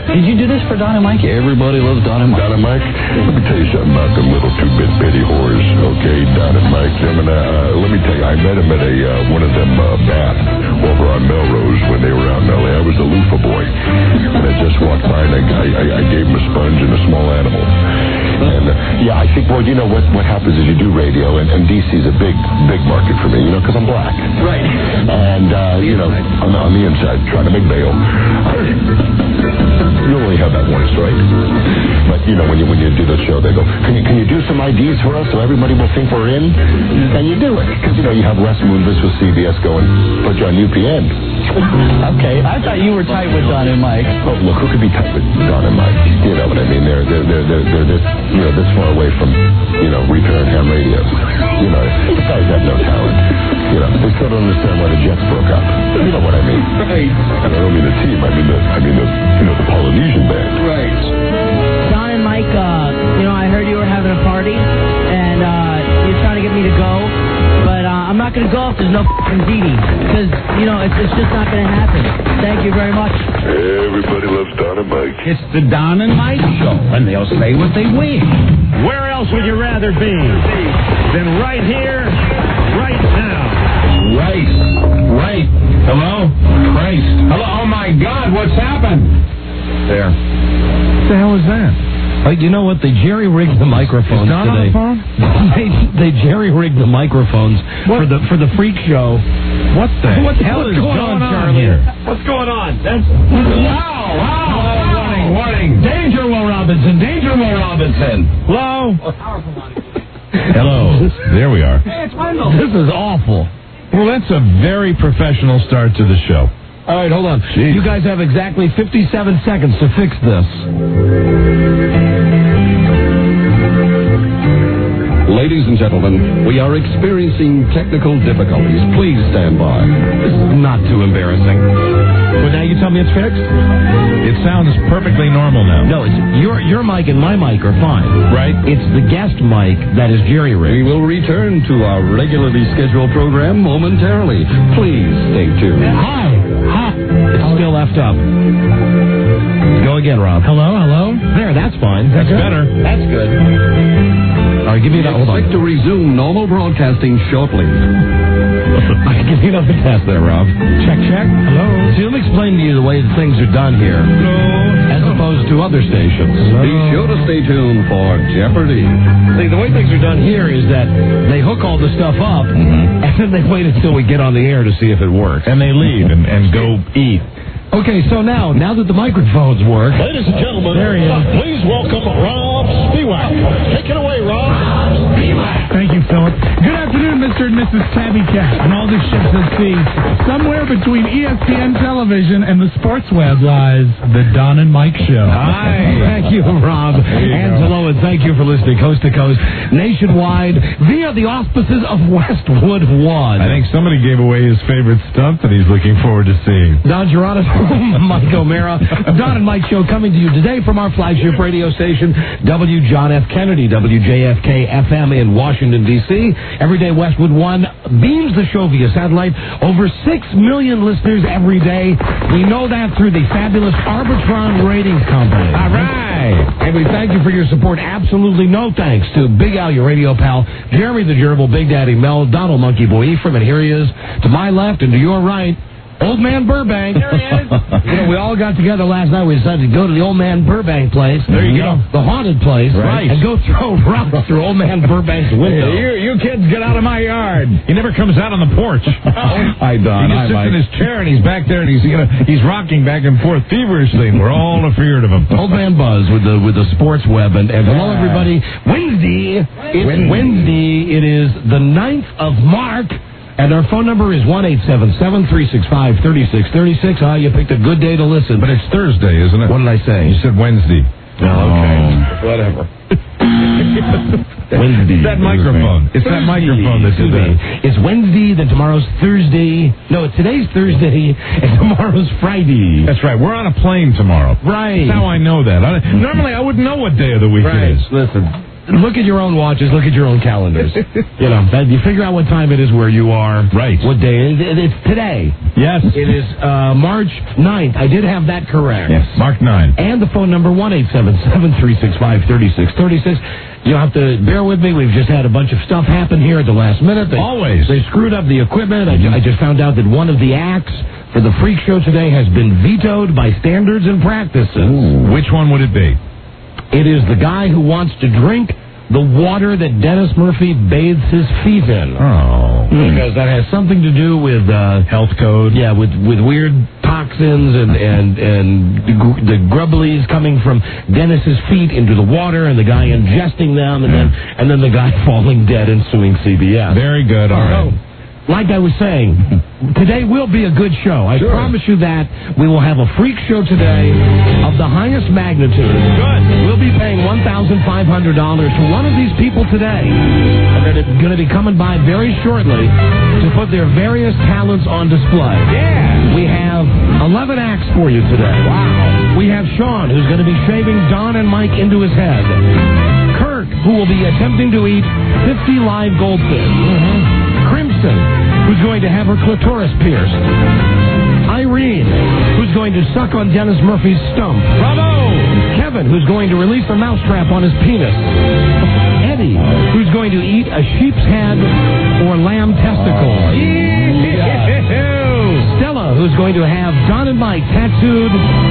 Did you do this for Don and Mike? Everybody loves Don and Mike. Don and Mike? Let me tell you something about them little two-bit bitty whores, okay? Don and Mike. Let me tell you, I met them at one of them baths over on Melrose when they were out in L.A. I was the loofah boy. And I just walked by and I gave them a sponge and a small animal. And, I think, boy, you know what happens is you do radio, and D.C.'s a big market for me, because I'm black. Right. And, on the inside, trying to make bail. You only have that once, right? But, when you do the show, they go, can you do some IDs for us so everybody will think we're in? And you do it. Because, you have Wes Moonves with CBS going, put you on UPN. Okay, I thought you were tight with Don and Mike. Oh, look, who could be tight with Don and Mike? You know what I mean? They're this far away from, repair and ham radio. The guys have no talent. They still don't understand why the Jets broke up. You know what I mean? Right. And I don't mean the team. I mean the Polynesian band. Right. Don and Mike, I heard you were having a party, and you're trying to get me to go, but I'm not going to go if there's no f***ing Dee Dee, because, it's just not going to happen. Thank you very much. Everybody loves Don and Mike. It's the Don and Mike Show, and they'll say what they wish. Where else would you rather be than right here, right now? Right. Hello? Christ. Hello? Oh, my God, what's happened? There. What the hell is that? You know what? They jerry-rigged the microphones today. On the phone? they jerry-rigged the microphones for the freak show. What the hell is going on here? What's going on? Warning. Danger, Will Robinson. Hello? Hello. There we are. Hey, it's Wendell. This is awful. Well, that's a very professional start to the show. All right, hold on. Jeez. You guys have exactly 57 seconds to fix this. Ladies and gentlemen, we are experiencing technical difficulties. Please stand by. This is not too embarrassing. Well, now you tell me it's fixed? It sounds perfectly normal now. No, it's your mic and my mic are fine. Right? It's the guest mic that is jerry-rigged. We will return to our regularly scheduled program momentarily. Please stay tuned. Hi. It's still left up. Go again, Rob. Hello? There, that's fine. That's better. That's good. All right, give me another. Hold on. Expect to resume normal broadcasting shortly. Give me another test there, Rob. Check. Hello? So let me explain to you the way that things are done here, as opposed to other stations. Be sure to stay tuned for Jeopardy! See, the way things are done here is that they hook all the stuff up, and then they wait until we get on the air to see if it works. And they leave and go eat. Okay, so now that the microphones work... Ladies and gentlemen, there he is. Please welcome Rob Spiewak. Take it away, Rob. Thank you, Philip. Good afternoon, Mr. and Mrs. Tabby Cat, and all the ships at sea. Somewhere between ESPN television and the sports web lies the Don and Mike Show. Hi. Thank you, Rob. Angelo, and thank you for listening coast to coast, nationwide, via the auspices of Westwood One. I think somebody gave away his favorite stunt that he's looking forward to seeing. Don Geronimo, Mike O'Mara, Don and Mike Show coming to you today from our flagship radio station, W. John F. Kennedy, WJFK FM in Washington, D.C. Every day, Westwood One beams the show via satellite. Over 6 million listeners every day. We know that through the fabulous Arbitron Ratings Company. All right. And we thank you for your support. Absolutely no thanks to Big Al, your radio pal, Jeremy the Gerbil, Big Daddy Mel, Donald Monkey Boy Ephraim, and here he is, to my left and to your right, Old Man Burbank. There he is. We all got together last night. We decided to go to the Old Man Burbank place. There you go. The haunted place. Right. And go throw rocks through Old Man Burbank's window. You kids get out of my yard. He never comes out on the porch. Hi, Don. He just sits in his chair and he's back there and he's rocking back and forth feverishly, and we're all afeard of him. Old Man Buzz with the sports web. And hello, everybody. Wednesday. It's Wednesday. It is the 9th of March. And our phone number is 1-877-365-3636. You picked a good day to listen. But it's Thursday, isn't it? What did I say? You said Wednesday. Okay. Whatever. Wednesday. It's that microphone. It's that microphone that did that. It's Wednesday, then tomorrow's Thursday. No, today's Thursday, and tomorrow's Friday. That's right. We're on a plane tomorrow. Right. That's how I know that. Normally, I wouldn't know what day of the week it is. Listen, look at your own watches, look at your own calendars. You figure out what time it is where you are. Right. What day. It's today. Yes. It is March 9th. I did have that correct. Yes. Mark 9. And the phone number, 1-877-365-3636. You'll have to bear with me. We've just had a bunch of stuff happen here at the last minute. Always. They screwed up the equipment. I just found out that one of the acts for the Freak Show today has been vetoed by Standards and Practices. Ooh. Which one would it be? It is the guy who wants to drink the water that Dennis Murphy bathes his feet in. Oh. Because that has something to do with health code. Yeah, with weird toxins and the grubblies coming from Dennis's feet into the water, and the guy ingesting them, and then the guy falling dead and suing CBS. Very good. All right. Like I was saying, today will be a good show. I promise you that. We will have a freak show today of the highest magnitude. Good. We'll be paying $1,500 to one of these people today. And they're going to be coming by very shortly to put their various talents on display. Yeah. We have 11 acts for you today. Wow. We have Sean, who's going to be shaving Don and Mike into his head. Kirk, who will be attempting to eat 50 live goldfish. Crimson, who's going to have her clitoris pierced. Irene, who's going to suck on Dennis Murphy's stump. Bravo! Kevin, who's going to release a mousetrap on his penis. Eddie, who's going to eat a sheep's head or lamb testicles. Stella, who's going to have Don and Mike tattooed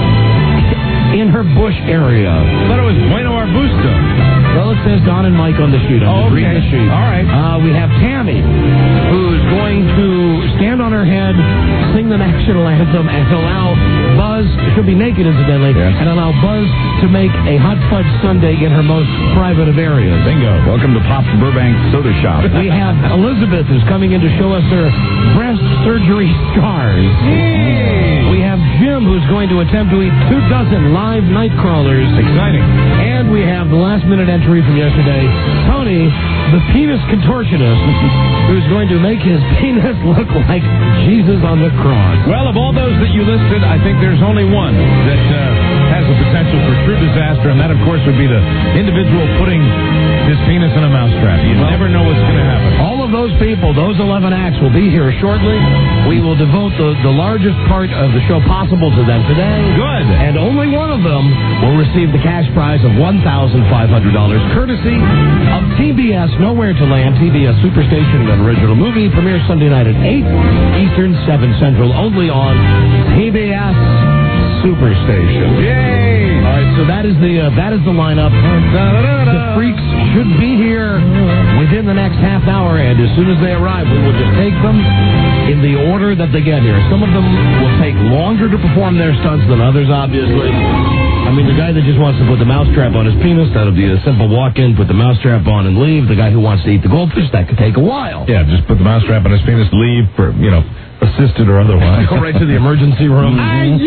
in her bush area. I thought it was Bueno Arbusto. Well, it says Don and Mike on the sheet. I'm just reading the sheet. All right. We have Tammy, who's going to stand on her head, sing the national anthem, and allow Buzz, she'll be naked incidentally, and allow Buzz to make a hot fudge sundae in her most private of areas. Bingo. Welcome to Pop's Burbank Soda Shop. We have Elizabeth, who's coming in to show us her breast surgery scars. Yay. We have Jim, who's going to attempt to eat 24 live night crawlers. Exciting. And we have the last minute entry from yesterday, Tony, the penis contortionist, who's going to make his penis look like Jesus on the cross. Well, of all those that you listed, I think there's only one that has the potential for true disaster, and that, of course, would be the individual putting his penis in a mousetrap. You never know what's going to happen. All of those people, those 11 acts, will be here shortly. We will devote the largest part of the show possible to them today. Good. And only one of them will receive the cash prize of $1,500, courtesy of TBS Nowhere to Land, TBS Superstation, an original movie, premieres Sunday night at 8 Eastern, 7 Central, only on TBS Superstation. Yay! All right, so that is the lineup. The freaks should be here within the next half hour, and as soon as they arrive, we will just take them in the order that they get here. Some of them will take longer to perform their stunts than others, obviously. I mean, the guy that just wants to put the mousetrap on his penis, that'll be a simple walk-in, put the mousetrap on and leave. The guy who wants to eat the goldfish, that could take a while. Yeah, just put the mousetrap on his penis, leave for, assisted or otherwise. Go right to the emergency room.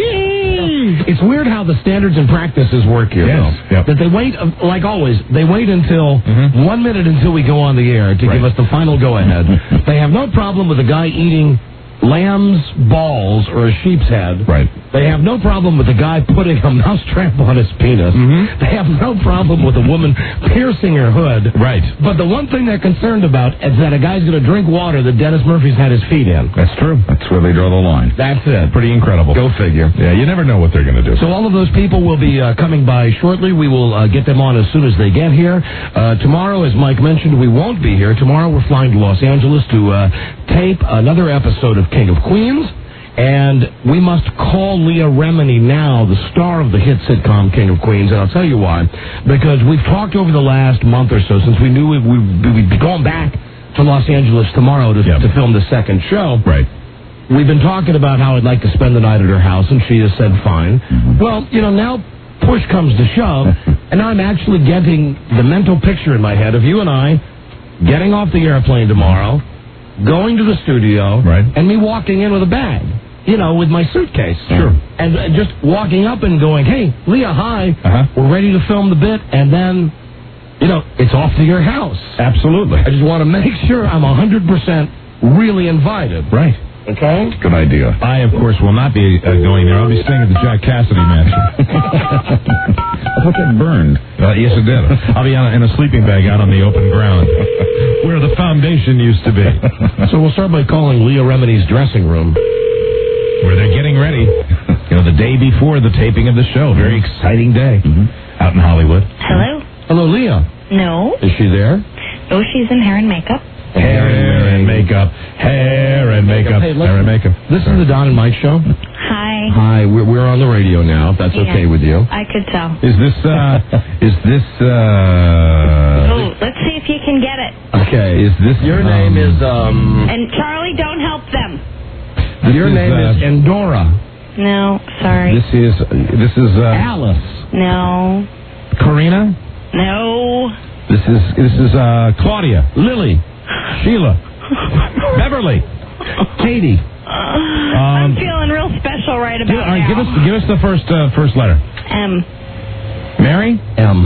It's weird how the standards and practices work here, though. Yep. That they wait, like always, they wait until 1 minute until we go on the air to give us the final go-ahead. They have no problem with a guy eating lamb's balls or a sheep's head. Right. They have no problem with a guy putting a mousetrap on his penis. They have no problem with a woman piercing her hood. Right. But the one thing they're concerned about is that a guy's going to drink water that Dennis Murphy's had his feet in. That's true. That's where they draw the line. That's it. Pretty incredible. Go figure. Yeah, you never know what they're going to do. So all of those people will be coming by shortly. We will get them on as soon as they get here. Tomorrow, as Mike mentioned, we won't be here. Tomorrow we're flying to Los Angeles to tape another episode of King of Queens. And we must call Leah Remini now, the star of the hit sitcom King of Queens. And I'll tell you why. Because we've talked over the last month or so, since we knew we'd be going back to Los Angeles tomorrow to film the second show. Right. We've been talking about how I'd like to spend the night at her house, and she has said fine. Well, now push comes to shove, and I'm actually getting the mental picture in my head of you and I getting off the airplane tomorrow, going to the studio, and me walking in with a bag. With my suitcase. Sure. And just walking up and going, hey, Leah, hi. We're ready to film the bit. And then, it's off to your house. Absolutely. I just want to make sure I'm 100% really invited. Right. Okay? Good idea. I, of course, will not be going there. I'll be staying at the Jack Cassidy Mansion. hope it burned. Yes, it did. I'll be in a sleeping bag out on the open ground where the foundation used to be. So we'll start by calling Leah Remini's dressing room, Where they're getting ready. The day before the taping of the show. Very exciting day out in Hollywood. Hello? Hello, Leah. No. Is she there? Oh, she's in hair and makeup. Hair and makeup. Hair and makeup. Hey, hair and makeup. This is the Don and Mike show. Hi. Hi, we're on the radio now, if that's okay with you. I could tell. Is this, Oh, let's see if you can get it. Okay. Is this... Your name is, And Charlie, don't help them. your name is Endora. No, sorry. This is Alice. No. Karina? No. This is Claudia. Lily. Sheila. Beverly. Katie. I'm feeling real special right about All right, now. give us the first letter. M. Mary? M.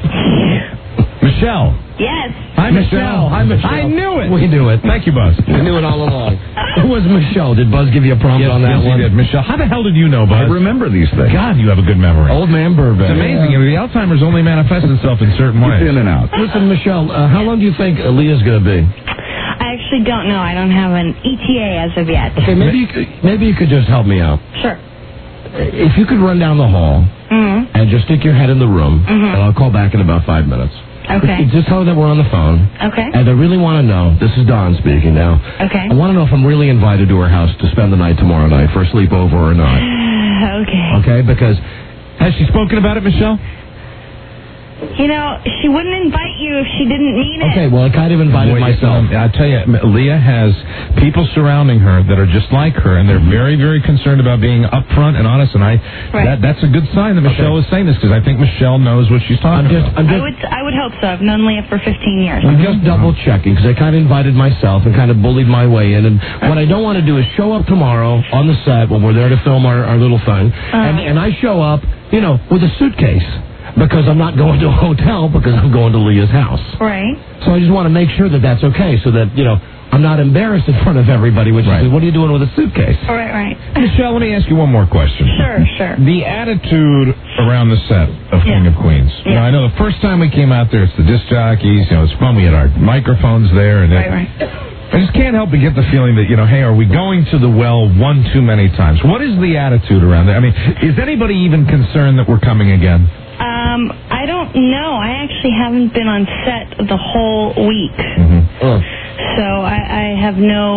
Michelle. Yes. Hi, Michelle. Hi, Michelle. I knew it. We knew it. Thank you, Buzz. We knew it all along. Who was Michelle? Did Buzz give you a prompt on that yes, one? he did. Michelle, how the hell did you know, Buzz? I remember these things. God, you have a good memory. Old man Burbank. It's amazing. The Alzheimer's only manifests itself in certain ways. In and out. Listen, Michelle, how long do you think Leah's going to be? I actually don't know. I don't have an ETA as of yet. Okay, maybe you could just help me out. Sure. If you could run down the hall and just stick your head in the room, and I'll call back in about 5 minutes. Okay. Just tell her that we're on the phone. Okay. And I really want to know, this is Don speaking now. Okay. I want to know if I'm really invited to her house to spend the night tomorrow night for a sleepover or not. Okay. Okay, because... Has she spoken about it, Michelle? You know, she wouldn't invite you if she didn't mean it. Okay, well, I kind of invited myself. I tell you, Leah has people surrounding her that are just like her, and they're very, very concerned about being upfront and honest. And that's a good sign that Michelle is saying this, because I think Michelle knows what she's talking about. I would hope so. I've known Leah for 15 years. I'm just double checking because I kind of invited myself and kind of bullied my way in. And what I don't want to do is show up tomorrow on the set when we're there to film our little thing, and I show up, with a suitcase. Because I'm not going to a hotel, because I'm going to Leah's house. Right. So I just want to make sure that that's okay, so that, I'm not embarrassed in front of everybody, which is, what are you doing with a suitcase? Right. Michelle, let me ask you one more question. Sure. The attitude around the set of King of Queens. Yeah. I know the first time we came out there, it's the disc jockeys, it's fun, we had our microphones there. And Right. I just can't help but get the feeling that, hey, are we going to the well one too many times? What is the attitude around there? I mean, is anybody even concerned that we're coming again? I don't know. I actually haven't been on set the whole week, so I have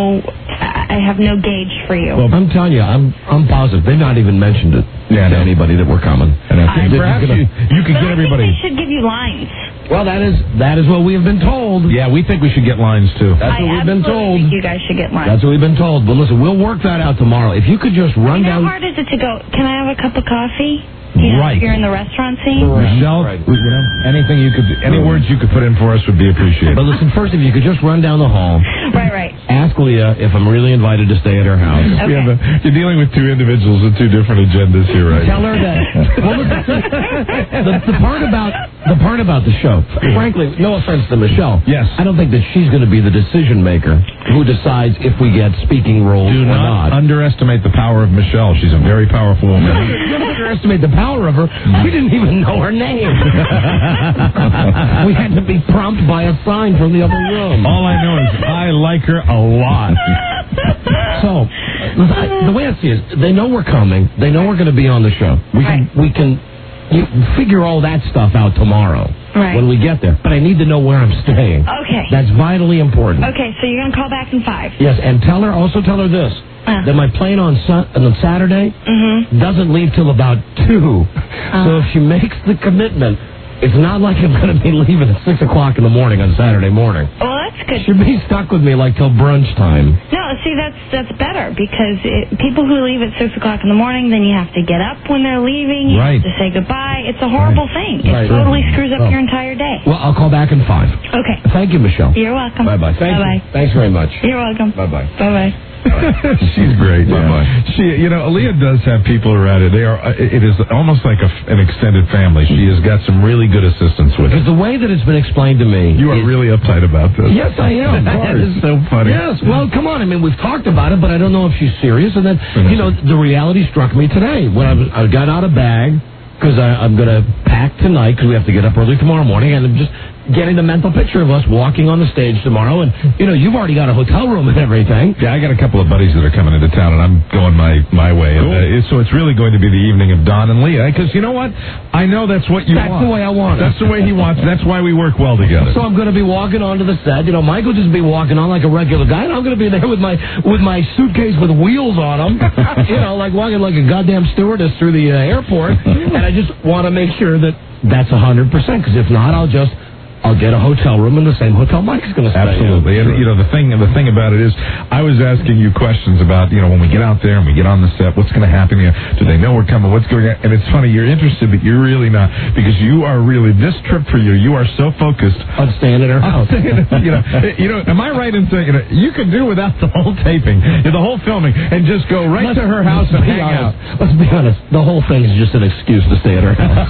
no gauge for you. Well, I'm telling you, I'm positive they've not even mentioned it to anybody that we're coming. And I think perhaps you could get everybody. I think they should give you lines. Well, that is what we have been told. Yeah, we think we should get lines too. That's what we've been told. I think you guys should get lines. That's what we've been told. But listen, we'll work that out tomorrow. If you could just run down. How hard is it to go? Can I have a cup of coffee? Right. If you're in the restaurant scene. Michelle, anything any words you could put in for us would be appreciated. But listen, first, if you could just run down the hall. Right. Ask Leah if I'm really invited to stay at her house. Okay. You're dealing with two individuals with two different agendas here, right? Tell her that. Well, listen, the part about the show. Frankly, no offense to Michelle. Yes. I don't think that she's going to be the decision maker who decides if we get speaking roles Do or not not. underestimate the power of Michelle. She's a very powerful woman. Don't underestimate the power of her. We didn't even know her name. We had to be prompted by a sign from the other room. All I know is I like her a lot. So, the way I see it, they know we're coming. They know we're going to be on the show. We can figure all that stuff out tomorrow when we get there. But I need to know where I'm staying. Okay. That's vitally important. Okay, so you're going to call back in 5. Yes, and tell her this. That my plane on Saturday doesn't leave till about 2. So if she makes the commitment, it's not like I'm going to be leaving at 6 o'clock in the morning on Saturday morning. Well, that's good. She'll be stuck with me like till brunch time. No, see, that's better, because people who leave at 6 o'clock in the morning, then you have to get up when they're leaving. You have to say goodbye. It's a horrible thing. It totally screws up your entire day. Well, I'll call back in 5. Okay. Thank you, Michelle. You're welcome. Bye-bye. Bye-bye. Thanks very much. You're welcome. Bye-bye. Bye-bye. She's great. Bye-bye. Aaliyah does have people around her. It is almost like an extended family. She has got some really good assistants with Because her. the way that it's been explained to me... You are really uptight about this. Yes, I am. That is so funny. Yes, well, come on. I mean, we've talked about it, but I don't know if she's serious. And then, the reality struck me today when I got out of bag, because I'm going to pack act tonight because we have to get up early tomorrow morning, and I'm just getting the mental picture of us walking on the stage tomorrow. And, you've already got a hotel room and everything. Yeah, I got a couple of buddies that are coming into town, and I'm going my way. Cool. So it's really going to be the evening of Don and Leah, because you know what? I know that's what you want. That's the way I want it. That's the way he wants it. That's why we work well together. So I'm going to be walking onto the set. Mike will just be walking on like a regular guy, and I'm going to be there with my suitcase with wheels on them, like walking like a goddamn stewardess through the airport. And I just want to make sure that that's 100%, because if not, I'll get a hotel room in the same hotel Mike's going to stay in. Absolutely. And, the thing about it is, I was asking you questions about, when we get out there and we get on the set, what's going to happen here? Do they know we're coming? What's going on? And it's funny, you're interested, but you're really not, because you are really, this trip for you are so focused on staying at her house. Am I right in saying, you could do without the whole taping, the whole filming, and just go right to her house and hang out. Let's be honest, the whole thing is just an excuse to stay at her house.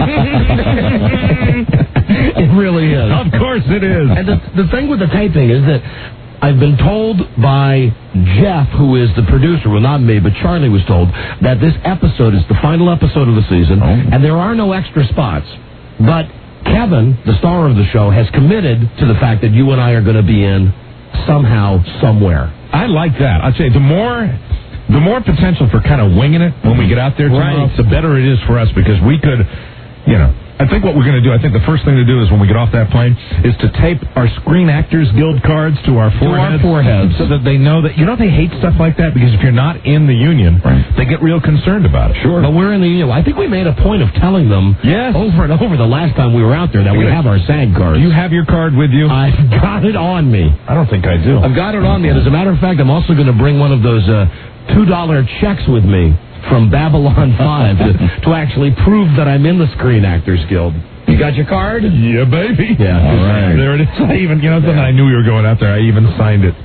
It really is. Of course it is. And the thing with the taping is that I've been told by Jeff, who is the producer, well, not me, but Charlie was told, that this episode is the final episode of the season, and there are no extra spots. But Kevin, the star of the show, has committed to the fact that you and I are going to be in somehow, somewhere. I like that. I'll tell you, the more potential for kind of winging it when we get out there tomorrow, the better it is for us, because we could, I think what we're going to do, the first thing to do is when we get off that plane is to tape our Screen Actors Guild cards to our foreheads. So that they know that, they hate stuff like that, because if you're not in the union, they get real concerned about it. Sure. But we're in the union. I think we made a point of telling them over and over the last time we were out there that we have our SAG cards. Do you have your card with you? I've got it on me. I don't think I do. I've got it on me. And as a matter of fact, I'm also going to bring one of those $2 checks with me from Babylon 5 to actually prove that I'm in the Screen Actors Guild. You got your card? Yeah, baby. Yeah, all right. There it is. I knew we were going out there. I even signed it.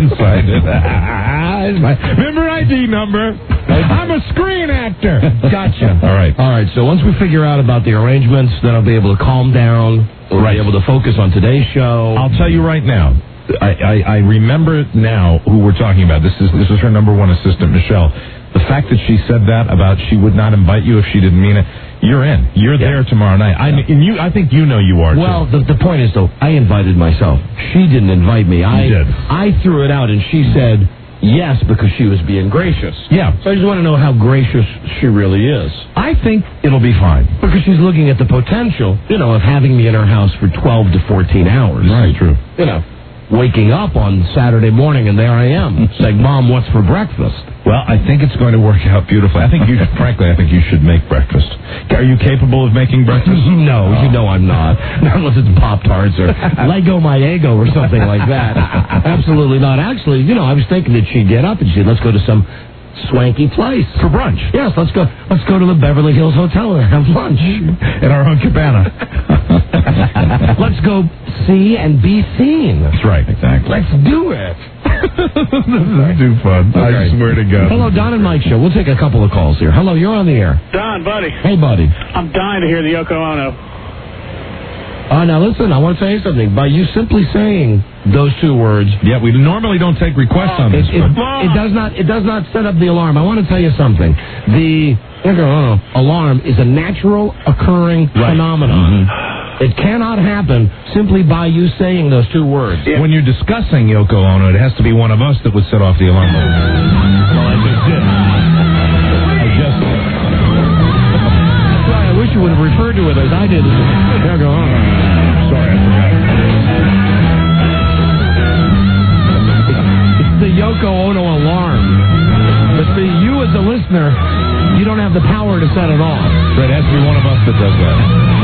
It's my member ID number. I'm a screen actor. Gotcha. All right. So once we figure out about the arrangements, then I'll be able to calm down. We'll be able to focus on today's show. I'll tell you right now. I remember now who we're talking about. This is her number one assistant, Michelle. The fact that she said that about she would not invite you if she didn't mean it, you're in. You're there tomorrow night. I think you know you are, well, too. The point is, though, I invited myself. She didn't invite me. You did. I threw it out, and she said yes because she was being gracious. Yeah. So I just want to know how gracious she really is. I think it'll be fine. Because she's looking at the potential, of having me in her house for 12 to 14 hours. Right, true. Waking up on Saturday morning, and there I am, saying, Mom, what's for breakfast? Well, I think it's going to work out beautifully. I think you should make breakfast. Are you capable of making breakfast? No, I'm not. Not unless it's Pop-Tarts or Lego My Ego or something like that. Absolutely not. Actually, I was thinking that she'd get up and let's go to some swanky place for brunch. Yes, let's go to the Beverly Hills Hotel and have lunch at our own cabana. Let's go see and be seen. That's right, exactly. Let's do it. This is too fun. Okay. I swear to God. Hello, Don and Mike Show. We'll take a couple of calls here. Hello, you're on the air. Don, buddy. Hey, buddy. I'm dying to hear the Yoko Ono. Now listen, I want to tell you something. By you simply saying those two words, we normally don't take requests on this. It does not set up the alarm. I want to tell you something. The alarm is a natural occurring phenomenon. Mm-hmm. It cannot happen simply by you saying those two words. Yeah. When you're discussing Yoko Ono, it has to be one of us that would set off the alarm. Well, I just did. That's why I wish you would have referred to it as I did. Yoko Ono. Sorry, I forgot. It's the Yoko Ono alarm. But see, you as a listener, you don't have the power to set it off. So it has to be one of us that does that.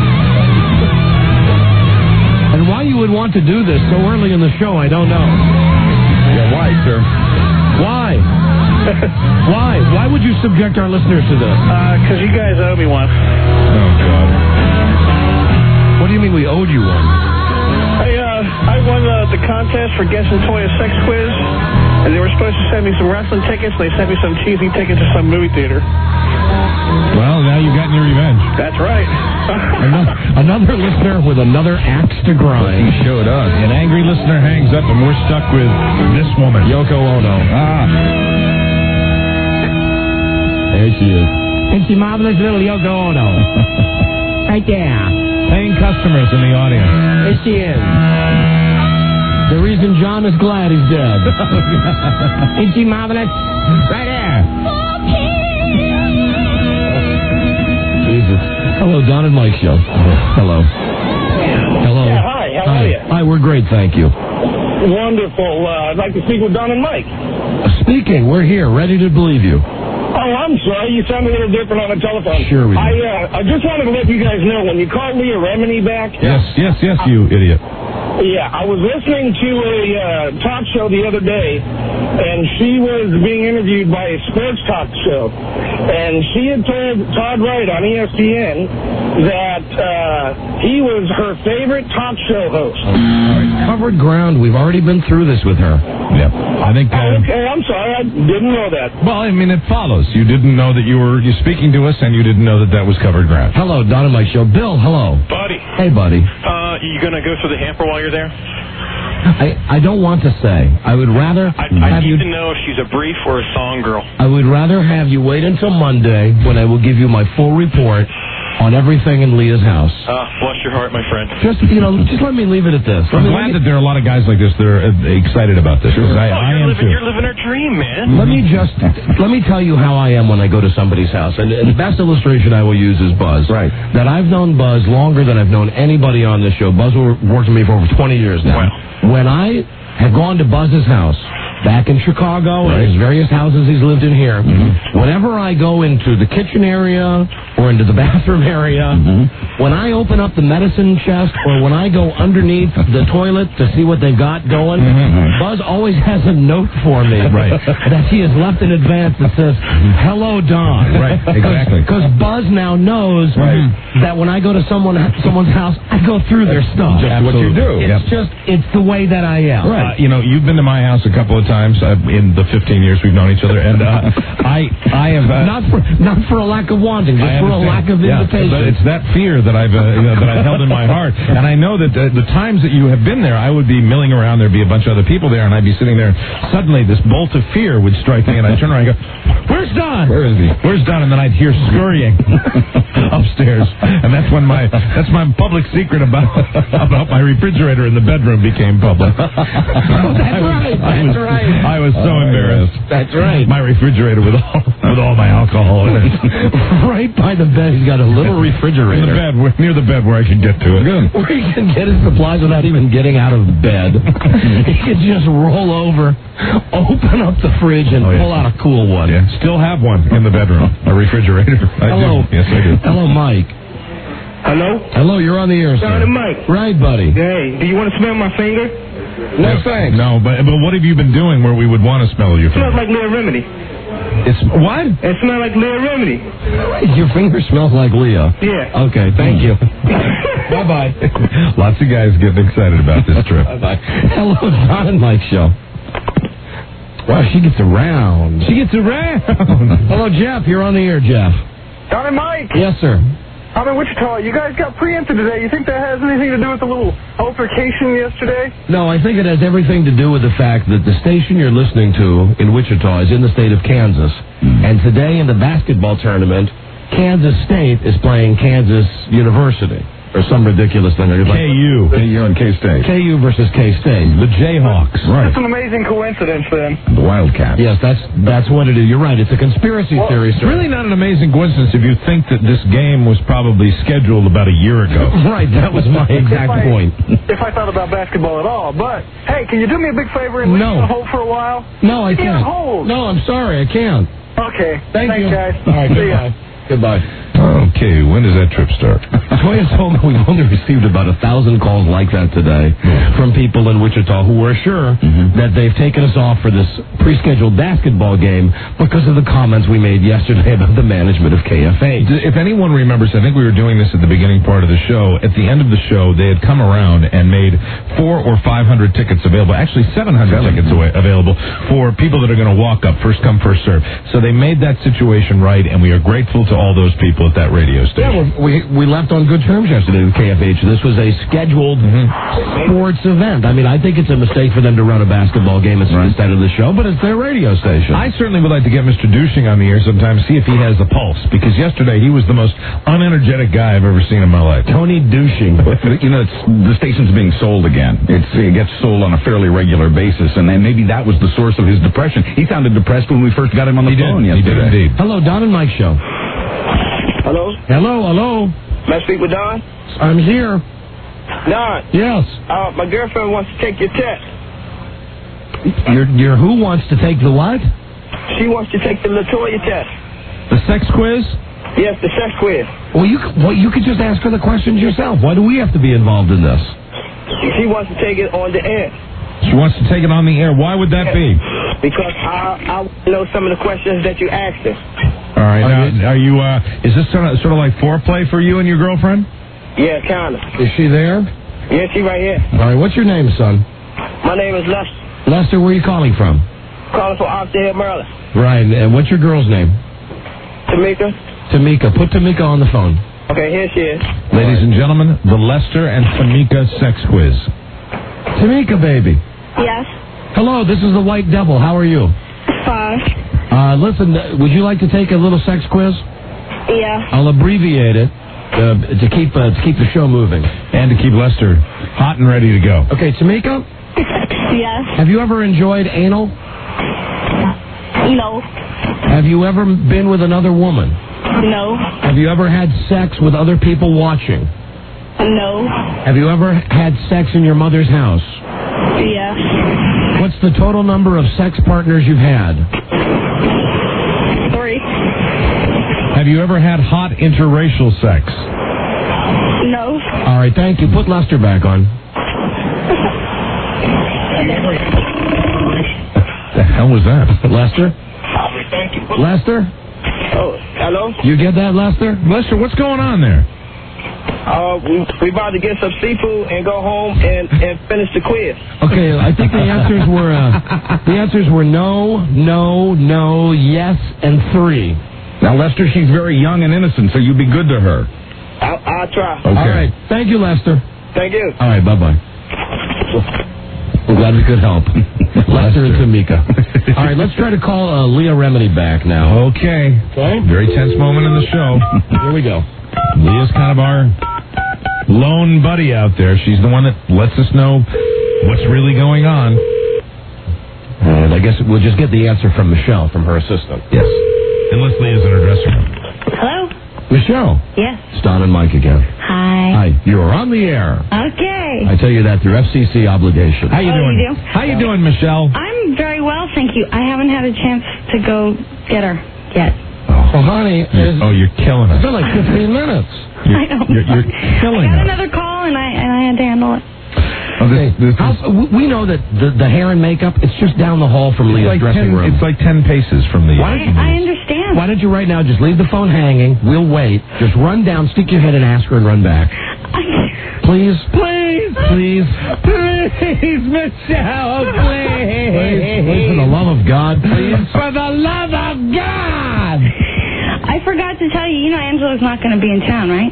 And why you would want to do this so early in the show, I don't know. Yeah, why, sir? Why? Why? Why would you subject our listeners to this? Because you guys owe me one. Oh, God. What do you mean we owed you one? I won the contest for guessing Toya Sex Quiz, and they were supposed to send me some wrestling tickets, and they sent me some cheesy tickets to some movie theater. Well, now you've gotten your revenge. That's right. Another listener with another axe to grind. He showed up. An angry listener hangs up, and we're stuck with this woman, Yoko Ono. There she is. And she marvelous little Yoko Ono. Right there. Paying customers in the audience. There she is. The reason John is glad he's dead. Ain't she marvelous? Right there. Jesus. Hello, Don and Mike Show. Hello. Hello. Yeah, hi. How are you? Hi, we're great, thank you. Wonderful. I'd like to speak with Don and Mike. Speaking, we're here, ready to believe you. Oh, I'm sorry. You sound a little different on the telephone. Sure we do. I just wanted to let you guys know, when you called Leah Remini back... Yes, you idiot. Yeah, I was listening to a talk show the other day, and she was being interviewed by a sports talk show. And she had told Todd Wright on ESPN that he was her favorite talk show host. All right, covered ground. We've already been through this with her. Yep. I think... okay, I'm sorry. I didn't know that. Well, I mean, it follows. You didn't know that you're speaking to us, and you didn't know that was covered ground. Hello, Don and Mike Show. Bill, hello. Buddy. Hey, buddy. You going to go through the hamper while you're there? I don't want to say. I would rather I have need you... to know if she's a brief or a song girl. I would rather have you wait until Monday when I will give you my full report on everything in Leah's house. Bless your heart, my friend. Just let me leave it at this. I'm glad that there are a lot of guys like this that are excited about this. Sure. I am too. You're living her dream, man. Let me tell you how I am when I go to somebody's house. And the best illustration I will use is Buzz. Right. That I've known Buzz longer than I've known anybody on this show. Buzz worked with me for over 20 years now. Wow. When I have gone to Buzz's house, back in Chicago, and his various houses he's lived in here, whenever I go into the kitchen area or into the bathroom area, when I open up the medicine chest or when I go underneath the toilet to see what they've got going, Buzz always has a note for me that he has left in advance that says, "Hello, Don." Right, exactly. Because Buzz now knows that when I go to someone's house, I go through their stuff. Just what you do. It's the way that I am. Right. You've been to my house a couple of times in the 15 years we've known each other, and I have not for a lack of wanting, just for a lack of invitation. But it's that fear that I've held in my heart, and I know that the times that you have been there, I would be milling around. There'd be a bunch of other people there, and I'd be sitting there. Suddenly, this bolt of fear would strike me, and I'd turn around and go, "Where's Don? Where is he? Where's Don?" And then I'd hear scurrying upstairs, and that's my public secret about my refrigerator in the bedroom became public. I was so embarrassed. That's right. My refrigerator with all my alcohol in it. Right by the bed, he's got a little refrigerator. In the bed, near the bed where I can get to it. Good. Where he can get his supplies without even getting out of bed. He can just roll over, open up the fridge, and pull out a cool one. Yeah. Still have one in the bedroom, a refrigerator. Hello. Yes, I do. Hello, Mike. Hello? Hello, you're on the air, sir. Don and Mike. Right, buddy. Hey, do you want to smell my finger? No, thanks. No, but what have you been doing where we would want to smell your It smells finger? like Leah Remini. It's what? It smells like Leah Remini. Your finger smells like Leah. Yeah. Okay, thank you. Bye-bye. Lots of guys getting excited about this trip. Bye-bye. Hello, Don and Mike Show. Wow, she gets around. Hello, Jeff. You're on the air, Jeff. Don and Mike. Yes, sir. I'm in Wichita. You guys got preempted today. You think that has anything to do with the little altercation yesterday? No, I think it has everything to do with the fact that the station you're listening to in Wichita is in the state of Kansas. And today in the basketball tournament, Kansas State is playing Kansas University. Or some ridiculous thing. KU. KU and K-State. KU versus K-State. The Jayhawks. Right. It's an amazing coincidence, then. The Wildcats. Yes, that's what it is. You're right. It's a conspiracy theory, It's sir. really not an amazing coincidence if you think that this game was probably scheduled about a year ago. Right, that was my exact point. If I thought about basketball at all. But, hey, can you do me a big favor and leave me on hold for a while? No, I Leave me can't. on hold. No, I'm sorry. I can't. Okay. Thanks, you. guys. All right, See ya. Goodbye. Okay, when does that trip start? Toya told me we've only received about 1,000 calls like that today from people in Wichita who are sure that they've taken us off for this pre-scheduled basketball game because of the comments we made yesterday about the management of KFA. If anyone remembers, I think we were doing this at the beginning part of the show. At the end of the show, they had come around and made 400 or 500 tickets available, actually 700 tickets available for people that are going to walk up, first come, first serve. So they made that situation right, and we are grateful to all those people at that radio station. Yeah, we left on good good terms yesterday with KFH. This was a scheduled sports event. I mean, I think it's a mistake for them to run a basketball game instead of the show, but it's their radio station. I certainly would like to get Mr. Douching on the air sometime, see if he has the pulse, because yesterday he was the most unenergetic guy I've ever seen in my life. Tony Douching. You know, the station's being sold again. It gets sold on a fairly regular basis, and then maybe that was the source of his depression. He sounded depressed when we first got him on the phone yesterday. He did indeed. Hello, Don and Mike Show. Hello? Hello. May I speak with Don? I'm here. Don. Yes. My girlfriend wants to take your test. Your who wants to take the what? She wants to take the Latoya test. The sex quiz? Yes, the sex quiz. Well, you could just ask her the questions yourself. Why do we have to be involved in this? She wants to take it on the air. She wants to take it on the air. Why would that be? Because I know some of the questions that you asked her. All right. Now, are you? Is this sort of like foreplay for you and your girlfriend? Yeah, kind of. Is she there? Yeah, she right here. All right. What's your name, son? My name is Lester. Lester, where are you calling from? Calling from Oxford Hill, Maryland. Right. And what's your girl's name? Tamika. Tamika. Put Tamika on the phone. Okay, here she is. Ladies and gentlemen, the Lester and Tamika sex quiz. Tamika, baby. Yes. Hello, this is the White Devil. How are you? Fine. Listen, would you like to take a little sex quiz? Yeah. I'll abbreviate it to keep the show moving. And to keep Lester hot and ready to go. Okay, Tamika? Yes. Have you ever enjoyed anal? No. Have you ever been with another woman? No. Have you ever had sex with other people watching? No. Have you ever had sex in your mother's house? Yes. What's the total number of sex partners you've had? 3. Have you ever had hot interracial sex? No. All right, thank you. Put Lester back on. The hell was that? Lester? Lester? Oh, hello? You get that, Lester? Lester, what's going on there? We about to get some seafood and go home and finish the quiz. Okay, I think the answers were no, yes, and 3. Now, Lester, she's very young and innocent, so you be good to her. I'll try. Okay. All right, thank you, Lester. Thank you. All right, bye-bye. I'm glad we could help. Lester and Tamika. All right, let's try to call Leah Remini back now. Okay. Very tense moment in the show. Here we go. Leah's kind of our lone buddy out there. She's the one that lets us know what's really going on. And I guess we'll just get the answer from Michelle, from her assistant. Yes. Unless Leah's in her dressing room. Hello? Michelle. Yes. It's Don and Mike again. Hi. Hi. You're on the air. Okay. I tell you that through FCC obligation. How you doing? You do? How you doing, Michelle? I'm very well, thank you. I haven't had a chance to go get her yet. Oh, honey. You're killing us. It's been like 15 minutes. I know. You're killing I got us. another call, and I had to handle it. We know that the hair and makeup, it's just down the hall from Leah's dressing room. It's like 10 paces from the... I understand. Why don't you right now just leave the phone hanging? We'll wait. Just run down, stick your head and ask her and run back. Please? Please, Michelle, please. For the love of God, please. For the love of God! I forgot to tell you, Angela's not going to be in town, right?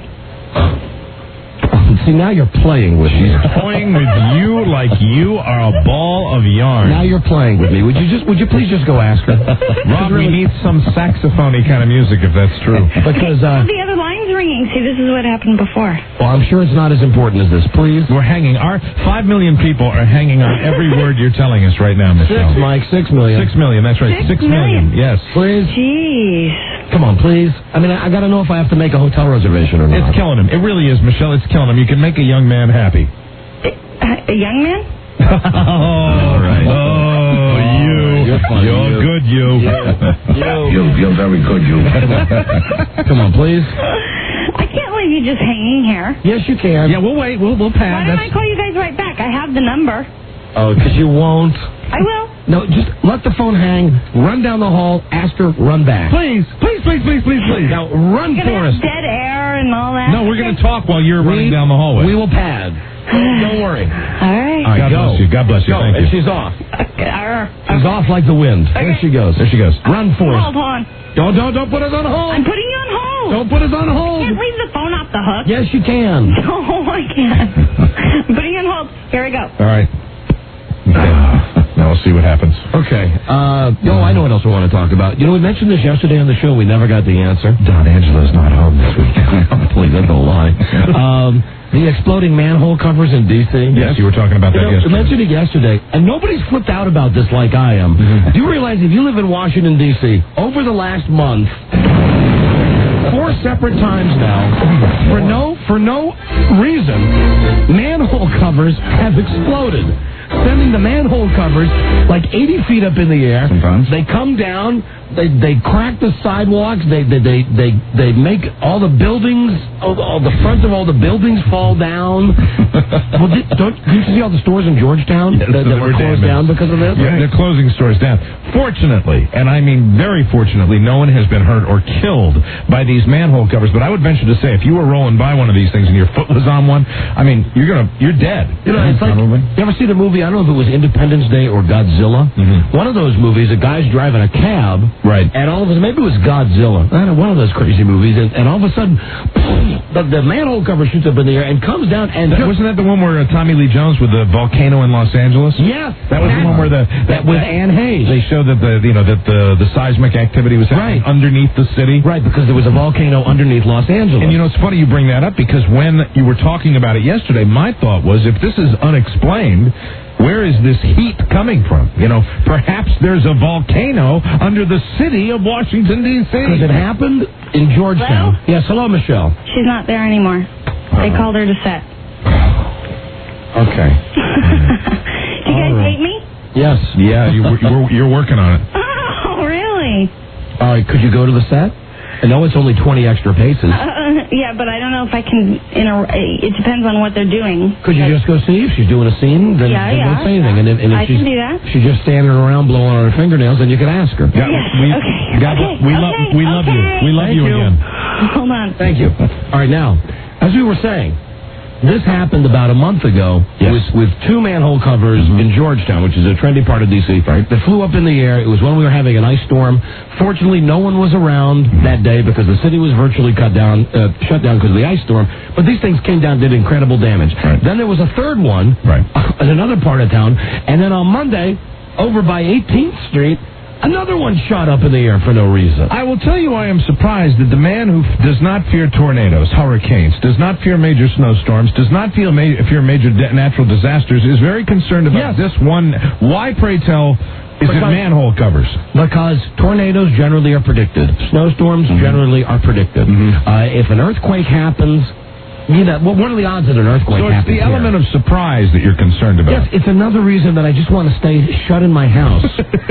See, now you're playing with me. She's toying with you like you are a ball of yarn. Now you're playing with me. Would you please just go ask her? Rob, we need some saxophony kind of music if that's true. Because the other line's ringing. See, this is what happened before. Well, I'm sure it's not as important as this. Please. We're hanging. Our 5 million people are hanging on every word you're telling us right now, Michelle. 6, Mike. 6 million. 6 million. That's right. 6 million. Yes. Please. Jeez. Come on, please. I mean, I got to know if I have to make a hotel reservation or not. It's killing him. It really is, Michelle. It's killing him. You can make a young man happy. A young man? All right. Oh, you. You're funny. You're good, you. You're very good, you. Come on, please. I can't leave you just hanging here. Yes, you can. Yeah, we'll wait. We'll pad. Why don't I call you guys right back? I have the number. Oh, because you won't. I will. No, just let the phone hang, run down the hall, ask her, run back. Please. Now, run You're for gonna us. have dead air and all that. No, we're going to talk while you're running down the hallway. We will pad. Don't worry. All right. All right, God go. bless you. Go. Thank And you. she's off. Okay. She's off like the wind. There she goes. There she goes. Run for us. Hold on. Don't put us on hold. I'm putting you on hold. Don't put us on hold. Can't leave the phone off the hook. Yes, you can. No, I can't. Putting on hold. Here we go. All right. Now we'll see what happens. Okay. I know what else we want to talk about. You know, we mentioned this yesterday on the show. We never got the answer. Don Angela's not home this week. Please, that's a lie. The exploding manhole covers in D.C. Yes, you were talking about that yesterday. I mentioned it yesterday, and nobody's flipped out about this like I am. Do you realize if you live in Washington, D.C., over the last month, 4 separate times now, for no reason, manhole covers have exploded, sending the manhole covers like 80 feet up in the air. Sometimes they come down. They crack the sidewalks. They make all the buildings, all the front of all the buildings fall down. Well, did you see all the stores in Georgetown that were closed down because of this? Yeah, they're closing stores down. Fortunately, and I mean very fortunately, no one has been hurt or killed by these manhole covers. But I would venture to say, if you were rolling by one of these things and your foot was on one, I mean, you're dead. You know, it's like, you ever see the movie? I don't know if it was Independence Day or Godzilla. One of those movies, a guy's driving a cab. Right. And all of a sudden, maybe it was Godzilla. I don't know, one of those crazy movies. And all of a sudden, the manhole cover shoots up in the air and comes down. And wasn't that the one where Tommy Lee Jones with the volcano in Los Angeles? Yes. That was the one where with Anne Hayes. They showed that the seismic activity was happening underneath the city. Right, because there was a volcano underneath Los Angeles. And it's funny you bring that up, because when you were talking about it yesterday, my thought was, if this is unexplained, where is this heat coming from? Perhaps there's a volcano under the city of Washington, D.C. Because it happened in Georgetown. Hello? Yes, hello, Michelle. She's not there anymore. They called her to set. Okay. Do you guys hate me? Yes. Yeah, you're working on it. Oh, really? All right, could you go to the set? I know it's only 20 extra paces. Yeah, but I don't know if I can. It depends on what they're doing. Could you just go see if she's doing a scene? Then don't say anything. And if I she's, can do that. She's just standing around blowing on her fingernails, then you could ask her. Yeah, we love you. We love you again. Hold on. Thank you. All right, now, as we were saying, this happened about a month ago with 2 manhole covers in Georgetown, which is a trendy part of D.C. Right. They flew up in the air. It was when we were having an ice storm. Fortunately, no one was around that day because the city was virtually shut down because of the ice storm. But these things came down, did incredible damage. Right. Then there was a third one in another part of town. And then on Monday, over by 18th Street, another one shot up in the air for no reason. I will tell you, I am surprised that the man who does not fear tornadoes, hurricanes, does not fear major snowstorms, does not fear major natural disasters, is very concerned about this one. Why, pray tell, is it manhole covers? Because tornadoes generally are predicted. Snowstorms generally are predicted. If an earthquake happens, what are the odds that an earthquake happens? So it's the element of surprise that you're concerned about. Yes, it's another reason that I just want to stay shut in my house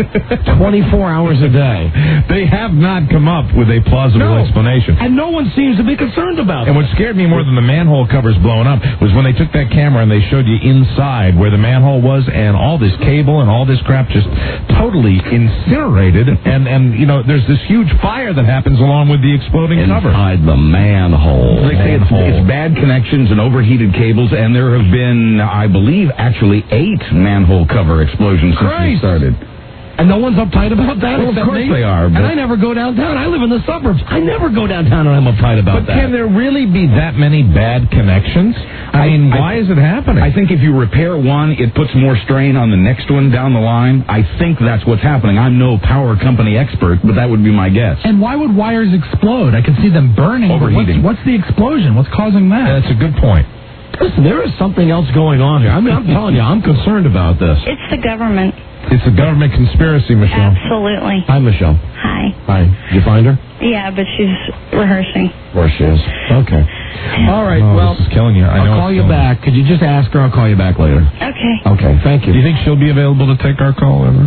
24 hours a day. They have not come up with a plausible explanation. And no one seems to be concerned about it. And what scared me more than the manhole covers blowing up was when they took that camera and they showed you inside where the manhole was, and all this cable and all this crap just totally incinerated. And there's this huge fire that happens along with the exploding cover. Inside the manhole. They say it's bad connections and overheated cables, and there have been, I believe, actually 8 manhole cover explosions since we started. And no one's uptight about that? Well, of course they are. And I never go downtown. I live in the suburbs. I never go downtown and I'm uptight about that. But can there really be that many bad connections? I mean, why is it happening? I think if you repair one, it puts more strain on the next one down the line. I think that's what's happening. I'm no power company expert, but that would be my guess. And why would wires explode? I can see them burning. Overheating. What's the explosion? What's causing that? That's a good point. Listen, there is something else going on here. I mean, I'm telling you, I'm concerned about this. It's the government. It's a government conspiracy, Michelle. Absolutely. Hi, Michelle. Hi. Hi. Did you find her? Yeah, but she's rehearsing. Where she is. Okay. All right, well, this is killing you. I'll call you back. Could you just ask her? I'll call you back later. Okay. Okay, thank you. Do you think she'll be available to take our call ever?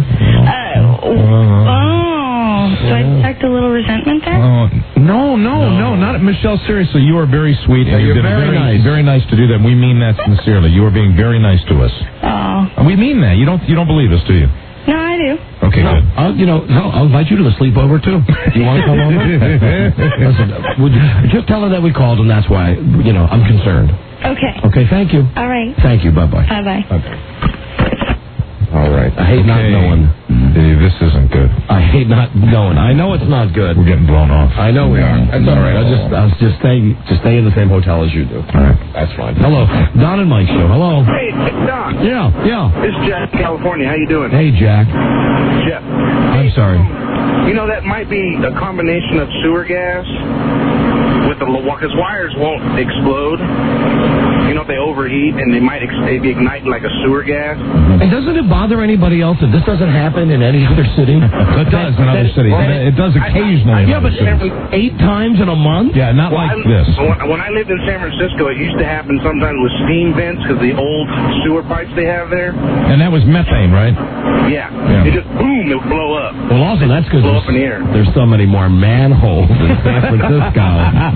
So I detect a little resentment there? No, not Michelle. Seriously, you are very sweet. And you're very nice. Very nice to do that. We mean that sincerely. You are being very nice to us. Oh. We mean that. You don't believe us, do you? No, I do. Okay, good. I'll invite you to the sleepover too. Do you want to come over? Listen, would you just tell her that we called and that's why I'm concerned. Okay. Okay, thank you. All right. Thank you. Bye-bye. Bye-bye. All right. I hate not knowing. This isn't good. I hate not knowing. I know it's not good. We're getting blown off. I know we are. That's all right. I'll just stay in the same hotel as you do. All right. That's fine. Hello. Don and Mike show. Hello. Hey, it's Don. Yeah. It's Jack, California. How you doing? Hey, Jack. Jeff. I'm sorry. You know, that might be a combination of sewer gas with the because wires won't explode. You know, if they overheat and they might ignite like a sewer gas. And doesn't it bother anybody else that this doesn't happen in any other city? It does in other cities. It does occasionally. Yeah, but 8 times in a month? Yeah, not like this. When I lived in San Francisco, it used to happen sometimes with steam vents because the old sewer pipes they have there. And that was methane, right? Yeah. It just boom, it would blow up. Well, also that's because blow up in the air. There's so many more manholes in San Francisco.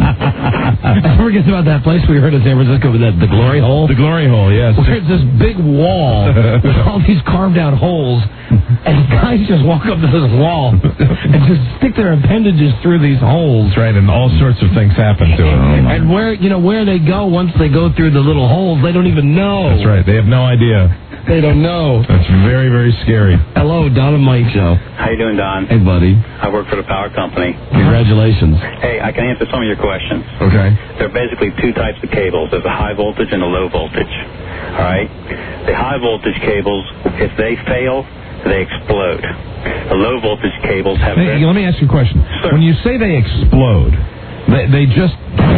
Ever forget about that place we heard in San Francisco with the glory hole? The glory hole, yes. Where it's this big wall with all these carved out holes, and guys just walk up to this wall and just stick their appendages through these holes. That's right, and all sorts of things happen to them. And where they go once they go through the little holes, they don't even know. That's right, they have no idea. They don't know. That's very, very scary. Hello, Don and Mike show. How you doing, Don? Hey, buddy. I work for the power company. Congratulations. Hey, I can answer some of your questions. Okay. There are basically 2 types of cables. There's a high voltage and a low voltage. All right? The high voltage cables, if they fail, they explode. The low voltage cables have... Hey, let me ask you a question. Sir. When you say they explode, they just...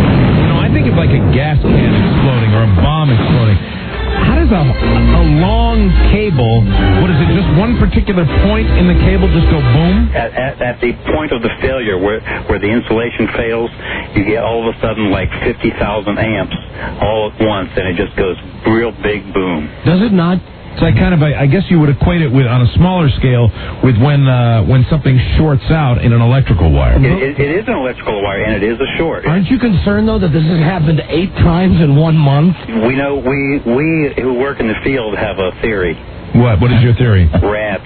I think of like a gas can exploding or a bomb exploding. How does a long cable, what is it, just one particular point in the cable just go boom? At the point of the failure where the insulation fails, you get all of a sudden like 50,000 amps all at once, and it just goes real big boom. Does it not? It's like kind of, I guess you would equate it with, on a smaller scale, with when something shorts out in an electrical wire. It is an electrical wire, and it is a short. Aren't you concerned, though, that this has happened 8 times in 1 month? We know, we who work in the field have a theory. What is your theory? Rats.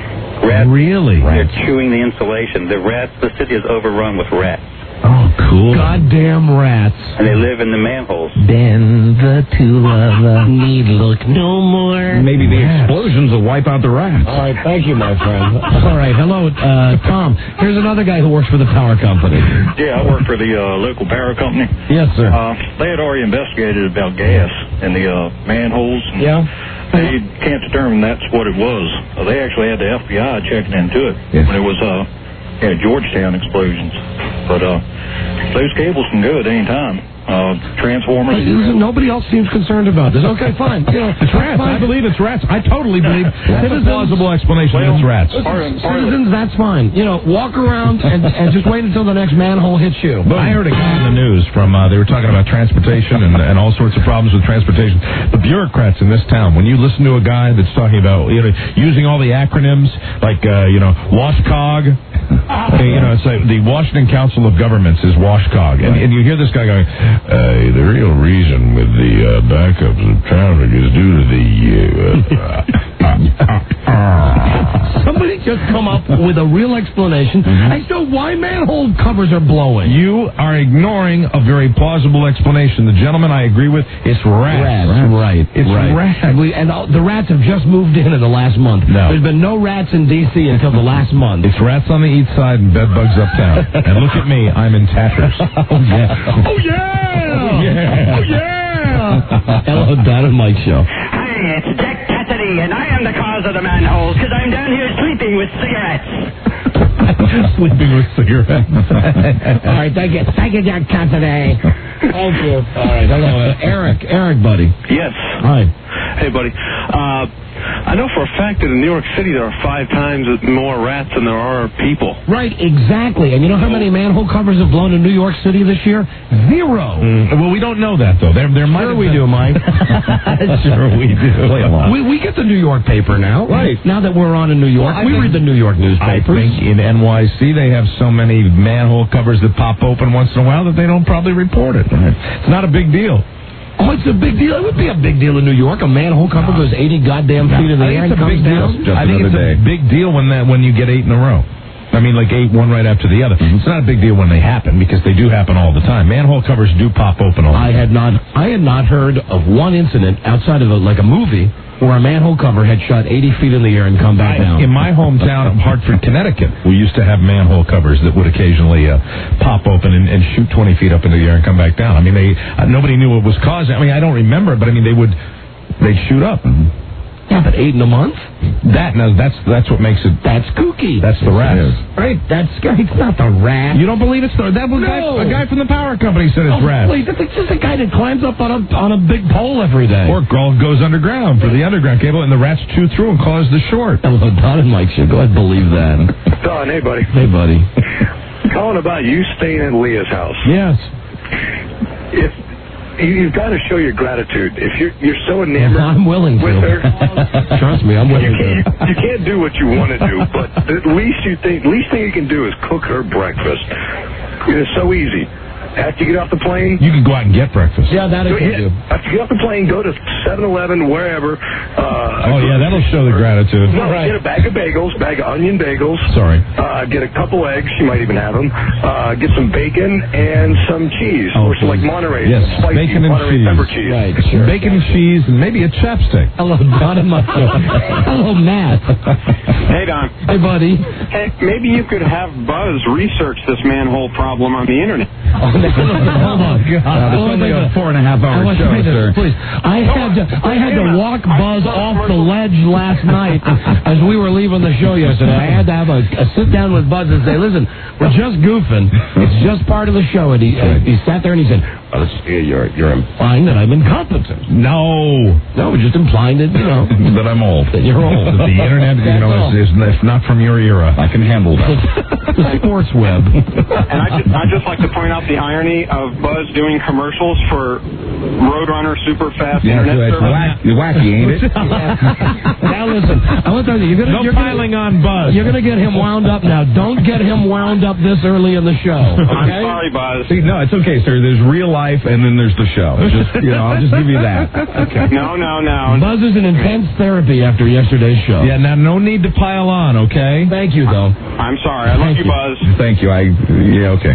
Really? They're chewing the insulation. The city is overrun with rats. Oh, cool. Goddamn rats. And they live in the manholes. Then the 2 of them need look no more. Maybe the explosions will wipe out the rats. All right, thank you, my friend. All right, hello, Tom. Here's another guy who works for the power company. Yeah, I work for the local power company. Yes, sir. They had already investigated about gas in the manholes. Yeah. They can't determine that's what it was. They actually had the FBI checking into it when it was Georgetown explosions. But those cables can go at any time. Transformers. Nobody else seems concerned about this. Okay, fine. It's rats. I believe it's rats. I totally believe that's a plausible explanation that it's rats. Citizens, that's fine. Walk around and just wait until the next manhole hits you. But I heard a guy in the news from, they were talking about transportation and all sorts of problems with transportation. The bureaucrats in this town, when you listen to a guy that's talking about, using all the acronyms, like, WashCog, it's like the Washington Council of Governments is WashCog. And you hear this guy going, the real reason with the backups of traffic is due to the... Somebody just come up with a real explanation as to why manhole covers are blowing. You are ignoring a very plausible explanation. The gentleman I agree with, it's rats. Right. It's rats. And the rats have just moved in the last month. No. There's been no rats in D.C. until the last month. It's rats on the east side and bed bugs uptown. And look at me, I'm in tatters. Oh, yeah. Oh, yeah! Oh, yeah! Hello, Don and Mike show. Hi, it's Jack Cassidy, and I am the cause of the manholes, because I'm down here sleeping with cigarettes. Sleeping with cigarettes. All right, thank you, Jack Cassidy. Thank you. All right, hello, Eric, buddy. Yes. Hi. Hey, buddy. I know for a fact that in New York City there are 5 times more rats than there are people. Right, exactly. And you know how many manhole covers have blown in New York City this year? 0. Well, we don't know that, though. There might we do, Mike. Sure we do. Play along. We get the New York paper now. Right. Now that we're on in New York, we read the New York newspapers. I think in NYC they have so many manhole covers that pop open once in a while that they don't probably report it. It's not a big deal. Oh, it's a big deal. It would be a big deal in New York. A manhole cover goes 80 goddamn feet in the air and comes down. I think it's a big deal when you get 8 in a row. I mean, like 8, one right after the other. It's not a big deal when they happen because they do happen all the time. Manhole covers do pop open all the time. I had not heard of one incident outside of a movie where a manhole cover had shot 80 feet in the air and come back down. In my hometown of Hartford, Connecticut, we used to have manhole covers that would occasionally pop open and shoot 20 feet up into the air and come back down. I mean, nobody knew what was causing. I mean, I don't remember it, but I mean, they'd shoot up. Yeah, but 8 in a month? That's what makes it. That's kooky. That's the rat. Right, that's scary. It's not the rat. You don't believe it's the that was a guy from the power company said it's rat. Wait, that's just a guy that climbs up on a big pole every day. Or goes underground for the underground cable, and the rats chew through and cause the short. Hello, Don and Mike should go ahead and believe that. Don, hey buddy. Hey buddy. Calling about you staying at Leah's house. Yes. If you've got to show your gratitude. If you're so enamored I'm willing to. with her, trust me, I'm willing to. You can't do what you want to do, but least thing you can do is cook her breakfast. It's so easy. After you get off the plane, you can go out and get breakfast. Yeah, that I can do. After you get off the plane, go to 7-Eleven, wherever. That'll show the gratitude. No, right. Get a bag of onion bagels. Sorry. Get a couple eggs. You might even have them. Get some bacon and some cheese, or some like Monterey. Yes, spicy bacon and Monterey cheese. Pepper cheese. Right, sure. Bacon and cheese, and maybe a chapstick. Hello, Don and Mike. Hello, Matt. Hey, Don. Hey, buddy. Hey, maybe you could have Buzz research this manhole problem on the internet. Hold on. It's only a 4.5-hour show, sir. Please. I had to walk Buzz off the ledge last night as we were leaving the show yesterday. I had to have a sit down with Buzz and say, listen, we're just goofing. It's just part of the show. And he sat there and he said, you're implying that I'm incompetent. No, we're just implying that, that I'm old. That you're old. That the internet, is not from your era. I can handle that. The sports web. And I'd just like to point out the irony of Buzz doing commercials for Roadrunner super fast internet service. Wacky, ain't it? Now listen, I want to tell you, you're piling on Buzz. You're going to get him wound up now. Don't get him wound up this early in the show. Okay? I'm sorry, Buzz. See, no, it's okay, sir. There's real life, and then there's the show. I'll just give you that. Okay. No. Buzz is in intense therapy after yesterday's show. Yeah, now no need to pile on, okay? Thank you, though. I'm sorry. I love you, Buzz. Thank you. Okay.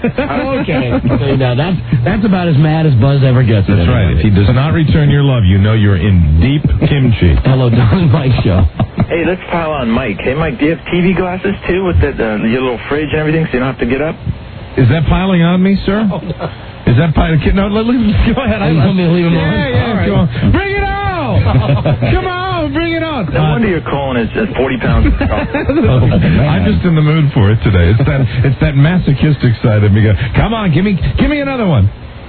Okay. Now that's about as mad as Buzz ever gets. That's right. If he does not return your love, you know you're in deep kimchi. Hello, Don and Mike show. Hey, let's pile on Mike. Hey, Mike, do you have TV glasses too with your little fridge and everything, so you don't have to get up? Is that piling on me, sir? Oh, no. Is that piling? No, go ahead. You want me to leave him alone? Yeah. Right. Come on. Bring it on. Come on, bring it on. No wonder you're calling it 40 pounds. I'm just in the mood for it today. It's that masochistic side of me. Come on, give me another one.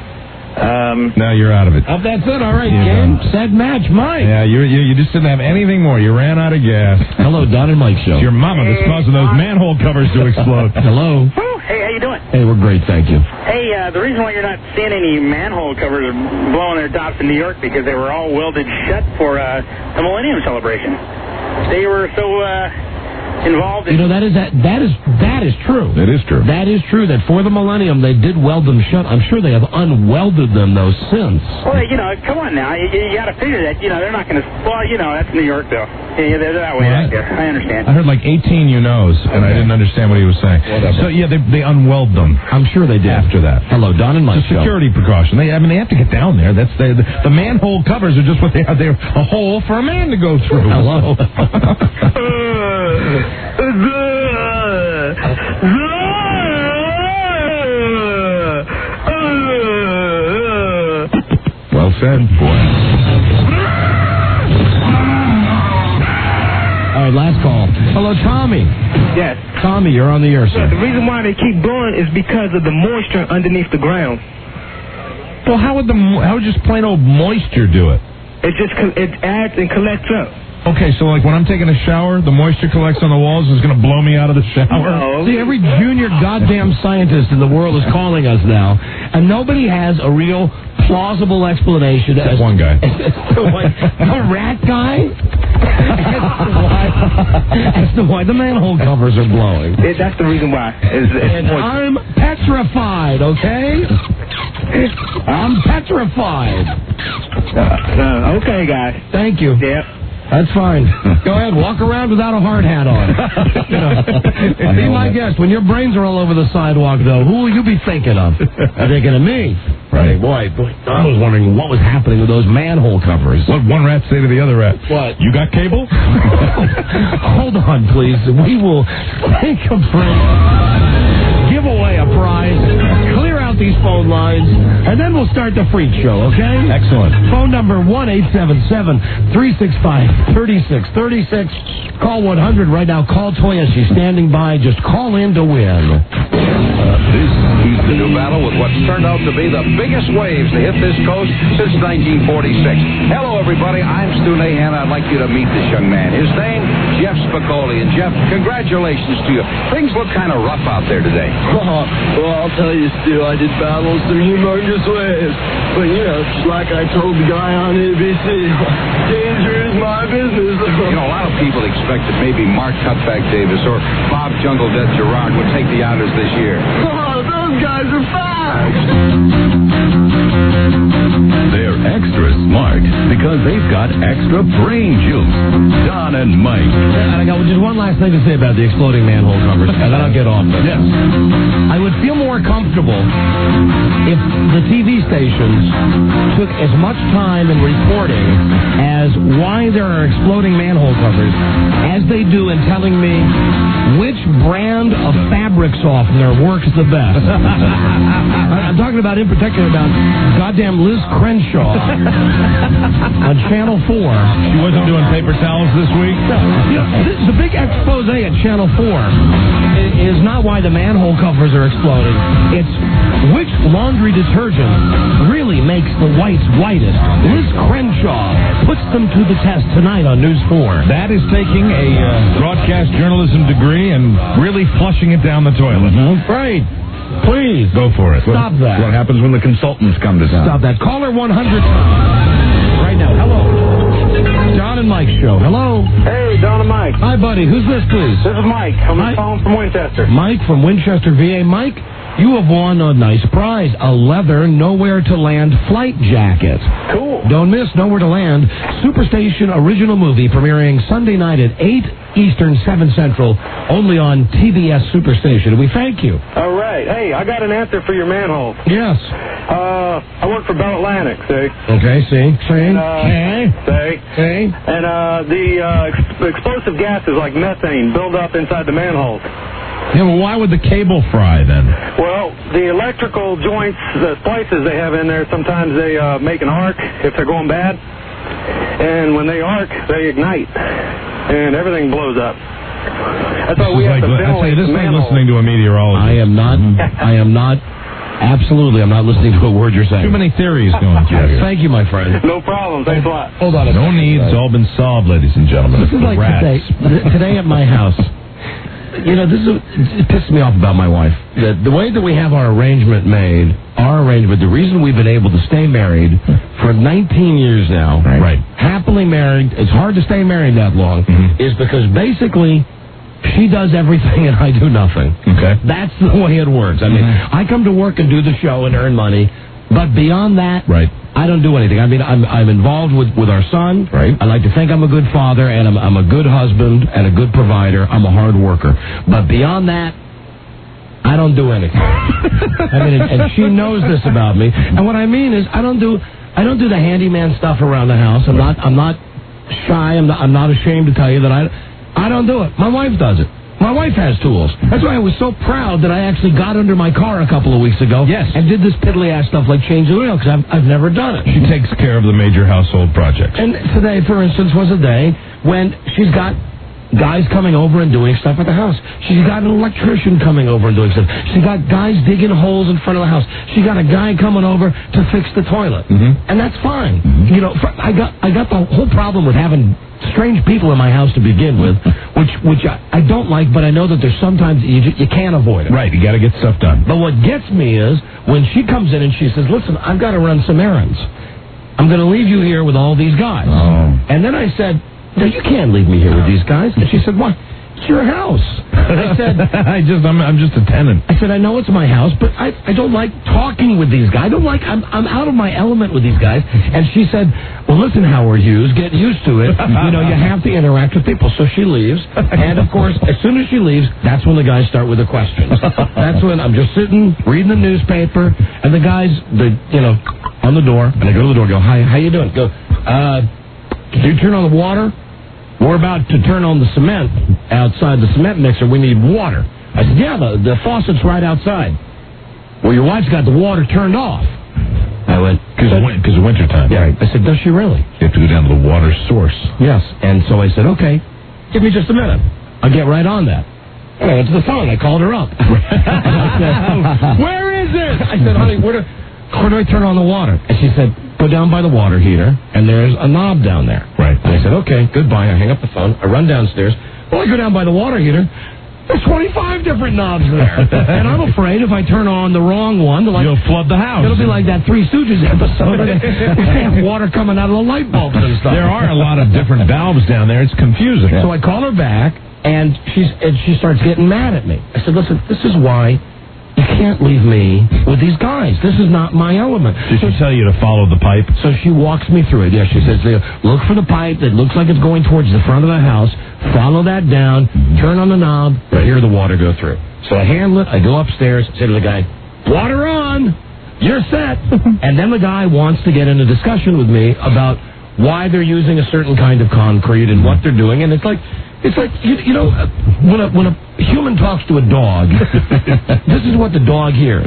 Now you're out of it. Oh, that's it. All right, game, set, match, Mike. Yeah, you just didn't have anything more. You ran out of gas. Hello, Don and Mike show. It's your mama that's causing those manhole covers to explode. Hello. Hey, how you doing? Hey, we're great, thank you. Hey, the reason why you're not seeing any manhole covers blowing their tops in New York because they were all welded shut for the Millennium celebration. They were so involved in... that is true. It is true. That is true, that for the Millennium, they did weld them shut. I'm sure they have unwelded them, though, since. Well, come on now. You got to figure that, they're not going to... Well, that's New York, though. Yeah, they're that way out there. I understand. I heard like 18 you-knows, and I didn't understand what he was saying. Whatever. So, yeah, they unweld them. I'm sure they did. After that. Hello, Don and Mike It's a security precaution. They have to get down there. That's the manhole covers are just what they are. They're a hole for a man to go through. Hello. Well said, boy. All right, last call. Hello, Tommy. Yes. Tommy, you're on the air, sir. The reason why they keep blowing is because of the moisture underneath the ground. Well, how would just plain old moisture do it? It adds and collects up. Okay, so like when I'm taking a shower, the moisture collects on the walls and is going to blow me out of the shower? No. See, every junior goddamn scientist in the world is calling us now, and nobody has a real plausible explanation. That's one guy. The rat guy? As to why the manhole covers are blowing. That's the reason why. And I'm petrified, okay? I'm petrified. Okay, guys. Thank you. Yeah. That's fine. Go ahead, walk around without a hard hat on. Be my guest. When your brains are all over the sidewalk, though, who will you be thinking of? I'm thinking of me. Right. Boy, I was wondering what was happening with those manhole covers. What one rat say to the other rat? What? You got cable? Hold on, please. We will take a break, give away a prize, clear out these phone lines, and then we'll start the freak show, okay? Excellent. Phone number 1-877-365-3636. Call 100 right now. Call Toya. She's standing by. Just call in to win. This is the new battle with what's turned out to be the biggest waves to hit this coast since 1946. Hello, everybody. I'm Stu Nahan. I'd like you to meet this young man. His name, Jeff Spicoli. And, Jeff, congratulations to you. Things look kind of rough out there today. Well, I'll tell you, Stu, I did battle some humongous waves. But, just like I told the guy on ABC, danger is my business. A lot of people expect that maybe Mark Cutback Davis or Bob Jungle Death Gerard would take the honors this year. Oh, those guys are fast! They're extra smart because they've got extra brain juice. Don and Mike. And I got just one last thing to say about the exploding manhole covers, and then I'll get off this. Yes. I would feel more comfortable if the TV stations took as much time in reporting as why there are exploding manhole covers as they do in telling me which brand of fabric softener works the best. I'm talking about, in particular, about goddamn Liz Crenshaw on Channel 4. She wasn't doing paper towels this week? This is a big expose at Channel 4. It is not why the manhole covers are exploding. It's which laundry detergent really makes the whites whitest. Liz Crenshaw puts them to the test tonight on News 4. That is taking a broadcast journalism degree and really flushing it down the toilet. Right. Please. Go for it. Stop that. What happens when the consultants come to town? Stop that. Caller 100 right now. Hello. Don and Mike show. Hello. Hey, Don and Mike. Hi, buddy. Who's this, please? This is Mike. I'm calling from Winchester. Mike from Winchester, VA. Mike, you have won a nice prize, a leather Nowhere to Land flight jacket. Cool. Don't miss Nowhere to Land, Superstation original movie premiering Sunday night at 8 Eastern, 7 Central, only on TBS Superstation. We thank you. All right. Hey, I got an answer for your manhole. Yes. I work for Bell Atlantic, see? Okay, see? And, the explosive gases like methane build up inside the manholes. Yeah, well, why would the cable fry then? Well, the electrical joints, the splices they have in there, sometimes they make an arc if they're going bad. And when they arc, they ignite. And everything blows up. That's why we have to ventilate the manhole. Listening to a meteorologist. I'm not listening to a word you're saying. Too many theories going through here. Thank you, my friend. No problem. Thanks a lot. Hold on a No second. need. It's all been solved, ladies and gentlemen. This is like today at my house. It pisses me off about my wife. The way that we have our arrangement made, the reason we've been able to stay married for 19 years now, right. Happily married, it's hard to stay married that long, is because basically she does everything and I do nothing. Okay. That's the way it works. I mean, I come to work and do the show and earn money, but beyond that, I don't do anything. I mean, I'm involved with our son. Right. I like to think I'm a good father, and I'm a good husband and a good provider. I'm a hard worker. But beyond that, I don't do anything. I mean, and she knows this about me. And what I mean is, I don't do the handyman stuff around the house. I'm not shy. I'm not ashamed to tell you that I don't do it. My wife does it. My wife has tools. That's why I was so proud that I actually got under my car a couple of weeks ago. Yes. And did this piddly-ass stuff like change the oil, because I've never done it. She takes care of the major household projects. And today, for instance, was a day when she's got guys coming over and doing stuff at the house. She's got an electrician coming over and doing stuff. She's got guys digging holes in front of the house. She got a guy coming over to fix the toilet. And that's fine. I got the whole problem with having strange people in my house to begin with, which I don't like, but I know that there's sometimes you can't avoid it. Right, you got to get stuff done. But what gets me is when she comes in and she says, listen, I've got to run some errands. I'm going to leave you here with all these guys. Oh. And then I said, no, you can't leave me here with these guys. And she said, why? it's your house. I said, I'm just a tenant. I said, I know it's my house, but I don't like talking with these guys. I'm out of my element with these guys. And she said, well, listen, Howard Hughes, get used to it. You have to interact with people. So she leaves. And, of course, as soon as she leaves, that's when the guys start with the questions. That's when I'm just sitting, reading the newspaper, and the guys, on the door, and I go to the door and go, hi, how you doing? Go, can you turn on the water? We're about to turn on the cement outside the cement mixer. We need water. I said, yeah, the faucet's right outside. Well, your wife's got the water turned off. I went, because of wintertime. Yeah. I said, does she really? You have to go down to the water source. Yes. And so I said, okay, give me just a minute. I'll get right on that. And I went to the phone. I called her up. I said, where is it? I said, honey, where do I turn on the water? And she said, go down by the water heater, and there's a knob down there. Right. And I said, okay, goodbye. I hang up the phone. I run downstairs. Well, I go down by the water heater. There's 25 different knobs there. And I'm afraid if I turn on the wrong one... You'll flood the house. It'll be like that Three Stooges episode. They have water coming out of the light bulbs and stuff. There are a lot of different valves down there. It's confusing. So I call her back, and she starts getting mad at me. I said, listen, this is why... you can't leave me with these guys. This is not my element. Did she tell you to follow the pipe? So she walks me through it. Yeah, she says, look for the pipe that looks like it's going towards the front of the house. Follow that down. Turn on the knob. Right here, the water go through. So I handle it. I go upstairs. Say to the guy, water on. You're set. And then the guy wants to get in a discussion with me about why they're using a certain kind of concrete and what they're doing. And it's like when a human talks to a dog, this is what the dog hears.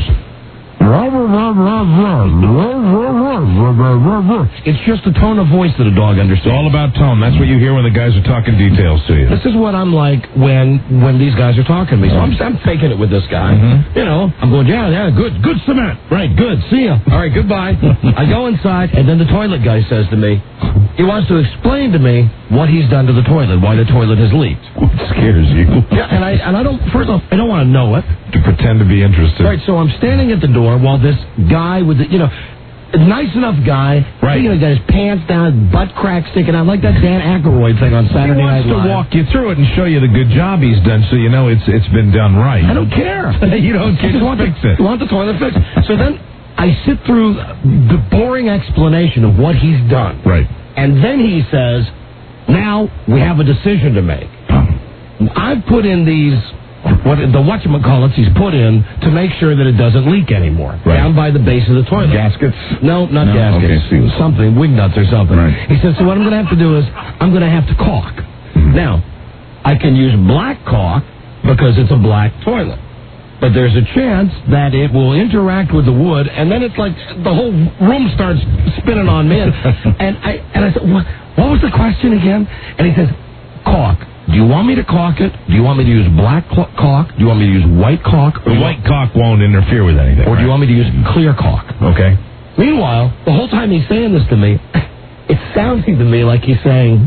It's just a tone of voice that a dog understands. It's all about tone. That's what you hear when the guys are talking details to you. This is what I'm like when these guys are talking to me. So I'm faking it with this guy. I'm going, yeah, good cement. Right, good. See ya. All right, goodbye. I go inside, and then the toilet guy says to me, he wants to explain to me what he's done to the toilet, why the toilet has leaked. It scares you. Yeah, and I don't, first off, I don't want to know it. To pretend to be interested. Right, so I'm standing at the door while this guy with the, a nice enough guy, right? He's got his pants down, butt crack sticking out, like that Dan Aykroyd thing on Saturday Night Live. He wants to walk you through it and show you the good job he's done, so you know it's been done right. I don't care. You don't care. Just fix it. You want the toilet fixed. So then I sit through the boring explanation of what he's done. Right. And then he says, now we have a decision to make. I've put in these... the whatchamacallits he's put in to make sure that it doesn't leak anymore. Right. Down by the base of the toilet. Gaskets? No, not gaskets. Okay. Something, wig nuts or something. Right. He said, so what I'm going to have to do is I'm going to have to caulk. Now, I can use black caulk because it's a black toilet. But there's a chance that it will interact with the wood, and then it's like the whole room starts spinning on me. And I said, what was the question again? And he says, caulk. Do you want me to caulk it? Do you want me to use black caulk? Do you want me to use white caulk? The white caulk won't interfere with anything. Or do you want me to use clear caulk? Okay. Meanwhile, the whole time he's saying this to me, it's sounding to me like he's saying,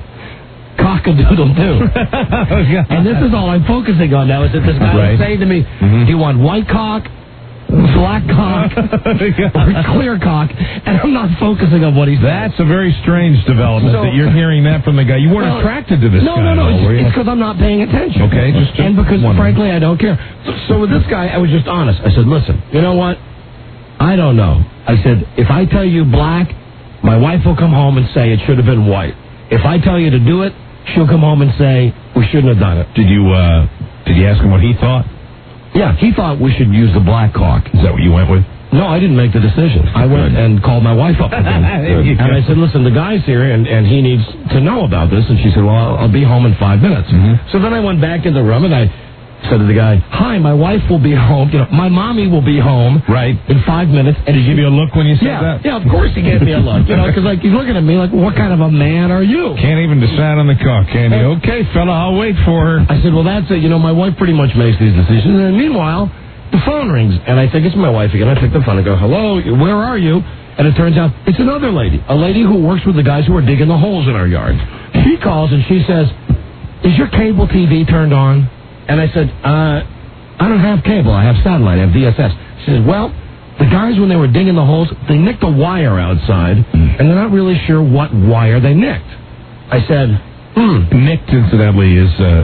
cock-a-doodle-doo. And this is all I'm focusing on now, is that this guy is saying to me, do you want white caulk, black cock, or clear cock? And I'm not focusing on what he's saying. That's a very strange development that you're hearing that from the guy. You weren't attracted to this guy. No. It's because I'm not paying attention. Okay. And because, frankly, I don't care. So with this guy, I was just honest. I said, listen, you know what? I don't know. I said, if I tell you black, my wife will come home and say it should have been white. If I tell you to do it, she'll come home and say we shouldn't have done it. Did you ask him what he thought? Yeah, he thought we should use the black caulk. Is that what you went with? No, I didn't make the decision. I went and called my wife up again. And I said, listen, the guy's here, and he needs to know about this. And she said, well, I'll be home in 5 minutes. So then I went back in the room, and I said to the guy, hi, my wife will be home. My mommy will be home in 5 minutes. And did he give you a look when you said that? Yeah, of course he gave me a look. Because he's looking at me like, what kind of a man are you? Can't even decide on the cock, can you? Okay, fella, I'll wait for her. I said, well, that's it. My wife pretty much makes these decisions. And meanwhile, the phone rings, and I think it's my wife again. I pick the phone and go, hello, where are you? And it turns out it's another lady, a lady who works with the guys who are digging the holes in our yard. She calls, and she says, is your cable TV turned on? And I said, I don't have cable. I have satellite. I have VSS. She says, well, the guys, when they were digging the holes, they nicked a wire outside, and they're not really sure what wire they nicked. I said, Nicked, incidentally, is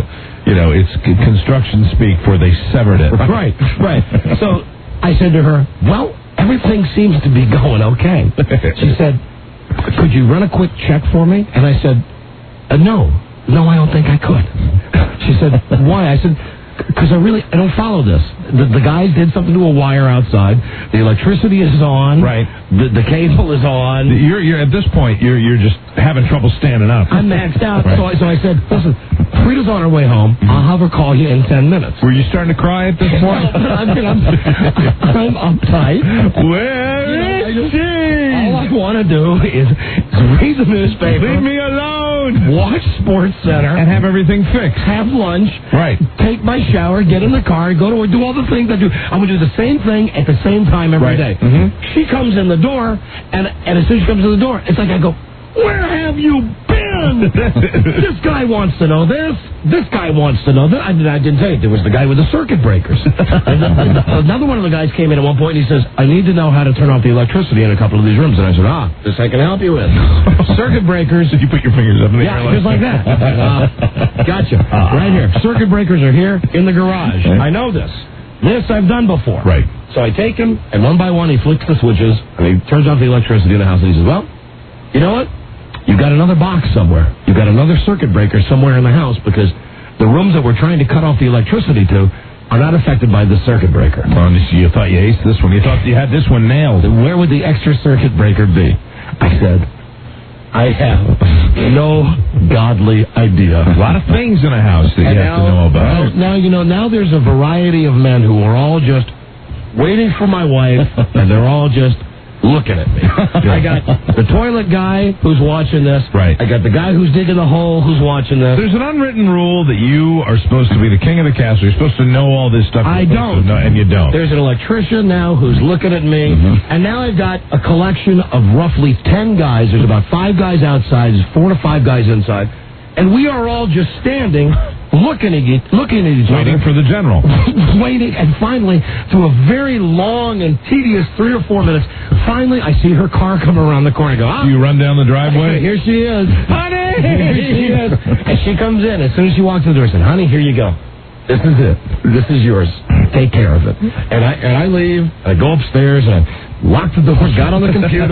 it's construction speak for they severed it. Right. So I said to her, well, everything seems to be going okay. She said, could you run a quick check for me? And I said, no, I don't think I could. She said, why? I said, because I don't follow this. The guys did something to a wire outside. The electricity is on. Right. The cable is on. You're at this point, you're just having trouble standing up. I'm maxed out. Right. So I said, listen, Frita's on her way home. I'll have her call you in 10 minutes. Were you starting to cry at this point? I'm uptight. Where is she? All I want to do is read the newspaper. Leave me alone. Watch Sports Center. And have everything fixed. Have lunch. Right. Take my shower, get in the car, go to work, do all the things I do. I'm going to do the same thing at the same time every day. Mm-hmm. She comes in the door, and as soon as she comes in the door, it's like I go, where have you been? This guy wants to know this. This guy wants to know that. I didn't tell you. There was the guy with the circuit breakers. Another one of the guys came in at one point, and he says, I need to know how to turn off the electricity in a couple of these rooms. And I said, this I can help you with. Circuit breakers. Did you put your fingers up in the air? Yeah, just like that. Gotcha. Right here. Circuit breakers are here in the garage. I know this. This I've done before. Right. So I take him, and one by one, he flicks the switches, and he turns off the electricity in the house, and he says, well, you know what? You got another box somewhere. You got another circuit breaker somewhere in the house because the rooms that we're trying to cut off the electricity to are not affected by the circuit breaker. Well, you thought you aced this one. You thought you had this one nailed. Where would the extra circuit breaker be? I said, I have no godly idea. A lot of things in a house that you have to know about. Now there's a variety of men who are all just waiting for my wife, and they're all just looking at me. I got the toilet guy who's watching this. Right. I got the guy who's digging the hole who's watching this. There's an unwritten rule that you are supposed to be the king of the castle. You're supposed to know all this stuff. I don't. And you don't. There's an electrician now who's looking at me. Mm-hmm. And now I've got a collection of roughly 10 guys. There's about 5 guys outside. There's 4 to 5 guys inside. And we are all just standing, looking at each other. Waiting for the general. Waiting, and finally, through a very long and tedious 3 or 4 minutes, finally I see her car come around the corner. I go, Do you run down the driveway? Here she is. Honey! Here she is. And she comes in. As soon as she walks in the door, I said, honey, here you go. This is it. This is yours. Take care of it. And I leave. I go upstairs, and I locked the door, got on the computer.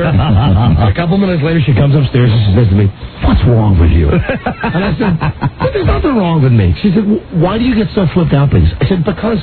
A couple minutes later, she comes upstairs, and she says to me, what's wrong with you? And I said, there's nothing wrong with me. She said, why do you get so flipped out, please? I said, because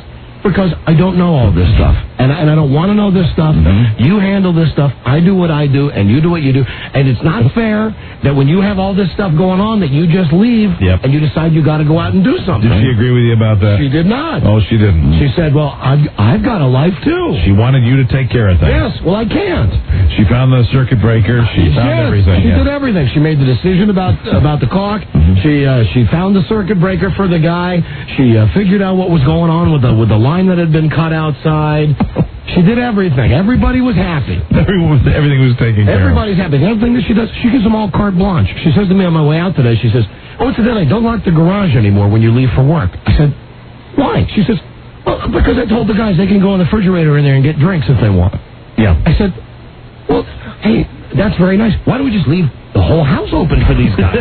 I don't know all this stuff. And I don't want to know this stuff. Mm-hmm. You handle this stuff. I do what I do, and you do what you do. And it's not fair that when you have all this stuff going on that you just leave and you decide you got to go out and do something. Did she agree with you about that? She did not. Oh, she didn't. She said, well, I've got a life, too. She wanted you to take care of things. Yes, well, I can't. She found the circuit breaker. She found everything. She did everything. She made the decision about the clock. Mm-hmm. She found the circuit breaker for the guy. She figured out what was going on with the line that had been cut outside. She did everything. Everybody was happy. Everything was taken care of. Everybody's happy. The other thing that she does, she gives them all carte blanche. She says to me on my way out today, she says, incidentally, don't lock the garage anymore when you leave for work. I said, why? She says, well, because I told the guys they can go in the refrigerator in there and get drinks if they want. Yeah. I said, well, hey, that's very nice. Why don't we just leave the whole house open for these guys?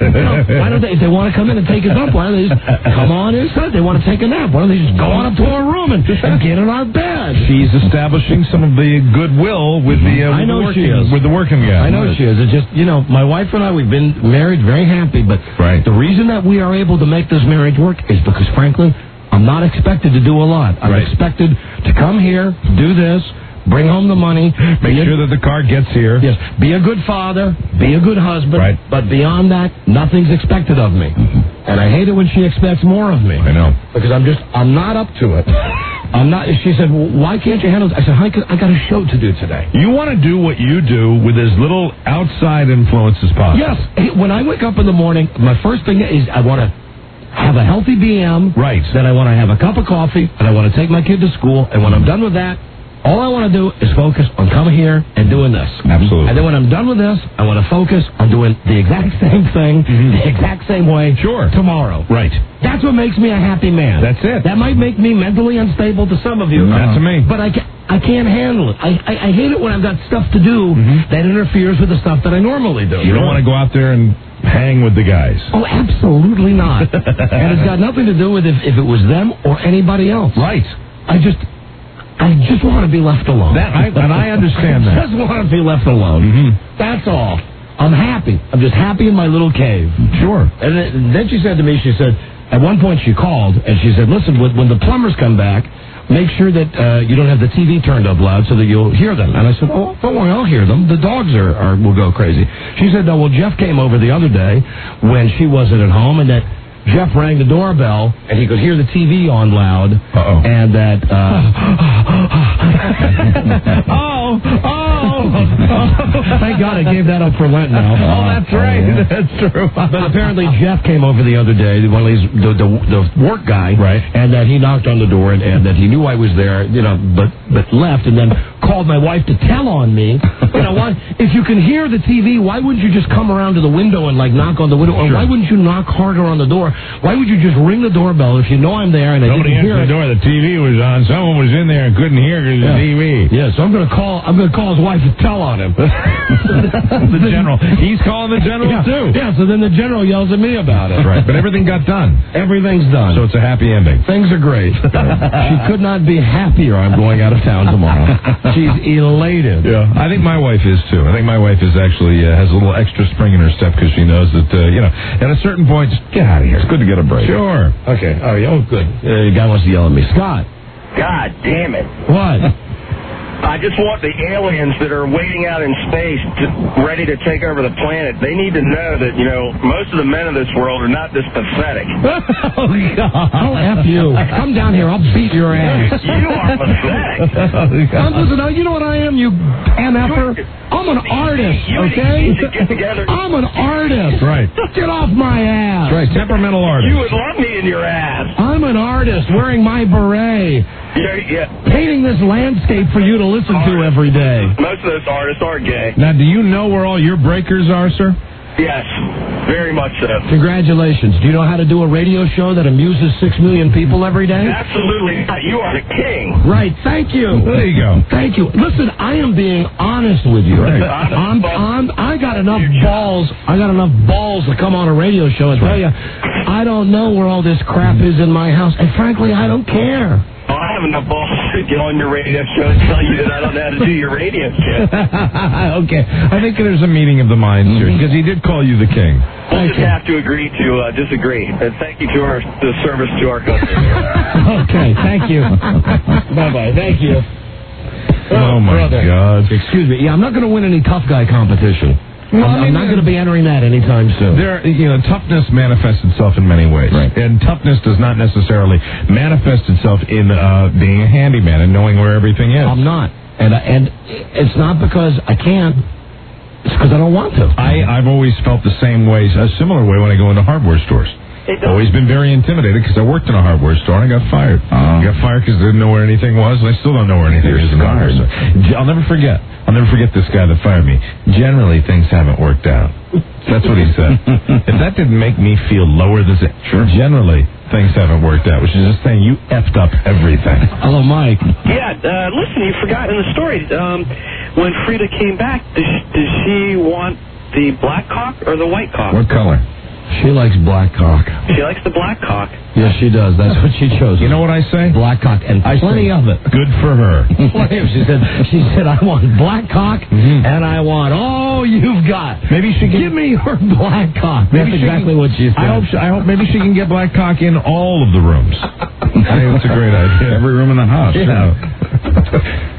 Why don't they, if they want to come in and take a dump, why don't they just come on inside? They want to take a nap. Why don't they just go on up to our room and get in our bed? She's establishing some of the goodwill with the working guy. I know she is. It's just, my wife and I, we've been married very happy, but the reason that we are able to make this marriage work is because, frankly, I'm not expected to do a lot. I'm expected to come here, do this, bring home the money. Make sure that the car gets here. Yes. Be a good father. Be a good husband. Right. But beyond that, nothing's expected of me. Mm-hmm. And I hate it when she expects more of me. I know. Because I'm not up to it. I'm not. She said, well, why can't you handle it? I said, honey, I got a show to do today. You want to do what you do with as little outside influence as possible. Yes. When I wake up in the morning, my first thing is I want to have a healthy BM. Right. Then I want to have a cup of coffee, and I want to take my kid to school. And when I'm done with that, All I want to do is focus on coming here and doing this. Absolutely. And then when I'm done with this, I want to focus on doing the exact same thing, the exact same way tomorrow. Right. That's what makes me a happy man. That's it. That might make me mentally unstable to some of you. Not to me. But I can't handle it. I hate it when I've got stuff to do that interferes with the stuff that I normally do. You don't want to go out there and hang with the guys. Oh, absolutely not. And it's got nothing to do with if it was them or anybody else. Right. I just want to be left alone. And I understand that. I just want to be left alone. That's all. I'm happy. I'm just happy in my little cave. Sure. And then she said to me, she said, at one point she called, and she said, listen, when the plumbers come back, make sure that you don't have the TV turned up loud so that you'll hear them. And I said, oh, don't worry, I'll hear them. The dogs will go crazy. She said, no, well, Jeff came over the other day when she wasn't at home, and that Jeff rang the doorbell, and he could hear the TV on loud, and that... Thank God I gave that up for Lent now. Oh, that's right. Yeah. That's true. But apparently Jeff came over the other day, one of these, the work guy, right? And that he knocked on the door and that he knew I was there, but left, and then called my wife to tell on me. Why, if you can hear the TV, why wouldn't you just come around to the window and knock on the window? Or why wouldn't you knock harder on the door? Why would you just ring the doorbell if you know I'm there and I Nobody didn't hear answered the door. The TV was on. Someone was in there and couldn't hear because of the TV. Yeah, so I'm going to call his wife to tell on him. The general. He's calling the general too. Yeah, so then the general yells at me about it. Right, but everything got done. Everything's done. So it's a happy ending. Things are great. She could not be happier I'm going out of town tomorrow. She's elated. Yeah, I think my wife is too. I think my wife is actually has a little extra spring in her step because she knows that, at a certain point, just get out of here. It's good to get a break. Sure. Okay. Oh, good. The guy wants to yell at me. Scott. God damn it. What? I just want the aliens that are waiting out in space ready to take over the planet. They need to know that, most of the men of this world are not this pathetic. Oh, God. Oh, F you. Come down here. I'll beat your ass. You are pathetic. Listen, you know what I am, you MFer? I'm an artist, okay? Get together. I'm an artist. Right. Get off my ass. Right, temperamental artist. You would love me in your ass. I'm an artist wearing my beret. Yeah. Painting this landscape for you to listen to every day. Most of those artists are gay. Now, do you know where all your breakers are, sir? Yes, very much so. Congratulations. Do you know how to do a radio show that amuses 6 million people every day? Absolutely not. You are the king. Right. Thank you. There you go. Thank you. Listen, I am being honest with you. Right. I got enough balls. I got enough balls to come on a radio show and tell you, I don't know where all this crap is in my house, and frankly, I don't care. Well, I have enough balls to get on your radio show and tell you that I don't know how to do your radio show. Okay. I think there's a meeting of the minds here, because he did call you the king. We'll just have to agree to disagree. And thank you to the service to our customers. Okay, thank you. Bye-bye. Thank you. Oh, my God. Excuse me. Yeah, I'm not going to win any tough guy competition. Well, I'm not going to be entering that anytime soon. Toughness manifests itself in many ways. Right. And toughness does not necessarily manifest itself in being a handyman and knowing where everything is. I'm not. And it's not because I can't. It's because I don't want to. I've always felt the same way, a similar way when I go into hardware stores. Always been very intimidated because I worked in a hardware store and I got fired. I got fired because I didn't know where anything was, and I still don't know where anything is. I'll never forget this guy that fired me. Generally, things haven't worked out. That's what he said. If that didn't make me feel lower than generally, things haven't worked out, which is just saying you effed up everything. Hello, Mike. Yeah, listen, you forgot in the story, when Frida came back, does she want the black cock or the white cock? What color? She likes black cock. She likes the black cock. Yes, she does. That's what she chose. You know what I say? Black cock, and plenty of it. Good for her. She said, I want black cock, and I want all you've got. Maybe she can give me your black cock. That's exactly what she said. I hope maybe she can get black cock in all of the rooms. I think that's a great idea. Every room in the house. Yeah.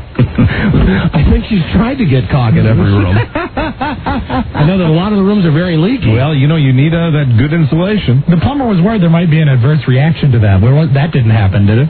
I think she's tried to get cock in every room. I know that a lot of the rooms are very leaky. Well, you need that good insulation. The plumber was worried there might be an adverse reaction to that. That didn't happen, did it?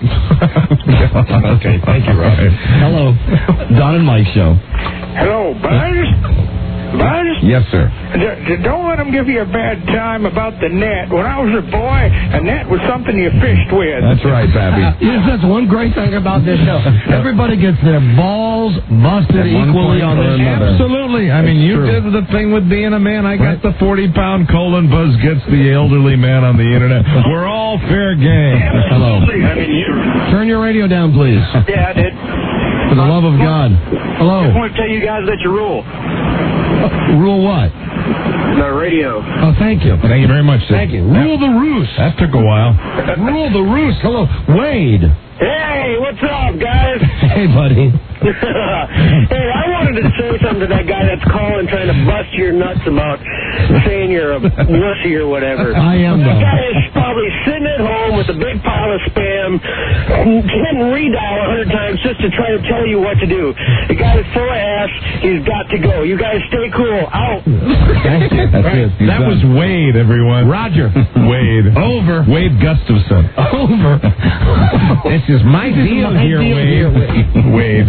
Okay, thank you, Rob. Hello, Don and Mike Show. Hello, Buzz. Yes, sir. Don't let them give you a bad time about the net. When I was a boy, a net was something you fished with. That's right, Pappy. Yes, that's one great thing about this show. Everybody gets their balls busted equally on this show. Absolutely. I mean, you did the thing with being a man. I got the 40-pound colon. Buzz gets the elderly man on the internet. We're all fair game. Hello. I mean, Turn your radio down, please. yeah, I did. For the love of God. Hello. I want to tell you guys that you rule. Rule what? The radio. Oh, thank you. Thank you very much, sir. Thank you. Rule the roost. That took a while. Rule the roost. Hello. Wade. Hey, what's up, guys? Hey, buddy. Hey, I wanted to say something to that guy that's calling trying to bust your nuts about saying you're a wussy or whatever. I am, though. That guy is probably sitting at home with a big pile of spam, hitting redial 100 times just to try to tell you what to do. The guy is full of ass. He's got to go. You guys stay cool. Out. Thank you. That's it. That was Wade, everyone. Roger. Wade. Over. Wade Gustafson. Over. This is my deal here, Wade. Wade.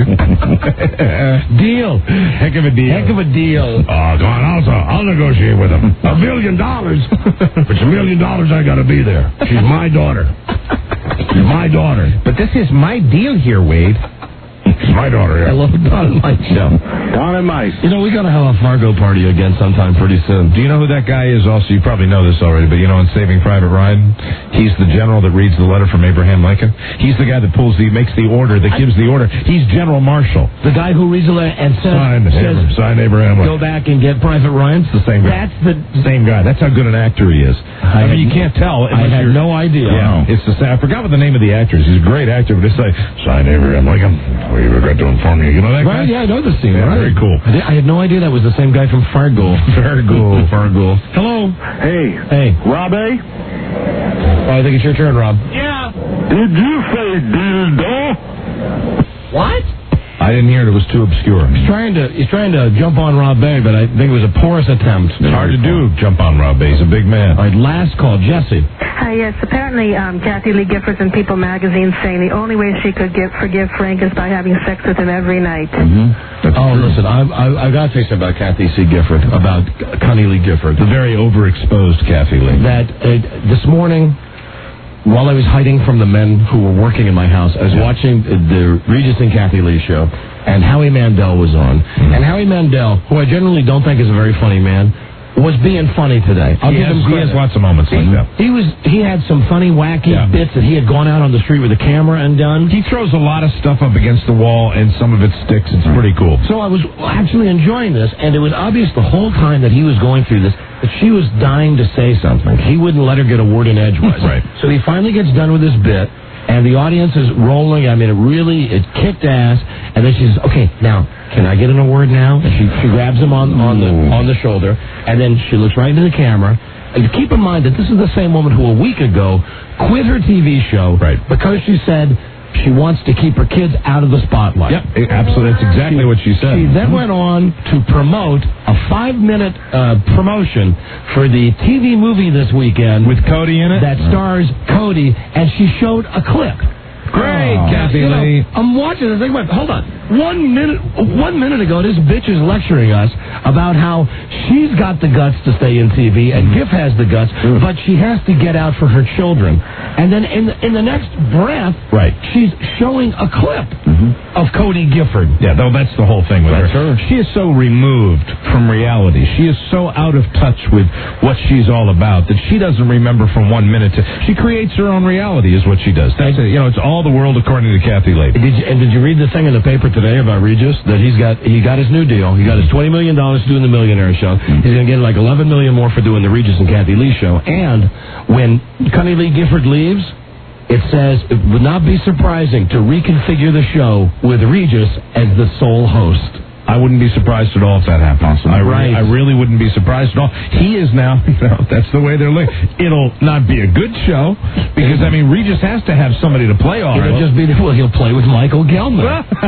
Deal. Heck of a deal. Heck of a deal. Oh, go on. I'll negotiate with him. $1 million. If it's $1 million, I got to be there. She's my daughter. She's my daughter. But this is my deal here, Wade. It's my daughter. I love Don and Mike show. Don and Mike. You know, we got to have a Fargo party again sometime pretty soon. Do you know who that guy is also? You probably know this already, but you know in Saving Private Ryan, he's the general that reads the letter from Abraham Lincoln. He's the guy that makes the order, that gives the order. He's General Marshal. The guy who reads the letter and says sign Abraham Lincoln. Go back and get Private Ryan. It's the same guy. That's the same guy. That's how good an actor he is. I mean, you can't tell. I had no idea. Yeah, it's the same. I forgot what the name of the actor is. He's a great actor, but it's like, sign Abraham Lincoln. We regret to inform you. You know that guy? Right, yeah, I know the scene. Yeah, right. Very cool. I had no idea that was the same guy from Fargo. Fargo. Hello. Hey. Rob A? Oh, I think it's your turn, Rob. Yeah. Did you say dildo? What? I didn't hear it. It was too obscure. He's trying to jump on Rob Bay, but I think it was a porous attempt. It's hard to do, jump on Rob Bay. He's a big man. All right, last call, Jesse. Hi, yes. Apparently, Kathy Lee Gifford's in People magazine saying the only way she could forgive Frank is by having sex with him every night. Mm-hmm. Listen, I've got to say something about Kathy C. Gifford, about Connie Lee Gifford. The very overexposed Kathy Lee. That this morning, while I was hiding from the men who were working in my house, I was watching the Regis and Kathy Lee show, and Howie Mandel was on. Mm-hmm. And Howie Mandel, who I generally don't think is a very funny man, was being funny today. I'll give him credit. He has lots of moments like that. He had some funny, wacky bits that he had gone out on the street with a camera and done. He throws a lot of stuff up against the wall, and some of it sticks. It's pretty cool. So I was actually enjoying this, and it was obvious the whole time that he was going through this that she was dying to say something. He wouldn't let her get a word in edgewise. Right. So he finally gets done with this bit, and the audience is rolling. I mean, it kicked ass. And then she says, okay, now, can I get in a word now? And she grabs him on the shoulder, and then she looks right into the camera. And keep in mind that this is the same woman who a week ago quit her TV show because she said she wants to keep her kids out of the spotlight. Yep, absolutely. That's exactly what she said. She then went on to promote a 5-minute promotion for the TV movie this weekend. With Cody in it? That stars Cody, and she showed a clip. Great, Kathy Lee. I'm watching this. Hold on. 1 minute ago, this bitch is lecturing us about how she's got the guts to stay in TV, and Giff has the guts, but she has to get out for her children. And then in the next breath, she's showing a clip of Cody Gifford. Yeah, though that's the whole thing with her. She is so removed from reality. She is so out of touch with what she's all about that she doesn't remember from 1 minute to... She creates her own reality is what she does. That's it. You know, it's all the world according to Kathy Lee. Did you read the thing in the paper today about Regis that he got his new deal? He got his $20 million doing the Millionaire Show. He's going to get like $11 million more for doing the Regis and Kathy Lee show. And when Connie Lee Gifford leaves, it says it would not be surprising to reconfigure the show with Regis as the sole host. I wouldn't be surprised at all if that happens. I really wouldn't be surprised at all. He is now, that's the way they're linked. It'll not be a good show because, I mean, Regis has to have somebody to play on. It'll just be, he'll play with Michael Gelman.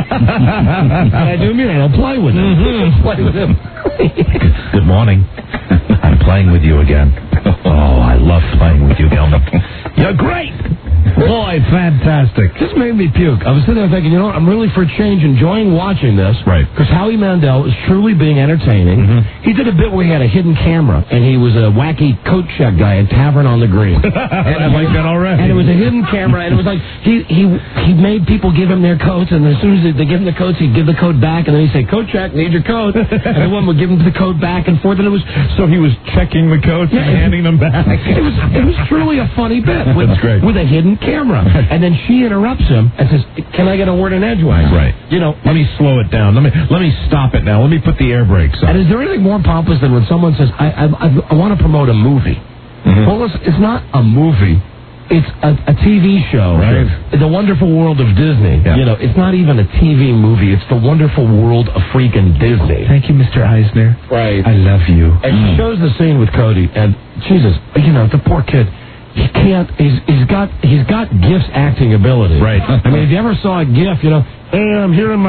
I do mean I'll play with him. Play with him. Good morning. I'm playing with you again. Oh, I love playing with you, Gelman. You're great. Boy, fantastic. This made me puke. I was sitting there thinking, you know what, I'm really for a change enjoying watching this. Right. Because Howie Mandel is truly being entertaining. Mm-hmm. He did a bit where he had a hidden camera, and he was a wacky coat check guy at Tavern on the Green. I like that already. And it was a hidden camera, and it was like, he made people give him their coats, and as soon as they give him the coats, he'd give the coat back, and then he'd say, coat check, need your coat. And the one would give him the coat back and forth, and it was... So he was checking the coats and handing them back. It was truly a funny bit with, That's great. with a hidden camera. And then she interrupts him and says, can I get a word in edgewise? Right. You know, let me slow it down. Let me stop it now. Let me put the air brakes on. And is there anything more pompous than when someone says, I want to promote a movie? Mm-hmm. Well, it's not a movie. It's a TV show. Right. The Wonderful World of Disney. Yeah. You know, it's not even a TV movie. It's the Wonderful World of freaking Disney. Thank you, Mr. Eisner. Right. I love you. And she shows the scene with Cody, and Jesus, you know, the poor kid. He can't. He's got GIF's acting ability. Right. I mean, if you ever saw a GIF, you know, hey, I'm here in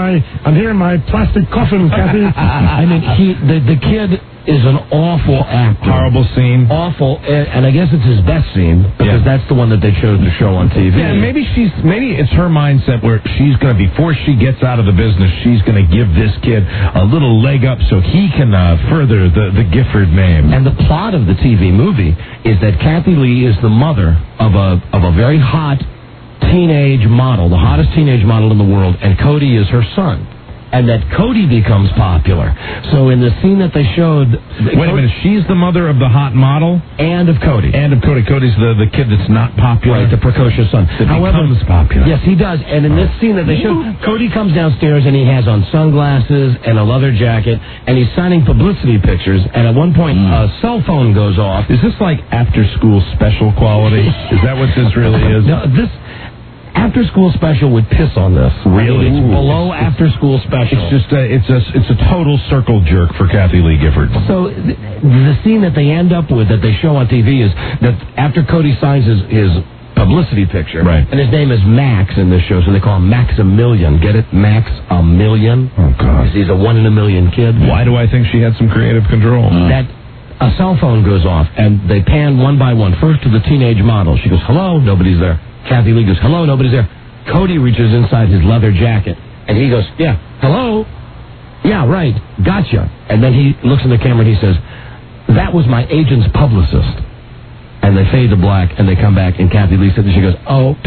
my plastic coffin, Kathy. I mean, the kid is an awful actor. Horrible scene. Awful, and I guess it's his best scene because that's the one that they chose to show on TV. Yeah, and maybe it's her mindset where she's going to, before she gets out of the business, she's going to give this kid a little leg up so he can further the Gifford name. And the plot of the TV movie is that Kathy Lee is the mother of a very hot teenage model, the hottest teenage model in the world, and Cody is her son. And that Cody becomes popular. So in the scene that they showed... Wait a minute, she's the mother of the hot model? And of Cody. Cody's the kid that's not popular. Right, the precocious son. However, becomes popular. Yes, he does. And in this scene that they showed, Cody comes downstairs and he has on sunglasses and a leather jacket, and he's signing publicity pictures, and at one point a cell phone goes off. Is this like after-school special quality? Is that what this really is? No, this... After-school special would piss on this. Really? I mean, it's below after-school special. It's just it's a total circle jerk for Kathy Lee Gifford. So the scene that they end up with that they show on TV is that after Cody signs his publicity picture, right, and his name is Max in this show, so they call him Maximilian. Get it? Max-a-million. Oh God! He's a 1 in a million kid. Why do I think she had some creative control? That a cell phone goes off, and they pan one by one. First to the teenage model. She goes, "Hello," nobody's there. Kathy Lee goes, "Hello," nobody's there. Cody reaches inside his leather jacket, and he goes, "Yeah, hello? Yeah, right, gotcha." And then he looks in the camera and he says, "That was my agent's publicist." And they fade to black, and they come back, and Kathy Lee said, and she goes, "Oh."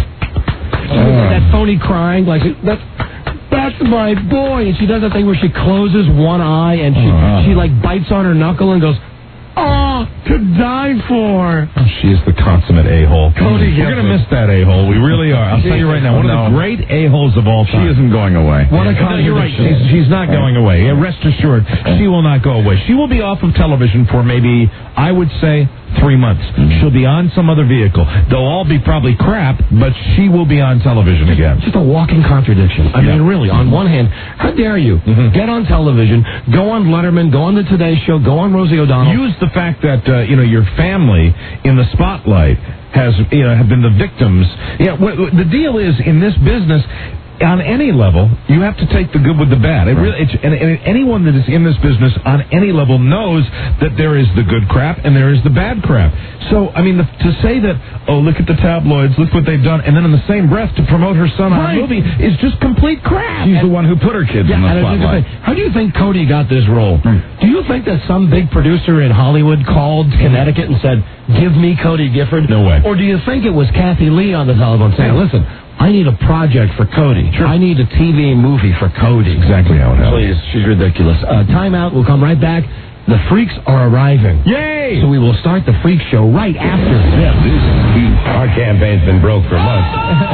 That phony crying, like, that's my boy. And she does that thing where she closes one eye, and she like bites on her knuckle and goes, "Oh, to die for." Oh, she is the consummate a-hole. Cody, we're going to miss that a-hole. We really are. I'll tell you right now, one of the great a-holes of all time. She isn't going away. What a You're right. She's not going away. Yeah, rest assured, she will not go away. She will be off of television for maybe, I would say, 3 months. She'll be on some other vehicle. They'll all be probably crap, but she will be on television again. Just a walking contradiction. I mean, really, on one hand, how dare you get on television, go on Letterman, go on the Today Show, go on Rosie O'Donnell. Use the fact that, your family in the spotlight have been the victims. The deal is, in this business, on any level, you have to take the good with the bad. And anyone that is in this business on any level knows that there is the good crap and there is the bad crap. So, I mean, to say that, oh, look at the tabloids, look what they've done, and then in the same breath to promote her son on a movie is just complete crap. She's the one who put her kids in the spotlight. How do you think Cody got this role? Do you think that some big producer in Hollywood called Connecticut and said, "Give me Cody Gifford"? No way. Or do you think it was Kathy Lee on the telephone saying, "Listen, I need a project for Cody. Sure. I need a TV movie for Cody." Exactly how it happened. Please, she's ridiculous. Time out. We'll come right back. The freaks are arriving. Yay! So we will start the freak show right after this. Our campaign's been broke for months.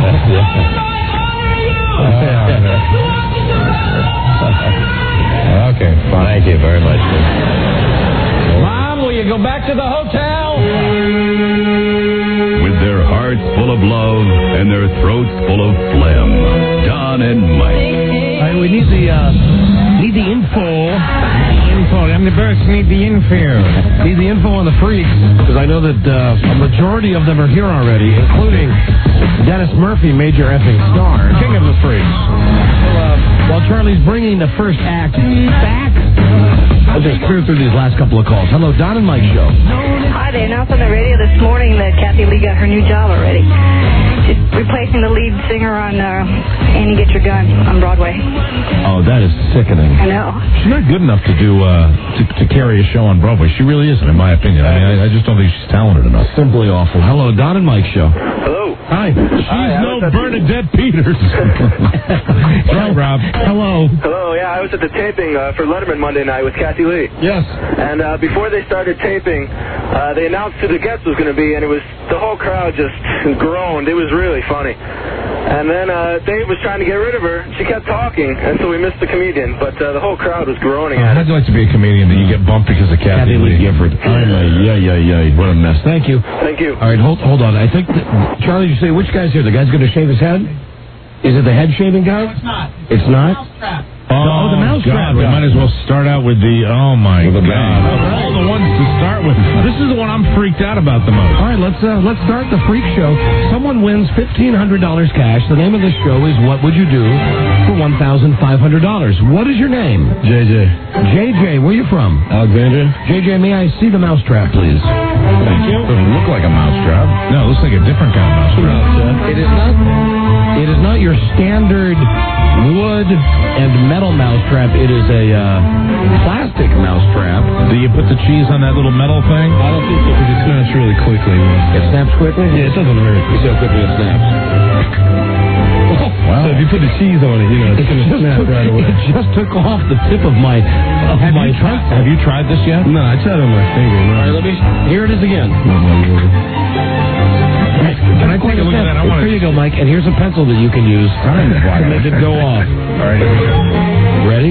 Okay, fine. Thank you very much. Mom, will you go back to the hotel? With their hearts full of love and their throats full of phlegm, Don and Mike. All right, we need the info. I'm the boss. Need the info. Need the info on the freaks, because I know that a majority of them are here already, including Dennis Murphy, major effing star, king of the freaks. So, while Charlie's bringing the first act back, I'll just clear through these last couple of calls. Hello, Don and Mike Show. Hi, they announced on the radio this morning that Kathy Lee got her new job already. She's replacing the lead singer on Annie Get Your Gun on Broadway. Oh, that is sickening. I know. She's not good enough to do to carry a show on Broadway. She really isn't, in my opinion. I mean, I just don't think she's talented enough. Simply awful. Hello, Don and Mike Show. Hello. Hi. She's no Bernadette Peters. Right, Rob. Hello. Hello, yeah, I was at the taping for Letterman Monday night with Kathy Lee. Yes. And before they started taping, they announced who the guest was going to be, and it was the whole crowd just groaned. It was really funny. And then Dave was trying to get rid of her. She kept talking, and so we missed the comedian. But the whole crowd was groaning at How'd you like to be a comedian that you get bumped because of Kathy Lee Gifford? What a mess. Thank you. Thank you. All right, hold on. I think, Charlie, you say which guy's here? The guy's going to shave his head? Is it the head shaving guy? No, it's not. It's not? Mousetrap. Oh, the mousetrap. We might as well start out with the, oh my God. All the ones to start with. This is the one I'm freaked out about the most. All right, let's start the freak show. Someone wins $1,500 cash. The name of the show is What Would You Do for $1,500. What is your name? JJ. JJ, where are you from? Alexandria. JJ, may I see the mousetrap, please? Thank you. Doesn't look like a mousetrap. No, it looks like a different kind of mousetrap. It is not your standard wood and metal mousetrap. It is a plastic mousetrap. Do you put the cheese on that little metal thing? I don't think so, because it snaps really quickly. It snaps quickly? Yeah, it doesn't hurt. You see how quickly it snaps. Wow. So if you put the cheese on it, it's going to snap right away. It just took off the tip of my tongue. Have you tried this yet? No, I tried it on my finger. No. All right, here it is again. Can I take a look at that? Here you go, Mike. And here's a pencil that you can use to make it go off. All right, here we go. Ready?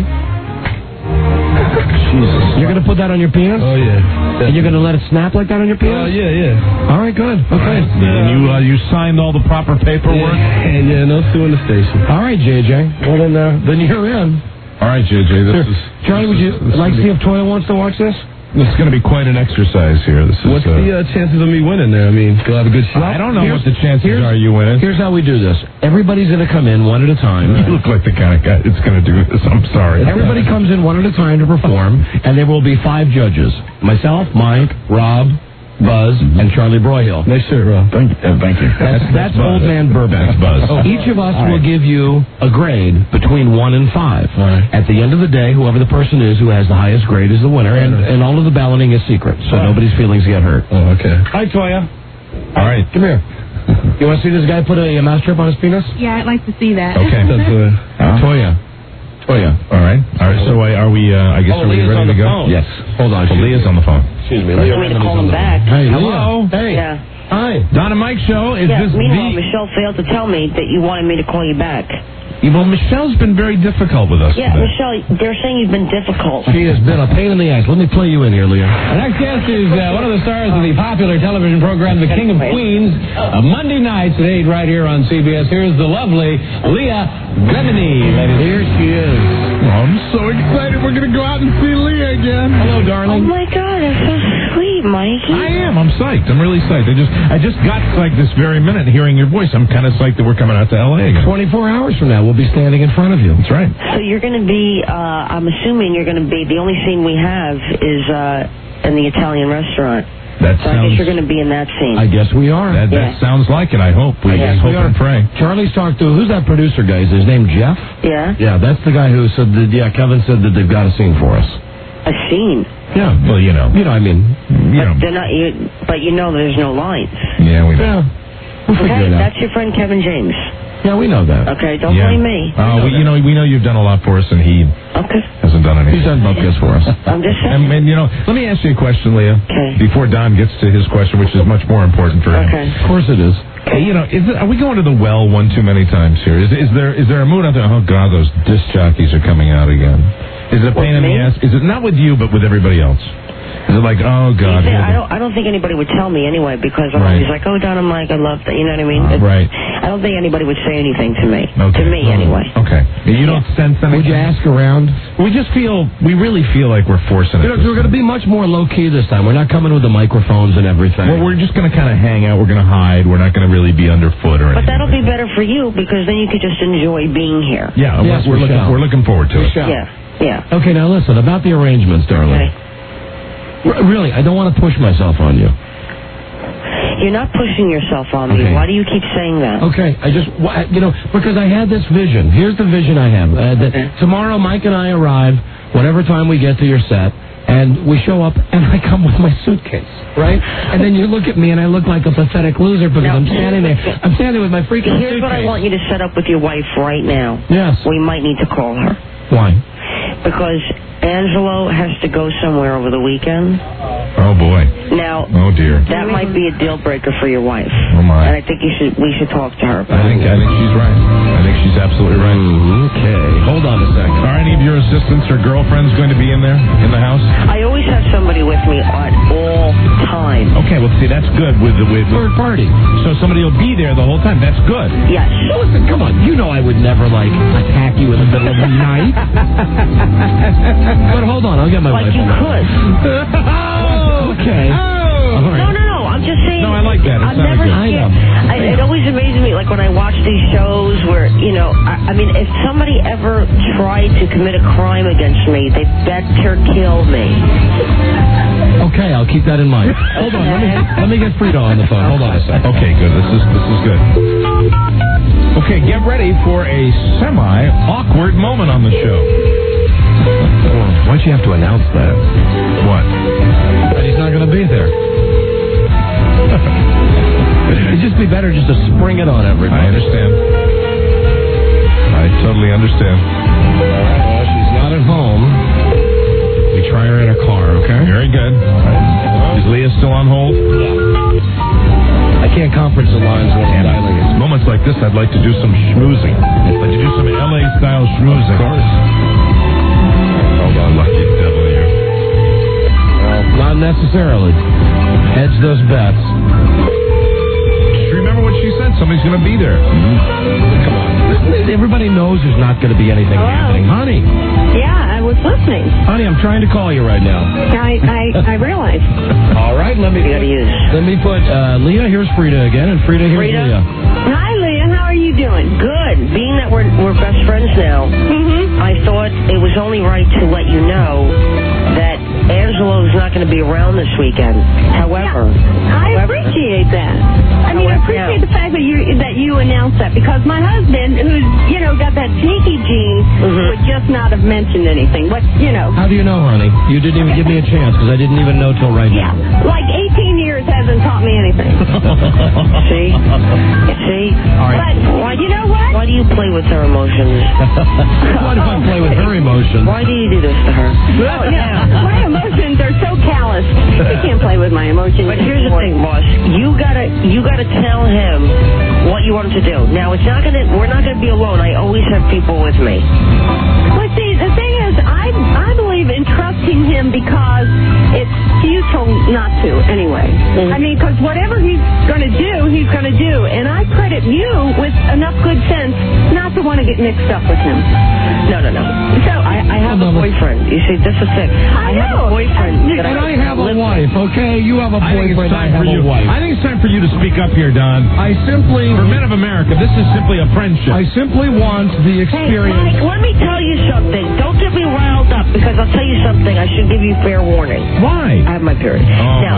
Jesus. You're going to put that on your penis? Oh, yeah. And you're going to let it snap like that on your penis? Yeah. All right, good. Okay. And you signed all the proper paperwork? Yeah, no suing the station. All right, JJ. Well, then you're in. All right, JJ. Charlie, would you like to see if Toya wants to watch this? This is going to be quite an exercise here. What's the chances of me winning there? I mean, do I have a good shot? I don't know what the chances are you winning. Here's how we do this. Everybody's going to come in one at a time. You look like the kind of guy that's going to do this. I'm sorry. Everybody comes in one at a time to perform, and there will be 5 judges. Myself, Mike, Rob, Buzz, and Charlie Broyhill. Nice shirt, Rob. Thank you. That's Old Man Burbank. That's Buzz. Each of us will give you a grade between 1 and 5. At the end of the day, whoever the person is who has the highest grade is the winner, and all of the balloting is secret, so nobody's feelings get hurt. Oh, okay. Hi, Toya. All right. Come here. You want to see this guy put a mousetrap on his penis? Yeah, I'd like to see that. Okay. Toya. All right. So are we? I guess are we ready to go? Phone. Yes. Hold on. Leah's on the phone. Excuse me. Leah. Want me to call him back? Hey, hello. Hey. Yeah. Hi. Don and Mike show. Is this meanwhile, Michelle failed to tell me that you wanted me to call you back. Well, Michelle's been very difficult with us. Yeah, today. Michelle, they're saying you've been difficult. She has been a pain in the ass. Let me play you in here, Leah. Our next guest is one of the stars of the popular television program, The King of Queens, Monday nights at 8 right here on CBS. Here's the lovely Leah Remini. Here she is. I'm so excited. We're going to go out and see Leah again. Hello, darling. Oh, my God. That's so sweet, Mikey. I am. I'm psyched. I'm really psyched. I just got psyched this very minute hearing your voice. I'm kind of psyched that we're coming out to L.A. again. 24 hours from now, we'll be standing in front of you. That's right. So you're going to be, I'm assuming you're going to be, the only scene we have is in the Italian restaurant. So I guess you're going to be in that scene. I guess we are. That sounds like it, I hope. We hope and pray. Charlie's talked to, who's that producer guy? Is his name Jeff? Yeah. Yeah, that's the guy who said that, Kevin said that they've got a scene for us. A scene? Yeah, well, you know, I mean, They're not, but there's no lines. Yeah, we know. We'll figure it out. That's your friend Kevin James. Yeah, we know that. Okay, don't blame me. We know you've done a lot for us, and he hasn't done anything. He's done both this for us. I'm just saying. And let me ask you a question, Leah. Okay. Before Don gets to his question, which is much more important for him. Okay. Of course it is. Are we going to the well one too many times here? Is there a mood out there? Oh God, those disc jockeys are coming out again. Is it a pain in the ass? Is it not with you, but with everybody else? Is it like, oh God? I don't think anybody would tell me anyway, because I'm always like, oh, Don, I'm like, I love that. You know what I mean? Right. I don't think anybody would say anything to me. Okay. To me, anyway. Okay. You don't sense anything? Would you ask around? We really feel like we're forcing it. We're going to be much more low-key this time. We're not coming with the microphones and everything. Well, we're just going to kind of hang out. We're going to hide. We're not going to really be underfoot or anything. But that'll be better for you, because then you could just enjoy being here. Yeah, we're looking forward to it. Yeah. Okay, now listen, about the arrangements, darling. Okay. Really, I don't want to push myself on you. You're not pushing yourself on me. Okay. Why do you keep saying that? Okay, because I had this vision. Here's the vision I have. That tomorrow, Mike and I arrive, whatever time we get to your set, and we show up, and I come with my suitcase, right? And then you look at me, and I look like a pathetic loser because I'm standing there. I'm standing with my freaking Here's suitcase. what I want you to set up with your wife right now. Yes. We might need to call her. Why? Because Angelo has to go somewhere over the weekend. Oh, boy. Now, oh, dear. That might be a deal breaker for your wife. Oh, my. And I think we should talk to her. I think she's right. I think she's absolutely right. Okay. Hold on a second. Are any of your assistants or girlfriends going to be in there, in the house? I always have somebody with me at all times. Okay, well, see, that's good with third party. So somebody will be there the whole time. That's good. Yes. Listen, come on. You know I would never, attack you in the middle of the night. But hold on, I'll get my wife. Like you could. Okay. Oh. Right. No. I'm just saying. No, I like that. I'm never scared. It always amazes me, like when I watch these shows where, I mean, if somebody ever tried to commit a crime against me, they better kill me. Okay, I'll keep that in mind. Hold on, let me get Frida on the phone. Hold on a second. Okay, good. This is good. Okay, get ready for a semi-awkward moment on the show. Why'd you have to announce that? What? That he's not going to be there. It'd just be better just to spring it on everybody. I understand. I totally understand. She's not at home. We try her in a car, okay? Very good. Is Leah still on hold? Yeah. I can't conference the lines when I'm dialing it. Moments like this, I'd like to do some schmoozing. I'd like to do some LA-style schmoozing. Of course. Hold on, lucky devil you. Well, not necessarily. Hedge those bets. Remember what she said? Somebody's going to be there. Come on. Everybody knows there's not going to be anything happening. Honey. Yeah, I was listening. Honey, I'm trying to call you right now. I realize. All right, let me put Leah. Here's Frida again, and Frida, here's Leah. Hi, Leah. How are you doing? Good. Being that we're best friends now, I thought it was only right to let you know that Angelo is not going to be around this weekend. However, I appreciate that. I mean, I appreciate the fact that you announced that, because my husband, who's got that sneaky gene, would just not have mentioned anything. But how do you know, honey? You didn't even give me a chance because I didn't even know till right now. Yeah, like 18 years hasn't taught me anything. See. All right. But you know what? Why do you play with her emotions? Why do I play with her emotions? Why do you do this to her? Well, my emotions are so callous. You can't play with my emotions. But here's the thing, boss. You gotta tell him what you want him to do. Now we're not gonna be alone. I always have people with me. Well, see, the thing is, I believe in trusting him because it's futile not to anyway. I mean, because whatever he's going to do, he's going to do. And I credit you with enough good sense not to want to get mixed up with him. No. So I have a boyfriend. You see, this is it. I have a boyfriend. And I have a wife, okay? You have a boyfriend, I have a wife. I think it's time for you to speak up here, Don. For Men of America, this is simply a friendship. I simply want the experience. Hey, Mike, let me tell you something. Don't get me riled up, because I'll tell you something. I should give you fair warning. Why? I have my period. Oh, now,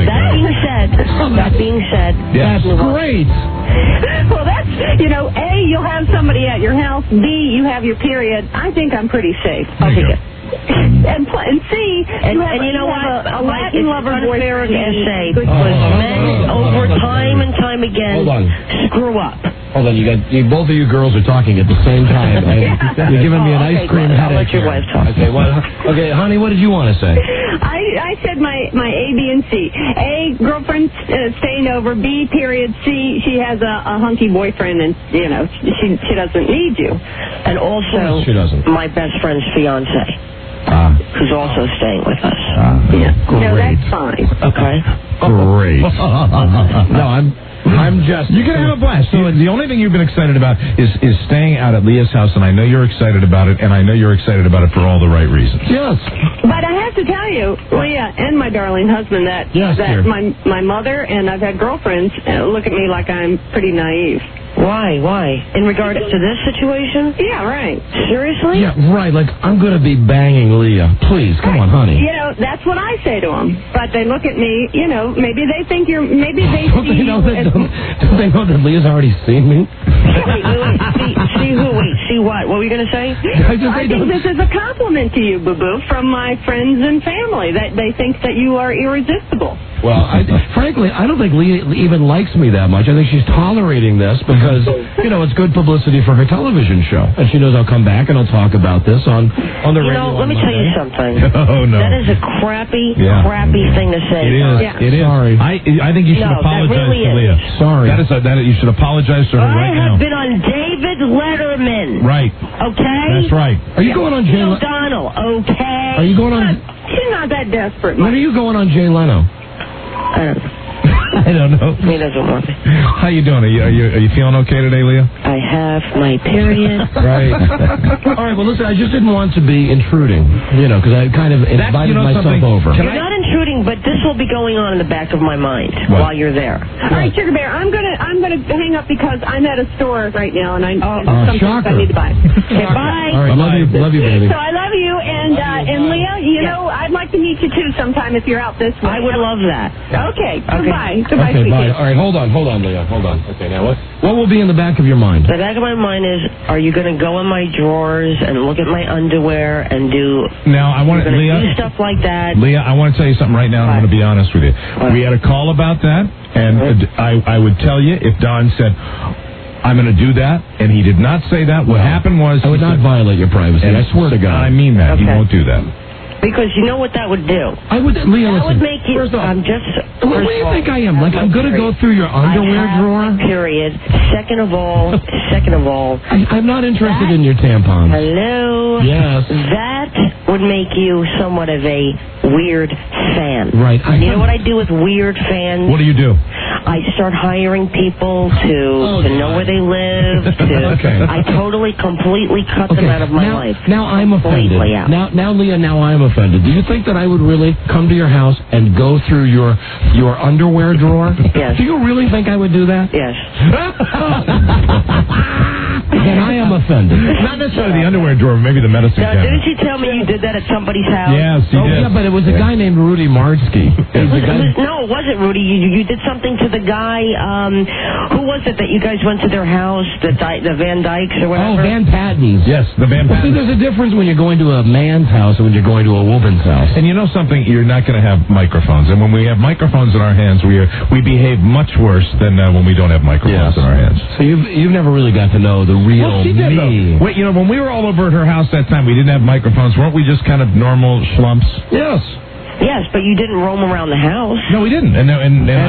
that being said, that's great. Well, that's, A, you'll have somebody at your house. B, you have your period. I think I'm pretty safe. Okay, good. And C, you know what? A Latin lover boyfriend. essay Because men, over time and time again, screw up. Hold on, both of you girls are talking at the same time. You're giving me an ice cream headache. I'll let your wife talk. Okay, honey, what did you want to say? I said my A, B, and C. A, girlfriend staying over. B, period. C, she has a hunky boyfriend, and she doesn't need you. And also, she doesn't. My best friend's fiance, who's also staying with us. Great. No, that's fine. Okay. Great. No, I'm just... You're going to have a blast. So the only thing you've been excited about is staying out at Leah's house, and I know you're excited about it, and I know you're excited about it for all the right reasons. Yes. But I have to tell you, Leah and my darling husband, that dear. my mother and I've had girlfriends look at me like I'm pretty naive. Why? In regards to this situation? Yeah, right. Seriously? Yeah, right. Like, I'm going to be banging Leah. Please, come on, honey. You know, that's what I say to them. But they look at me, you know, maybe they think you're, maybe they Don't see they know you that? as... Don't they know that Leah's already seen me? Wait. See who? Wait, see what? What were you going to say? I think this is a compliment to you, Boo-Boo, from my friends and family, that they think that you are irresistible. Well, frankly, I don't think Leah even likes me that much. I think she's tolerating this because, you know, it's good publicity for her television show. And she knows I'll come back and I'll talk about this on the radio. You know, let me tell you something. Oh, no. That is a crappy thing to say. It is. Yeah. It is. Sorry. I think you should apologize that really to is. Leah. Sorry. That you should apologize to her right I now. have been on David Letterman. Right. Okay? That's right. Are you going on Jay Leno? O'Donnell, okay? Are you going on? She's not that desperate. When are you going on Jay Leno? I don't know. He doesn't want me. How you doing? Are you feeling okay today, Leah? I have my period. Right. All right. Well, listen. I just didn't want to be intruding, you know, because I kind of invited myself over. You're not intruding, but this will be going on in the back of my mind while you're there. All right, Sugar Bear, I'm gonna hang up because I'm at a store right now and I some things shocker. I need to buy. Okay, bye. All right. Love you, baby. So I love you, and Leah, you know, I'd like to meet you too sometime if you're out this way. I would love that. Okay. Goodbye. Goodbye, Okay, sweetie. bye. All right, hold on, Leah. Hold on. Okay, now what will be in the back of your mind? The back of my mind is, are you going to go in my drawers and look at my underwear and do... Now, I want to... Leah... do stuff like that? Leah, I want to tell you something right now, and I'm going to be honest with you. We had a call about that, and I would tell you if Don said... I'm going to do that, and he did not say that. What happened was... I would not violate your privacy. I swear to God. I mean that. He won't do that. Because you know what that would do? I would, Leah, that listen. would make you... I'm just... What do you think I am? Like, I'm going to go through your underwear drawer? Period. Second of all... I'm not interested in your tampons. Hello? Yes. That would make you somewhat of a weird fan. Right. You know what I do with weird fans? What do you do? I start hiring people to know where they live. I totally, completely cut them out of my life. Now I'm offended. Now, Leah, now I'm offended. Do you think that I would really come to your house and go through your underwear drawer? Yes. Do you really think I would do that? Yes. Then I am offended. Not necessarily the underwear drawer, maybe the medicine Now, cabinet. didn't you tell me you did that at somebody's house? Yes, he did. Yeah, but it was a guy named Rudy Mardsky. No, it wasn't Rudy. You did something to the guy. Who was it that you guys went to their house? The Van Dykes or whatever? Oh, Van Pattens. Yes, the Van Pattens. See, there's a difference when you're going to a man's house and when you're going to a woman's house. And you know something? You're not going to have microphones. And when we have microphones in our hands, we behave much worse than when we don't have microphones in our hands. So you've never really got to know the real she did, me. Though. Wait, you know, when we were all over at her house that time, we didn't have microphones. Weren't we just kind of normal schlumps? Yes. Yes, but you didn't roam around the house. No, we didn't. And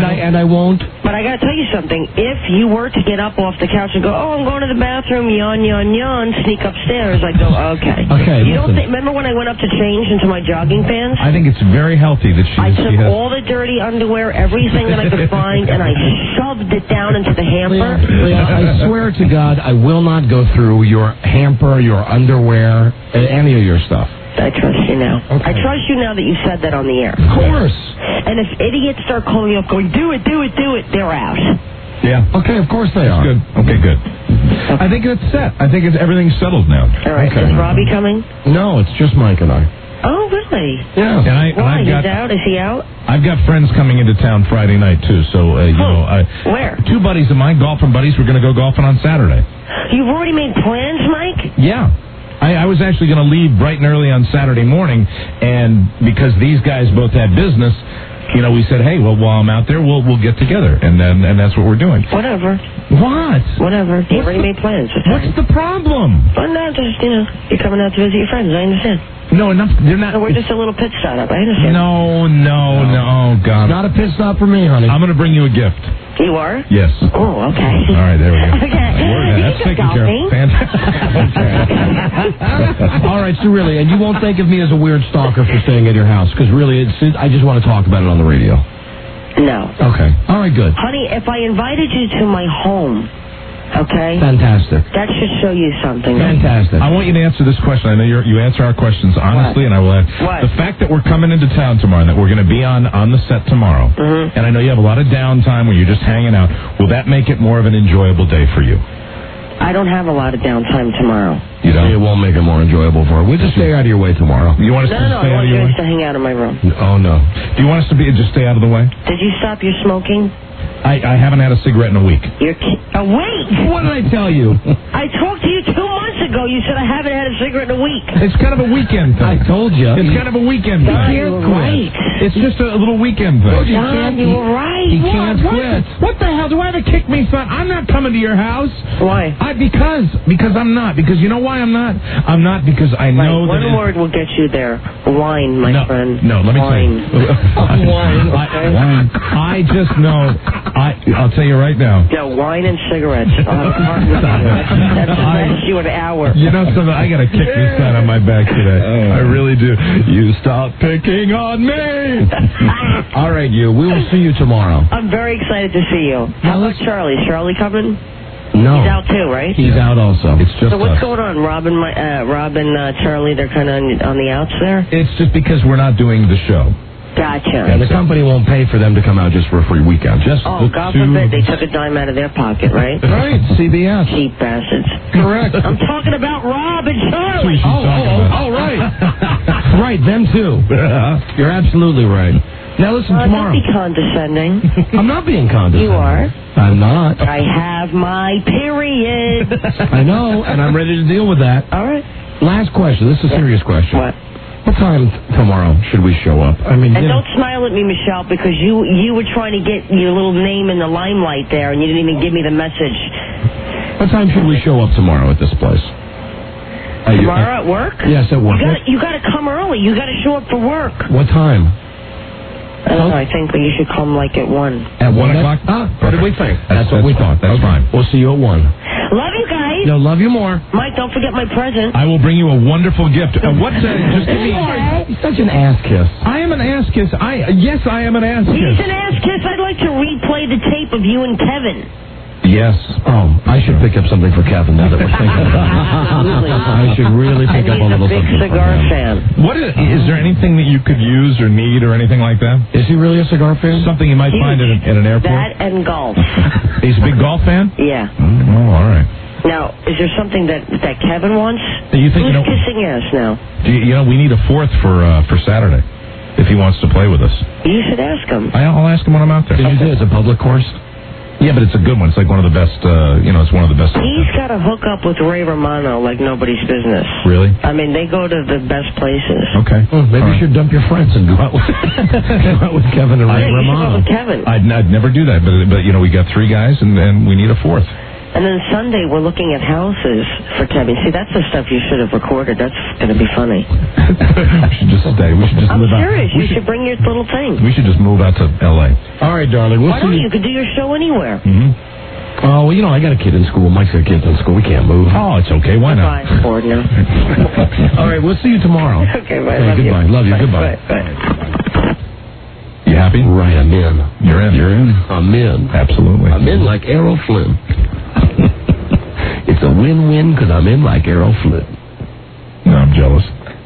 I won't. But I got to tell you something. If you were to get up off the couch and go, oh, I'm going to the bathroom, yawn, sneak upstairs, I'd go, okay. Okay, you don't think? Remember when I went up to change into my jogging pants? I think it's very healthy that I took all the dirty underwear, everything that I could find, and I shoved it down into the hamper. Leah, I swear to God, I will not go through your hamper, your underwear, any of your stuff. I trust you now. Okay. I trust you now that you said that on the air. Of course. And if idiots start calling up going, do it, they're out. Yeah. Okay, of course they are. Good. Okay, good. I think it's set. I think everything's settled now. All right. Okay. Is Robbie coming? No, it's just Mike and I. Oh, really? Yeah. Why? He's out? Is he out? I've got friends coming into town Friday night, too. So, where? Two buddies of mine, golfing buddies, we're going to go golfing on Saturday. You've already made plans, Mike? Yeah. I was actually going to leave bright and early on Saturday morning, and because these guys both had business, you know, we said, hey, well, while I'm out there, we'll get together, and that's what we're doing. Whatever. What? Whatever. You already made plans. What's the problem? Well, no, just, you're coming out to visit your friends. I understand. No, enough. They're not. So we're just a little pit stop. I understand. No. Oh, God. It's not a pit stop for me, honey. I'm going to bring you a gift. You are? Yes. Oh, okay. All right, there we go. Okay. That's taken care of. Fantastic. All right, so really, and you won't think of me as a weird stalker for staying at your house, because really, I just want to talk about it on the radio. No. Okay. All right, good. Honey, if I invited you to my home, Okay? Fantastic. That should show you something. Fantastic. I want you to answer this question. I know you answer our questions honestly, and I will add. What? The fact that we're coming into town tomorrow and that we're going to be on the set tomorrow, and I know you have a lot of downtime where you're just hanging out, will that make it more of an enjoyable day for you? I don't have a lot of downtime tomorrow. You don't? It won't make it more enjoyable for her. We'll just stay out of your way tomorrow. You want us to No, stay I out want of you your way? guys to hang out in my room. Oh, no. Do you want us to just stay out of the way? Did you stop your smoking? I haven't had a cigarette in a week. Wait! What did I tell you? I talked to you 2 months ago. You said I haven't had a cigarette in a week. It's kind of a weekend thing. I told you. It's kind of a weekend thing. John, you were right. It's just a little weekend thing. John, you were right. He can't quit. What the hell? Do I have to kick me, son? I'm not coming to your house. Why? Because I'm not. Because you know why I'm not? I'm not because I know that... One word will get you there. Wine, my friend. No, let me tell you. Wine. Wine. I just know... I'll tell you right now. Yeah, wine and cigarettes. I'll have a partner with you. That's last you an hour. You know something? I got to kick this son on my back today. I really do. You stop picking on me. All right, we will see you tomorrow. I'm very excited to see you. How about Charlie? Is Charlie coming? No. He's out too, right? He's out also. It's just so what's going on? Rob and Charlie, they're kind of on the outs there? It's just because we're not doing the show. Gotcha. Yeah, the company won't pay for them to come out just for a free weekend. Just God forbid they took a dime out of their pocket, right? Right, CBS. Cheap bastards. Correct. I'm talking about Rob and Charlie. Oh, right. Right, them too. You're absolutely right. Now listen, tomorrow. Don't be condescending. I'm not being condescending. You are. I'm not. I have my period. I know, and I'm ready to deal with that. All right. Last question. This is a serious question. What? What time tomorrow should we show up? I mean, and don't smile at me, Michelle, because you were trying to get your little name in the limelight there, and you didn't even give me the message. What time should we show up tomorrow at this place? Tomorrow at work? Yes, at work. You got to come early. You got to show up for work. What time? I don't know. I think you should come like at 1. At 1 o'clock? What did we think? That's what we thought. That's fine. We'll see you at 1. Love you guys. No, love you more. Mike, don't forget my present. I will bring you a wonderful gift. What's that? Just give me. He's such an ass kiss. I am an ass kiss. Yes, I am an ass kiss. He's an ass kiss. I'd like to replay the tape of you and Kevin. Yes. Oh, I should pick up something for Kevin now that we're thinking about it. Absolutely. I should really pick up a little something. He's a big cigar fan. What is there anything that you could use or need or anything like that? Is he really a cigar fan? Something you might find in an airport? That and golf. He's a big golf fan? Yeah. Oh, all right. Now, is there something that Kevin wants? You think, Who's kissing ass now? We need a fourth for Saturday if he wants to play with us. You should ask him. I'll ask him when I'm out there. It's a public course? Yeah, but it's a good one. It's like one of the best, it's one of the best. He's got to hook up with Ray Romano like nobody's business. Really? I mean, they go to the best places. Okay. Maybe you should dump your friends and go out with, Kevin and Ray Romano. You should go with Kevin. I'd never do that, but we got 3 guys and we need a fourth. And then Sunday, we're looking at houses for Kevin. See, that's the stuff you should have recorded. That's going to be funny. We should just stay. We should just I'm live out. serious. You should bring your little thing. We should just move out to L.A. All right, darling. Why don't you? You could do your show anywhere. Mm-hmm. Oh, well, I got a kid in school. Mike's got kids in school. We can't move. Oh, it's okay. Why not? Bye. Bored now. All right, we'll see you tomorrow. Okay, bye. Goodbye. Love you. Bye. Goodbye. Bye. You happy? Right, I'm in. You're in. You're in? I'm in. Absolutely. I'm in like Errol Flynn. It's a win-win because I'm in like Errol Flynn. No, I'm jealous.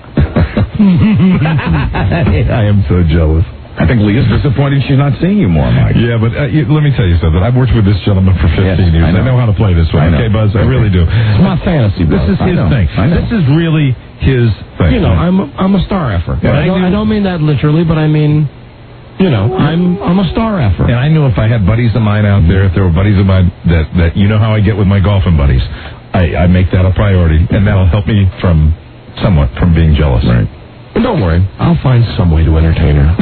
I am so jealous. I think Leah's disappointed she's not seeing you more, Mike. Yeah, but let me tell you something. I've worked with this gentleman for 15 years. I know how to play this one. Okay, Buzz? I really do. It's my fantasy, Buzz. This is his thing. This is really his thing. I'm a star effer. Yeah, I don't mean that literally, but I mean... I'm a star effer. And I knew if I had buddies of mine out there, if there were buddies of mine that you know how I get with my golfing buddies, I make that a priority, and that'll help me from being jealous. Right. And don't worry, I'll find some way to entertain her.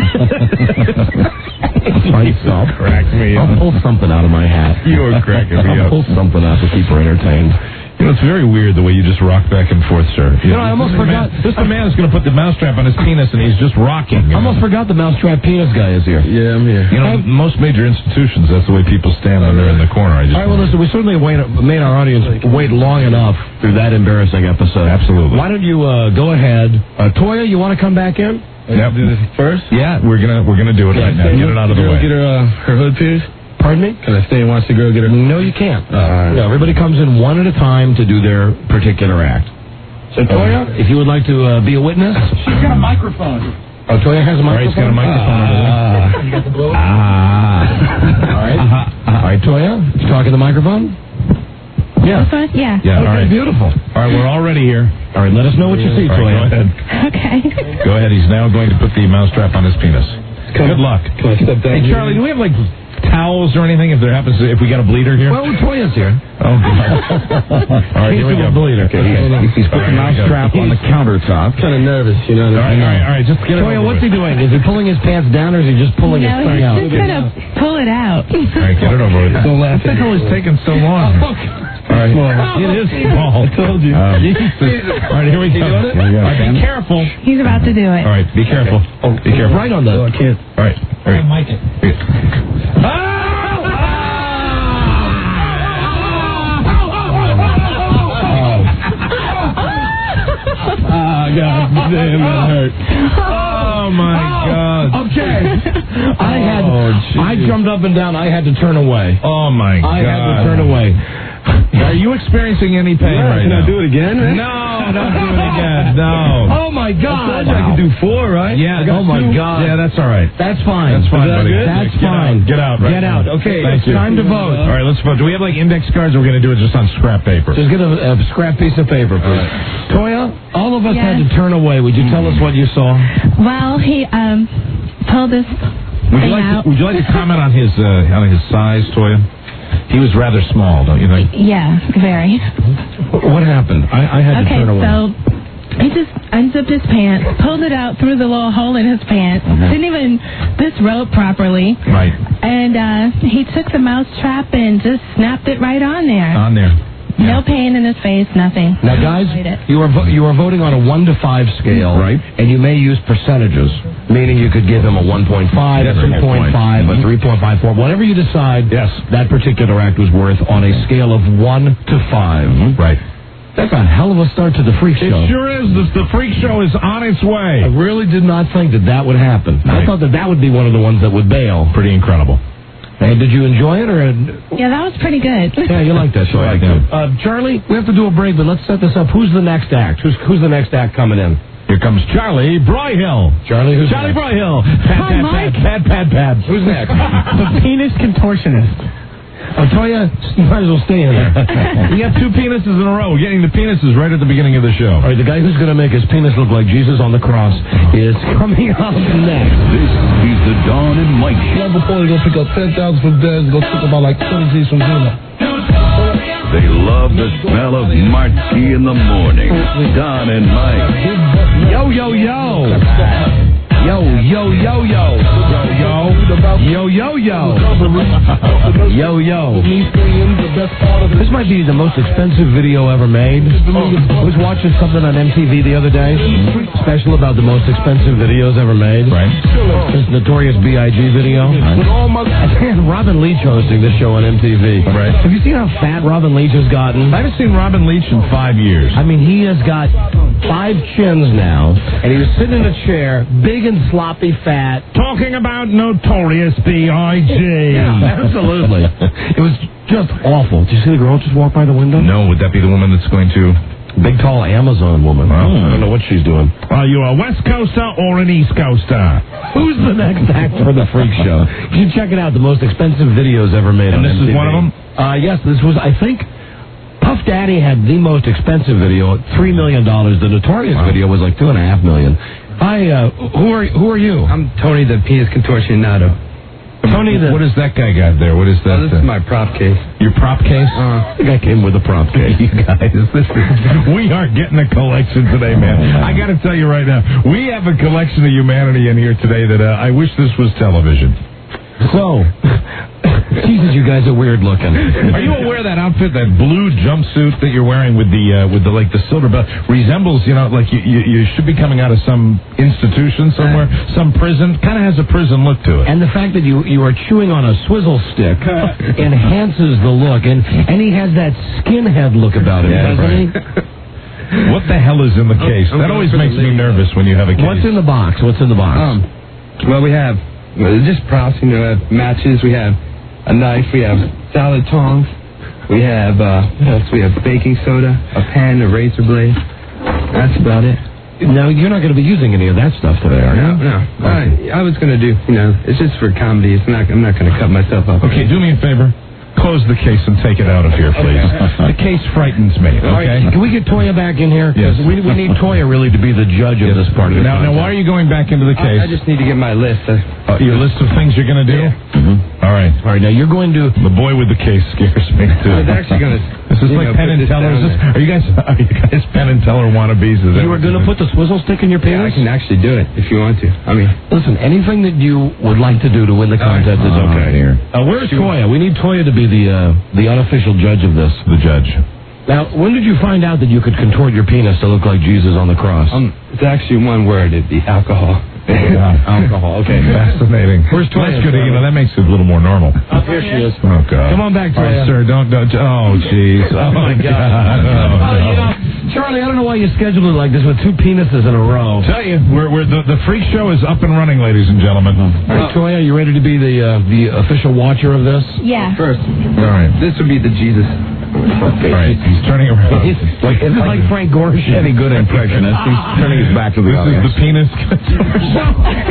I'll crack me up. I'll pull something out of my hat. You are cracking me I'll up. pull something out to keep her entertained. It's very weird the way you just rock back and forth, sir. I almost forgot. This man is going to put the mousetrap on his penis, and he's just rocking. I almost forgot the mousetrap penis guy is here. Yeah, I'm here. Most major institutions, that's the way people stand when they're in the corner. All right, well, listen, we certainly made our audience wait long enough through that embarrassing episode. Absolutely. Why don't you go ahead? Toya, you want to come back in? Yep. Do this first? Yeah, we're gonna do it right now. Get it out of the way. Get her hood pierced? Pardon me? Can I stay and watch the girl get her? No, you can't. All right. No, everybody comes in one at a time to do their particular act. So, Toya, if you would like to be a witness. She's got a microphone. Oh, Toya has a microphone? All right, he's got a microphone over there. You got the blow? All right. All right, Toya, you talking to the microphone? Yeah. Yeah. Yeah, all right. Beautiful. All right, we're all ready here. All right, let us know what you see, All right, Toya. go ahead. Okay. Go ahead. He's now going to put the mousetrap on his penis. Good luck. Can I step down? Hey, Charlie, do we have, like, towels or anything if we got a bleeder here? Well, Toya's here. Oh, all right, here we go. Bleeder. Okay, he's putting the mousetrap on the countertop. Kind of nervous, you know. All right, just get it Toya, over what's with. he doing? Is he pulling his pants down or is he just pulling his thing out? He's just going to pull it out. All right, get it over with. Don't laugh. What the hell is taking so long? All right. It is small. I told you. Jesus. All right, here we go. All right, be careful. He's about to do it. All right, be careful. Be careful. Right on the... I can't. All right. All right. Mic it. God damn, that hurt. Oh, my God. Okay. I jumped up and down. I had to turn away. Oh, my God. I had to turn away. Are you experiencing any pain right Can now? I do it again, man? No, don't do it again. No. Oh, my God. I could do 4, right? Yeah. Oh, my God. Yeah, that's all right. That's fine. That's fine, buddy. That's Get fine. Out. Get out. Right Get out. Okay, Thank it's you. time to vote. All right, let's vote. Do we have, like, index cards, or we're going to do it just on scrap paper? Just get a scrap piece of paper, please. Toya, all of us had to turn away. Would you tell us what you saw? Well, he pulled this thing out. Would you like to comment on his size, Toya? He was rather small, don't you think? Yeah, very. What happened? I had to turn away. So he just unzipped his pants, pulled it out through the little hole in his pants, didn't even disrobe properly. Right. And he took the mouse trap and just snapped it right on there. On there. No pain in his face, nothing. Now, guys, you are voting on a 1 to 5 scale, right? And you may use percentages, meaning you could give him a 1.5, a 3.5, a 3.54, whatever you decide. Yes, that particular act was worth on a scale of 1 to 5. Right. That's a hell of a start to the freak show. It sure is. The freak show is on its way. I really did not think that would happen. Right. I thought that would be one of the ones that would bail. Pretty incredible. Hey, did you enjoy it, or? Yeah, that was pretty good. Yeah, you like that show. I like that. Charlie, we have to do a break, but let's set this up. Who's the next act? Who's the next act coming in? Here comes Charlie Broyhill. Charlie, who's Charlie next? Broyhill. Hi, Mike. Pad. Who's next? The penis contortionist. Oh, Toya, you might as well stay in there. We have 2 penises in a row. We're getting the penises right at the beginning of the show. All right, the guy who's going to make his penis look like Jesus on the cross is coming up next. This is the Dawn and Mike Show. Before you go pick up 10,000 from Dez, go pick about like 20 G's from Zuna. They love the smell of Martski in the morning. Don and Mike. Yo. Yo. This might be the most expensive video ever made. I was watching something on MTV the other day, special about the most expensive videos ever made. Right. This Notorious B.I.G. video. And Robin Leach hosting this show on MTV. Right. Have you seen how fat Robin Leach has gotten? I haven't seen Robin Leach in 5 years. I mean, he has got 5 chins now, and he was sitting in a chair, big and sloppy fat. Talking about Notorious B.I.G. Yeah, absolutely. It was just awful. Did you see the girl just walk by the window? No, would that be the woman that's going to... Big, tall Amazon woman. I don't know what she's doing. Are you a West Coaster or an East Coaster? Who's the next act for the freak show? You can check it out. The most expensive videos ever made on this MTV. is one of them? Yes, this was, I think... Puff Daddy had the most expensive video, $3 million. The Notorious video was like $2.5 million. Who are you? I'm Tony the penis contortionado. Tony the... What does that guy got there? What is that? This is my prop case. Your prop case? I think I came with a prop case. You guys, we are getting a collection today, man. I got to tell you right now, we have a collection of humanity in here today that I wish this was television. So, Jesus, you guys are weird looking. Are you aware that outfit, that blue jumpsuit that you're wearing with the silver belt, resembles, like you should be coming out of some institution somewhere, some prison, kind of has a prison look to it. And the fact that you are chewing on a swizzle stick enhances the look, and he has that skinhead look about him, doesn't he? What the hell is in the case? That always makes me nervous when you have a case. What's in the box? Well, we have just props, matches. We have a knife. We have salad tongs. We have, what else? We have baking soda, a pen, a razor blade. That's about it. Now, you're not going to be using any of that stuff today, are you? No. I was going to do, it's just for comedy. I'm not going to cut myself up. Okay, do me a favor. Close the case and take it out of here, please. The case frightens me, okay? Can we get Toya back in here? Yes. We need Toya really to be the judge of this part of the Now, why are you going back into the case? I just need to get my list. Your list of things you're going to do? Yeah. Mm-hmm. All right. Now you're going to... The boy with the case scares me, too. I was actually going to... This is like Penn and Teller. Are you guys Penn and Teller wannabes? You were going to put the swizzle stick in your penis? Yeah, I can actually do it if you want to. Listen, anything that you would like to do to win the contest is okay. Here. Where's Toya? We need Toya to be the unofficial judge of this. The judge. Now, when did you find out that you could contort your penis to look like Jesus on the cross? It's actually one word. It'd be alcohol. Alcohol. Okay. Fascinating. Where's Toya? That's good. That makes it a little more normal. Here she is. Oh, God. Come on back, Toya. All right, sir, don't. Oh, jeez. Oh, my God. No. Charlie, I don't know why you scheduled it like this with two penises in a row. Tell you, the freak show is up and running, ladies and gentlemen. All right, Toya, you ready to be the official watcher of this? Yeah. First. All right. This would be the Jesus. All right, he's turning around. It's like Frank Gorshin. Any good impressionist, he's turning his back to the audience. This is the penis contortion.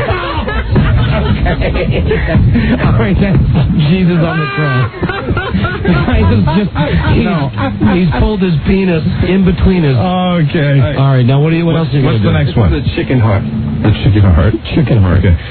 Okay. All right, that's Jesus on the cross. The guy is just, he's pulled his penis in between his... Okay. All right, now what else are you going to do? What's the next one? The chicken heart. The chicken heart? Chicken heart. Okay.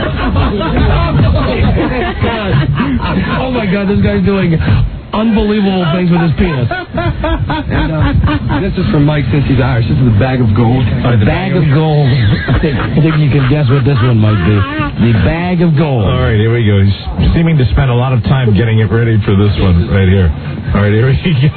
Oh, my God, this guy's doing unbelievable things with his penis. And, this is from Mike since he's Irish. This is the bag of gold. The bag of gold. I think you can guess what this one might be. The bag of gold. All right, here we go. He's seeming to spend a lot of time getting it ready for this one right here. All right, here we go.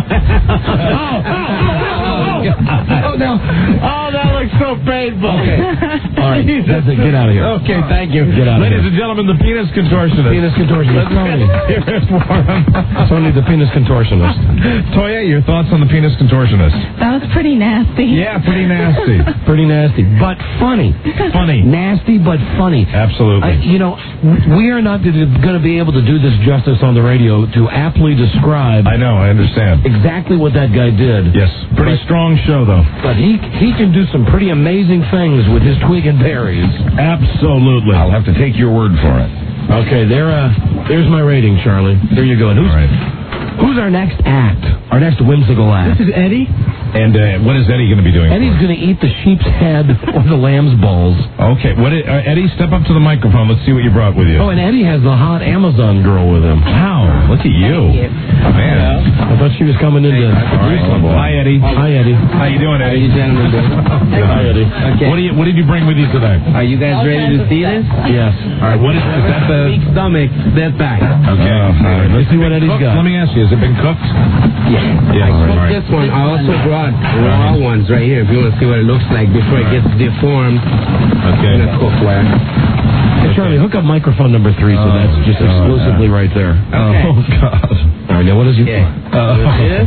Oh, that looks so painful. Okay. All right, that's it. Get out of here. Okay, thank you. Get out of Ladies here. and gentlemen, the penis contortionist. Penis contortionist. Tony. Tony, the penis contortionist. Toya, your thoughts on the penis contortionist? That was pretty nasty. Yeah, pretty nasty. Pretty nasty, but funny. Funny. Nasty, but funny. Absolutely. We are not going to be able to do this justice on the radio to aptly describe. I know, I understand. Exactly what that guy did. Yes. Pretty strong show, though. But he can do some pretty amazing things with his twig and berries. Absolutely. I'll have to take your word for it. Okay, there's my rating, Charlie. There you go. And who's our next act? Our next whimsical act? This is Eddie. And what is Eddie going to be doing? Eddie's going to eat the sheep's head or the lamb's balls. Okay, Eddie, step up to the microphone. Let's see what you brought with you. Oh, and Eddie has the hot Amazon girl with him. Wow, look at you. Man. I thought she was coming in to... Hi, Eddie. Hi, Eddie. How you doing, Eddie? How you gentlemen doing? Hi, Eddie. Okay. What did you bring with you today? Are you guys ready to see this? Yes. All right, what is that? Weak stomach, dead back. Okay. Let's see what Eddie's got. Let me ask you, has it been cooked? Yeah. I cooked this one. I also brought raw ones right here if you want to see what it looks like before it gets deformed. Okay. In a cookware. Hey, Charlie, hook up microphone number 3 so that's just exclusively right there. Okay. Oh, God. All right, now what is your... Yeah. Okay,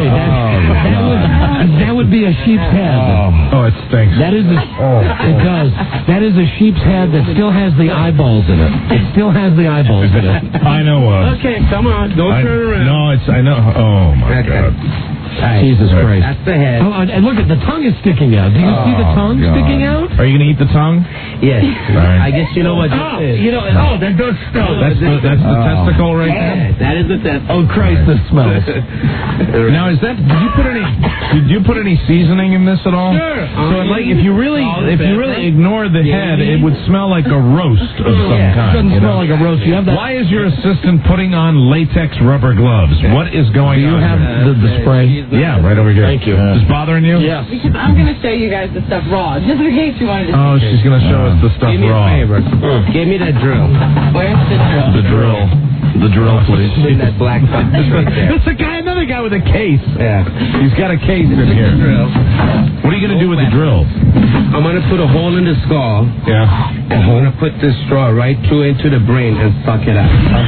that would be a sheep's head. Oh, it stinks. That is it does. That is a sheep's head that still has the eyeballs in it. It still has the eyeballs in it. I know. Okay, come on. Don't turn around. No, I know. Oh, my God. Jesus Christ. That's the head. Oh, and look, the tongue is sticking out. Do you see the tongue sticking out? Are you going to eat the tongue? Yes. Right. I guess you know what this is. That does smell. That's the testicle right there? That is the testicle. Oh, Christ, this smells. Now, did you put any seasoning in this at all? Sure. So, if you really ignore the head, it would smell like a roast of some It kind. doesn't smell like a roast. You have that. Why is your assistant putting on latex rubber gloves? What is going on? Do you have the spray? Yeah, right over here. Thank you. Is this bothering you? Yes. Because I'm going to show you guys the stuff raw, just in case you wanted to. Oh, she's going to show us the stuff Do me raw. a favor. Give me that drill. Where's the drill? The drill. The drill, please. In that black box right there. It's another guy with a case. Yeah. He's got a case in here. Drill. What are you going to do with the drill? I'm going to put a hole in the skull. Yeah. I'm going to put this straw right through into the brain and suck it out.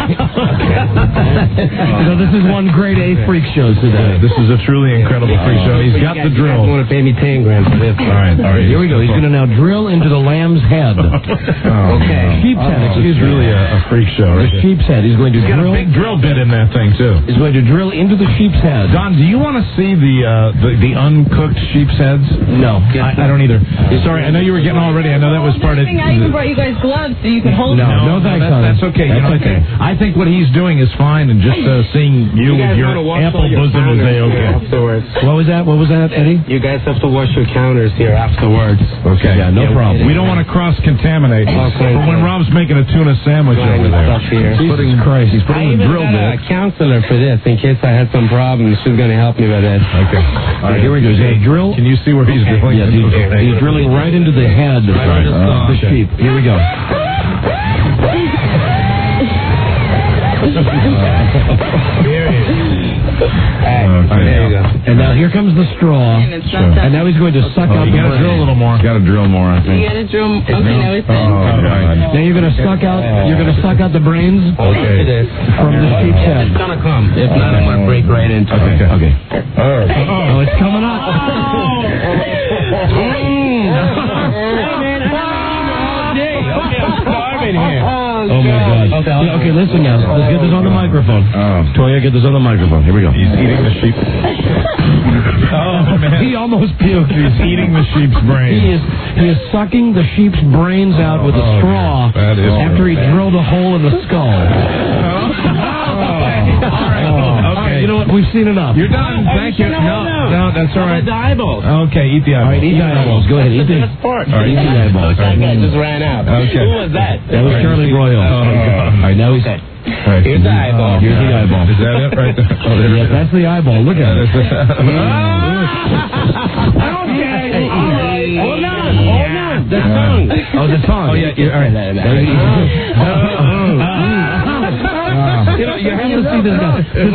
This is one grade A freak show today. This is a truly incredible freak show. He's got the drill. You want to pay me 10 grand for this. All right. Here we go. He's going to now drill into the lamb's head. Okay. Sheep's head, excuse me. It's really a freak show. The sheep's head. He's going to He's got a big drill bit in that thing, too. He's going to drill into the sheep's head. Don, do you want to see the uncooked sheep's heads? No. I don't either. Sorry, I know you were getting all ready. I know that was part of... I even brought you guys gloves so you can hold it. No, thanks, that's okay. That's okay. I think what he's doing is fine, and just seeing you with your ample bosom is okay. Afterwards. What was that, Eddie? You guys have to wash your counters here afterwards. Okay. Yeah, no problem. We don't want to cross-contaminate. For when Rob's making a tuna sandwich over there. Jesus Christ. He's putting a drill bit. A counselor for this in case I had some problems. She's going to help me with it. Okay. All right, here we go. He's going to drill. Can you see where he's drilling? Yes, he's drilling right into the head of the sheep. Here we go. There you go. And now here comes the straw. And now he's going to suck out the brain. You got to drill a little more. Got to drill more, I think. You gotta drill. Okay, now it's in. Now you're going to suck out. You're going to suck out the brains It is. from the sheep's head. It's going to come. If not, I'm going to break right into it. Okay. Oh, it's coming up. Oh my God. Okay, listen now. Let's get this on the microphone. Toya, get this on the microphone. Here we go. He's eating the sheep. Oh, man. He almost puked. He's eating the sheep's brain. He is sucking the sheep's brains out with a straw after he drilled a hole in the skull. Okay, you know what? We've seen enough. You're done. Thank you. No, that's all right. The eyeballs. Okay, eat the eyeballs. All right, eat the eyeballs. Go ahead, eat the Sport. All right, eat the eyeballs. That guy just ran out. Okay. Who was that? That was Charlie Royal. All right, now he's... Here's the eyeball. Here's the eyeball. Is that it right there? Oh, there Yes, that's the eyeball. Look at it. Okay. Hold on. The tongue. Oh, the tongue. Oh, yeah. All right. You have to see this guy. This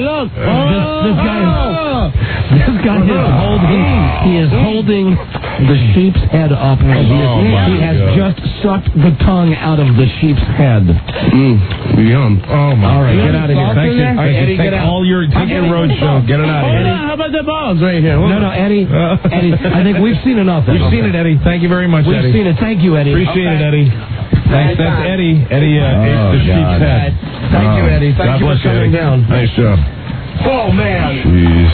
guy is holding. He is holding the sheep's head up, and he has just sucked the tongue out of the sheep's head. Yum. Oh my! All right, get out of here. Thank you. All right, Eddie, get out. Take your road show. Get it out of here. How about the balls right here? No, Eddie. I think we've seen enough. We've seen it, Eddie. Thank you very much, Eddie. We've seen it. Thank you, Eddie. Appreciate it, Eddie. Thanks. That's Eddie. Eddie ate the sheep's head. Thank you, Eddie. Thank you for coming down. Nice job. Oh, man. Jeez.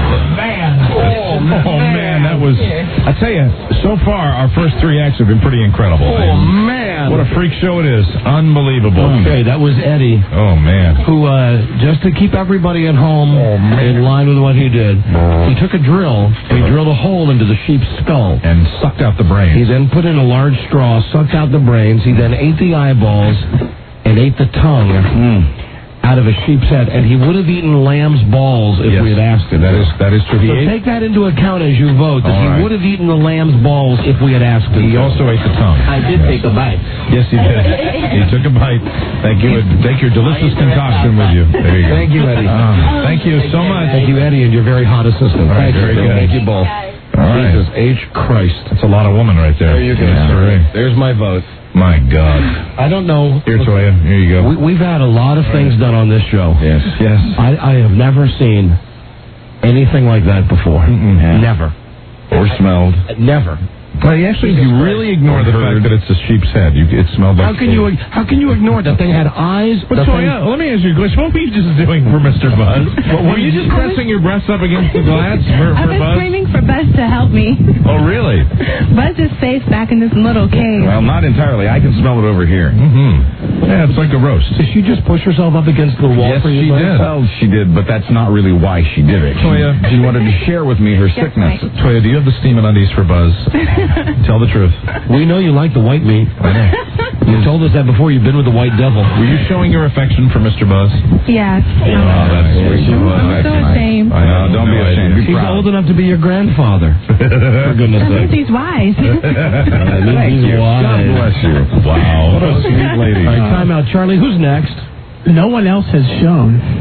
Man. Oh, man, that was... I tell you, so far, our first 3 acts have been pretty incredible. Oh, man. What a freak show it is. Unbelievable. Okay, that was Eddie. Oh, man. Who, just to keep everybody at home in line with what he did, he took a drill, he drilled a hole into the sheep's skull. And sucked out the brains. He then put in a large straw, sucked out the brains. He then ate the eyeballs and ate the tongue out of a sheep's head. And he would have eaten lamb's balls if we had asked him. That is true. So take that into account as you vote, that he would have eaten the lamb's balls if we had asked him. He also ate the tongue. I did take a bite. Yes, he did. He took a bite. Thank you. Take your delicious concoction with you. There you go. Thank you, Eddie. Thank you so much. Thank you, Eddie, and your very hot assistant. All right, very good. Thank you both. All right. Jesus H. Christ. That's a lot of woman right there. There you go. Yeah. There's my vote. My God. I don't know. Here, Toya. Here you go. We've had a lot of things done on this show. Yes. I have never seen anything like that before. Never. Or smelled. Never. But actually, if you really ignore the fact that it's a sheep's head, it smelled like... How can you ignore it? That thing had eyes. But Toya, let me ask you a question. What were you just doing for Mr. Buzz? Were you just pressing your breasts up against the glass for I was Buzz? screaming for Buzz to help me. Oh, really? Buzz is safe back in this little cave. Well, not entirely. I can smell it over here. Yeah, it's like a roast. Did she just push herself up against the wall Yes, for you? she did. Well, she did, but that's not really why she did it. Toya, She wanted to share with me her sickness. right. Toya, do you have the steaming undies for Buzz? Tell the truth. We know you like the white meat. I know. You told us that before. You've been with the white devil. Were you showing your affection for Mr. Buzz? Yes. Oh, that's sweet. I'm so ashamed. I know, don't be ashamed. Be He's proud. old enough to be your grandfather. For goodness That means sake. he's wise. He's wise. God bless you. Wow. What a sweet lady. All right, time out. Charlie, who's next? No one else has shown. Well,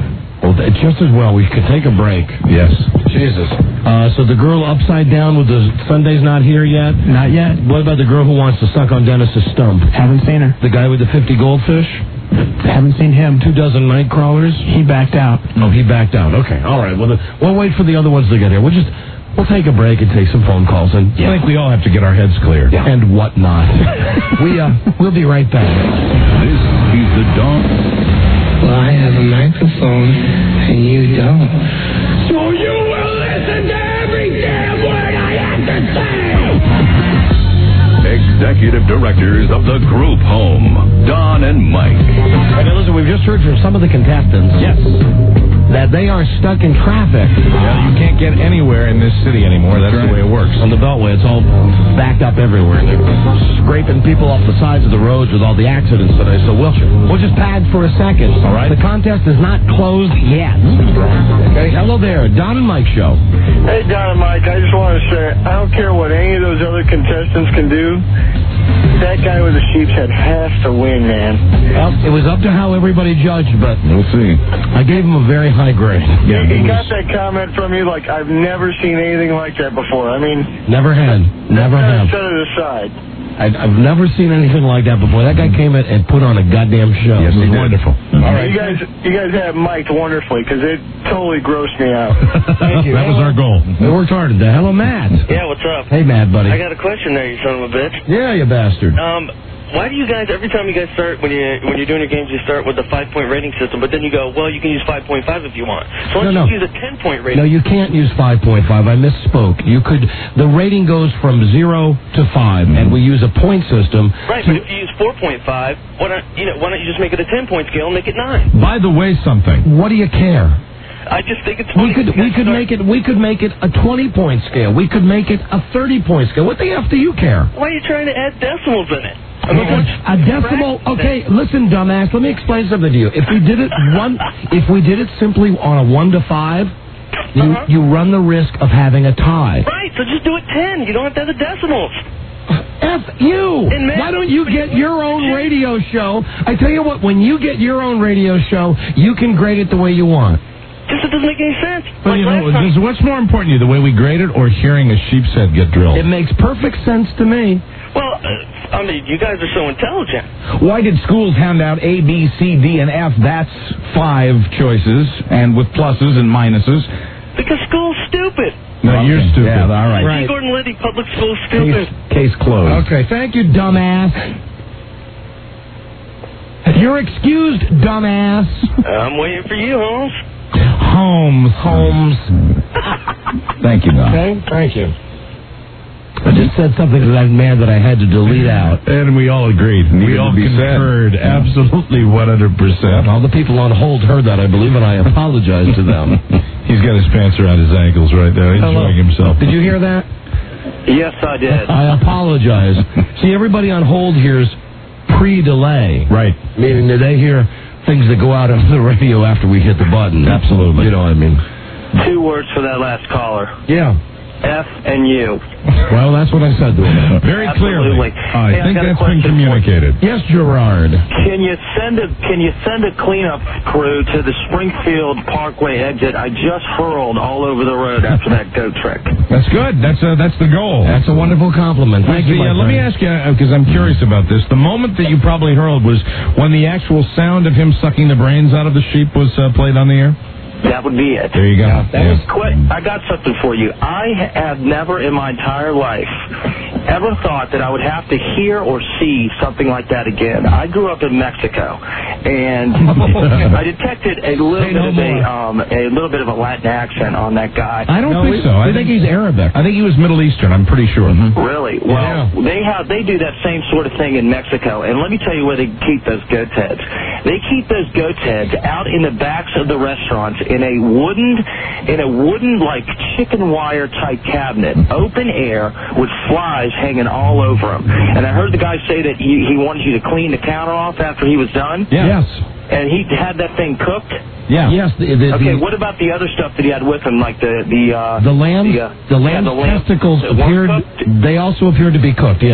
Well, just as well, we could take a break. Yes. Jesus. So the girl upside down with the Sunday's not here yet? Not yet. What about the girl who wants to suck on Dennis's stump? Haven't seen her. The guy with the 50 goldfish? Haven't seen him. 24 night crawlers? He backed out. Oh, he backed out. Okay. All right. Well, we'll wait for the other ones to get here. We'll take a break and take some phone calls. And I think we all have to get our heads clear. Yeah. And whatnot. We'll be right back. This is the Dawn. Well, I have a microphone and you don't. So you will listen to every damn word I have to say. Executive directors of the group home, Don and Mike. Okay, listen, we've just heard from some of the contestants. Yes. That they are stuck in traffic. Yeah, you can't get anywhere in this city anymore. That's the way it works. On the Beltway, it's all backed up everywhere. They're scraping people off the sides of the roads with all the accidents today. So we'll just pad for a second. All right. The contest is not closed yet. Okay. Hello there, Don and Mike Show. Hey, Don and Mike, I just want to say, I don't care what any of those other contestants can do. That guy with the sheep's head has to win, man. Well, it was up to how everybody judged, but we'll see. I gave him a very high grade. Yeah, he got that comment from you like, I've never seen anything like that before. I mean... Never have. Set it aside. I've never seen anything like that before. That guy came in and put on a goddamn show. Yes, he did. Wonderful. All right. You guys have mic'd wonderfully, because it totally grossed me out. Thank you. That was our goal. We worked hard today. Hello, Matt. Yeah, what's up? Hey, Matt, buddy. I got a question there, you son of a bitch. Yeah, you bastard. Why do you guys, every time you guys start, when you're doing your games, you start with the 5-point rating system, but then you go, well, you can use 5.5 if you want. So why don't you use a 10-point rating? No, you can't use 5.5. I misspoke. The rating goes from 0 to 5, and we use a point system. Right, but if you use 4.5, why don't you just make it a 10-point scale and make it 9? By the way, something. What do you care? I just think it's funny. We could make it a 20-point scale. We could make it a 30-point scale. What the F do you care? Why are you trying to add decimals in it? A decimal. Okay, listen, dumbass. Let me explain something to you. If we did it simply on a 1 to 5, you run the risk of having a tie. Right. So just do it 10. You don't have to have the decimals. F you! Why don't you get your own radio show? I tell you what, when you get your own radio show, you can grade it the way you want. Just it doesn't make any sense. Well, what's more important to you, the way we grade it or hearing a sheep's head get drilled? It makes perfect sense to me. Well, I mean, you guys are so intelligent. Why did schools hand out A, B, C, D, and F? That's 5 choices, and with pluses and minuses. Because school's stupid. No, you're stupid. Yeah, all right. Gordon Liddy, public school's stupid. Case closed. Okay, thank you, dumbass. You're excused, dumbass. I'm waiting for you, Holmes. Thank you, Don. Okay, thank you. I just said something to that man that I had to delete out. And we all agreed. We all concurred. Absolutely 100%. All the people on hold heard that, I believe, and I apologize to them. He's got his pants around his ankles right there, enjoying himself. Did you hear that? Yes, I did. I apologize. See, everybody on hold hears pre-delay. Right. Meaning that they hear things that go out on the radio after we hit the button. Absolutely. You know what I mean? 2 words for that last caller. Yeah. F and U. Well, that's what I said to him. Very clearly. I think that's been communicated. Yes, Gerard. Can you send a cleanup crew to the Springfield Parkway exit? I just hurled all over the road after that goat trick. That's good. That's the goal. That's a wonderful compliment. Thank you. Let me ask you, because I'm curious about this. The moment that you probably hurled was when the actual sound of him sucking the brains out of the sheep was played on the air? That would be it. There you go. I got something for you. I have never in my entire life ever thought that I would have to hear or see something like that again. I grew up in Mexico, and I detected a little bit of a Latin accent on that guy. I don't think so. I think he's Arabic. I think he was Middle Eastern. I'm pretty sure. Really? Well, they do that same sort of thing in Mexico, and let me tell you where they keep those goat's heads. They keep those goat's heads out in the backs of the restaurants in a wooden like chicken wire type cabinet, open air with flies hanging all over them. And I heard the guy say that he wanted you to clean the counter off after he was done. Yeah. Yes. And he had that thing cooked. Yeah. Yes. Okay. What about the other stuff that he had with him, like the lamb? The lamb testicles appeared. They also appeared to be cooked. Yes.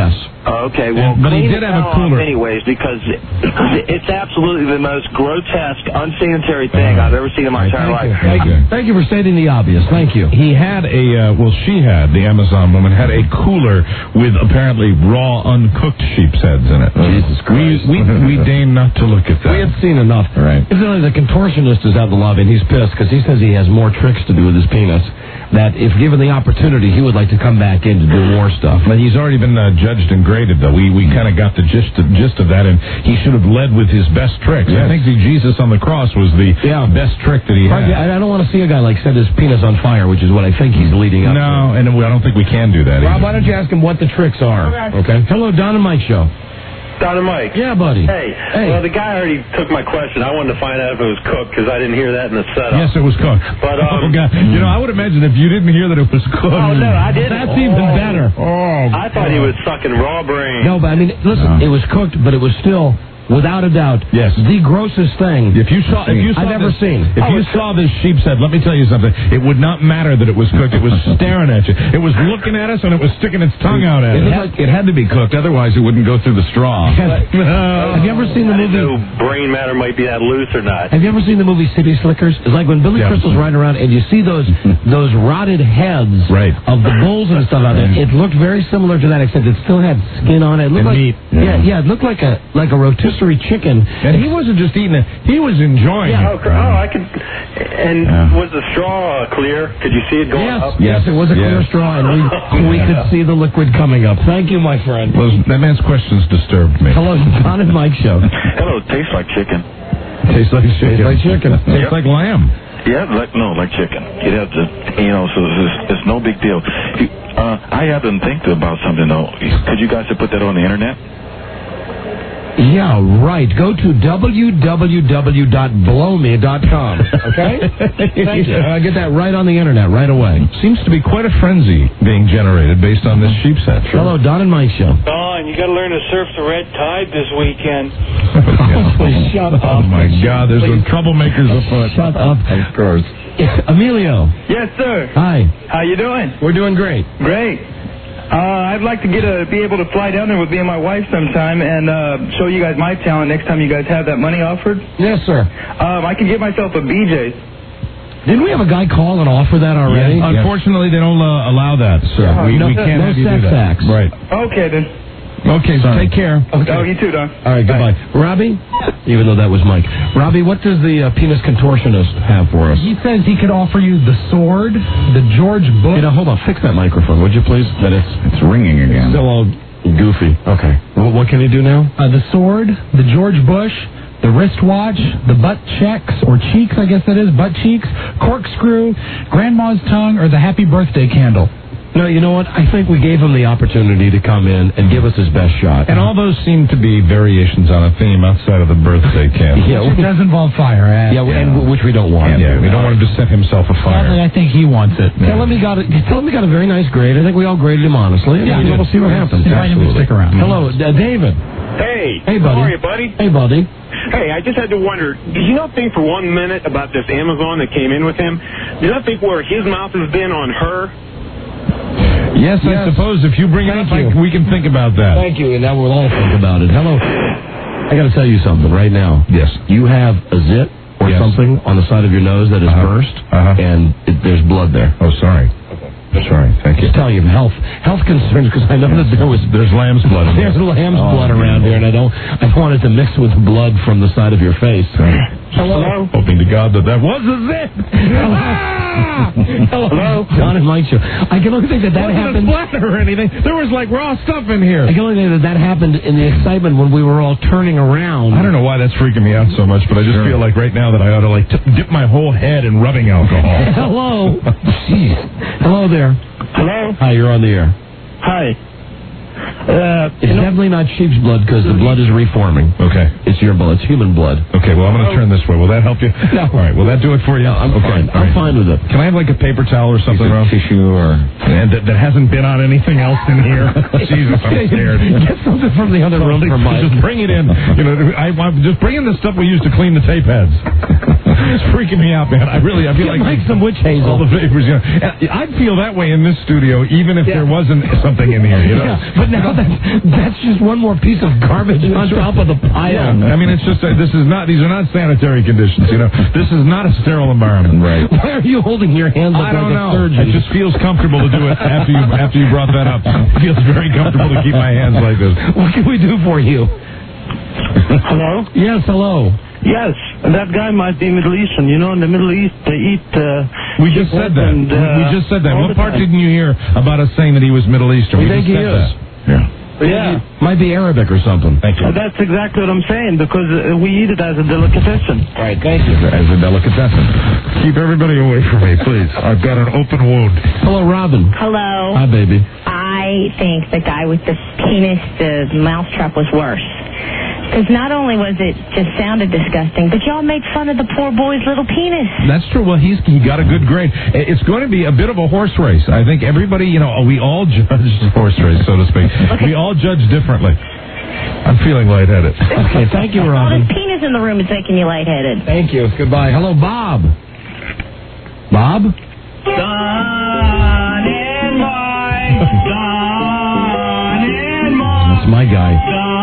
Okay, well, but he clean did the have a hell cooler. up anyways, because it's absolutely the most grotesque, unsanitary thing I've ever seen in my entire life. Thank you for stating the obvious. Thank you. He had she had, the Amazon woman, had a cooler with apparently raw, uncooked sheep's heads in it. Jesus Christ. We deign not to look at that. We had seen enough. Right. Incidentally, the contortionist is out in the lobby, and he's pissed because he says he has more tricks to do with his penis, that if given the opportunity, he would like to come back in to do more stuff. But he's already been judged and graded, though. We kind of got the gist of that, and he should have led with his best tricks. Yes. I think the Jesus on the cross was the best trick that he had. I don't want to see a guy like set his penis on fire, which is what I think he's leading up to. No, and I don't think we can do that Rob, either. why don't you ask him what the tricks are? Okay. Hello, Don and Mike Show. Don and Mike. Yeah, buddy. Hey. Well, the guy already took my question. I wanted to find out if it was cooked because I didn't hear that in the setup. Yes, it was cooked. But oh, God. You know, I would imagine if you didn't hear that it was cooked. Oh, no, I didn't. That's even better. I thought he was sucking raw brain. No, but I mean, listen, it was cooked, but it was still, without a doubt, the grossest thing I've ever seen. If you saw this sheep's head, let me tell you something. It would not matter that it was cooked. It was staring at you. It was looking at us, and it was sticking its tongue out at us. It had to be cooked, otherwise it wouldn't go through the straw. Have you ever seen the movie? I didn't know brain matter might be that loose or not. Have you ever seen the movie City Slickers? It's like when Billy Crystal's riding around and you see those rotted heads of the bulls and stuff out there. It looked very similar to that, except it still had skin on it. It looked like meat. Yeah, it looked like a rotisserie chicken. And he wasn't just eating it; he was enjoying it. I could. And was the straw clear? Could you see it going up? Yes, it was a clear straw, and we could see the liquid coming up. Thank you, my friend. Well, that man's questions disturbed me. Hello, Don and Mike Show. Hello, tastes like chicken. Tastes like chicken. Tastes like lamb. Yeah, like chicken. You'd have to, so it's no big deal. I happen to think about something though. Could you guys put that on the internet? Yeah, right. Go to www.blowme.com. Okay? Thank you. Get that right on the internet right away. Seems to be quite a frenzy being generated based on this sheep's head. Hello, Don and Mike Show. Don, you got to learn to surf the red tide this weekend. Shut up. Oh, my God. There's some troublemakers afoot. Shut up. Of course. Emilio. Yes, sir. Hi. How you doing? We're doing great. Great. I'd like to be able to fly down there with me and my wife sometime and show you guys my talent next time you guys have that money offered. Yes, sir. I can get myself a BJ. Didn't we have a guy call and offer that already? Yes. Unfortunately, they don't allow that, sir. We can't have you do that. Acts. Right. Okay, then. Okay, so take care. Okay. Oh, you too, Don. All right, goodbye. Robbie? Even though that was Mike. Robbie, what does the penis contortionist have for us? He says he could offer you the sword, the George Bush. Hold on. Fix that microphone, would you please? That It's ringing again. still all goofy. Okay. What can he do now? The sword, the George Bush, the wristwatch, the butt checks, or cheeks, I guess that is, butt cheeks, corkscrew, grandma's tongue, or the happy birthday candle. No, you know what? I think we gave him the opportunity to come in and give us his best shot. And all those seem to be variations on a theme outside of the birthday candle. It does involve fire. And which we don't want. Yeah, we don't want him to set himself afire. Sadly, I think he wants it. Tell him he got a very nice grade. I think we all graded him honestly. We'll see what happens. Invite him to stick around. Hello, David. Hey. Hey, buddy. How are you, buddy? Hey, buddy. Hey, I just had to wonder, did you not think for 1 minute about this Amazon that came in with him? Did you not think where his mouth has been on her? Yes, I suppose if you bring it up, we can think about that. Thank you, and now we'll all think about it. Hello. I got to tell you something right now. Yes. You have a zit or something on the side of your nose that is burst, and there's blood there. Oh, sorry. Sorry, thank you. Just telling you, health concerns, because I know that there's lamb's blood. There's lamb's blood around here, and I don't want it to mix with the blood from the side of your face. Hello. Hoping to God that was a zit. Hello. Don and Mike Show. I can only think that happened. Wasn't a splatter or anything. There was like raw stuff in here. I can only think that happened in the excitement when we were all turning around. I don't know why that's freaking me out so much, but I just feel like right now that I ought to dip my whole head in rubbing alcohol. Hello. Jeez. Hello there. Hello. Hi, you're on the air. Hi. It's definitely not sheep's blood because the blood is reforming. Okay. It's your blood. It's human blood. Okay, well, I'm going to turn this way. Will that help you? No. All right, will that do it for you? No, I'm fine. I'm fine with it. Can I have like a paper towel or something around? Tissue or... And that hasn't been on anything else in here? Jesus, I'm scared. Get something from the other room for Mike. Just bring it in. I want just bring in the stuff we use to clean the tape heads. It's freaking me out, man. I feel like some witch hazel. All the vapors, you know. I'd feel that way in this studio, even if there wasn't something in here, you know. Yeah, but now that's just one more piece of garbage on top of the pile. Yeah. I mean, it's just these are not sanitary conditions, you know. This is not a sterile environment. Right. Why are you holding your hands up I like don't know. a surgeon? It just feels comfortable to do it after you brought that up. It feels very comfortable to keep my hands like this. What can we do for you? Hello? Yes, hello. Yes, that guy might be Middle Eastern. You know, in the Middle East, they eat... we just said that. We just said that. What part didn't you hear about us saying that he was Middle Eastern? We think he is. Yeah. Might be Arabic or something. Thank you. That's exactly what I'm saying, because we eat it as a delicatessen. Right, thank you. As a delicatessen. Keep everybody away from me, please. I've got an open wound. Hello, Robin. Hello. Hi, baby. I think the guy with the penis, the mousetrap, was worse. Because not only was it just sounded disgusting, but y'all made fun of the poor boy's little penis. That's true. Well, he got a good grade. It's going to be a bit of a horse race. I think everybody, you know, we all judge horse race, so to speak. We all judge differently. I'm feeling lightheaded. Okay, thank you, All Robin. this penis in the room is making you lightheaded. Thank you. Goodbye. Hello, Bob. Bob? That's my guy.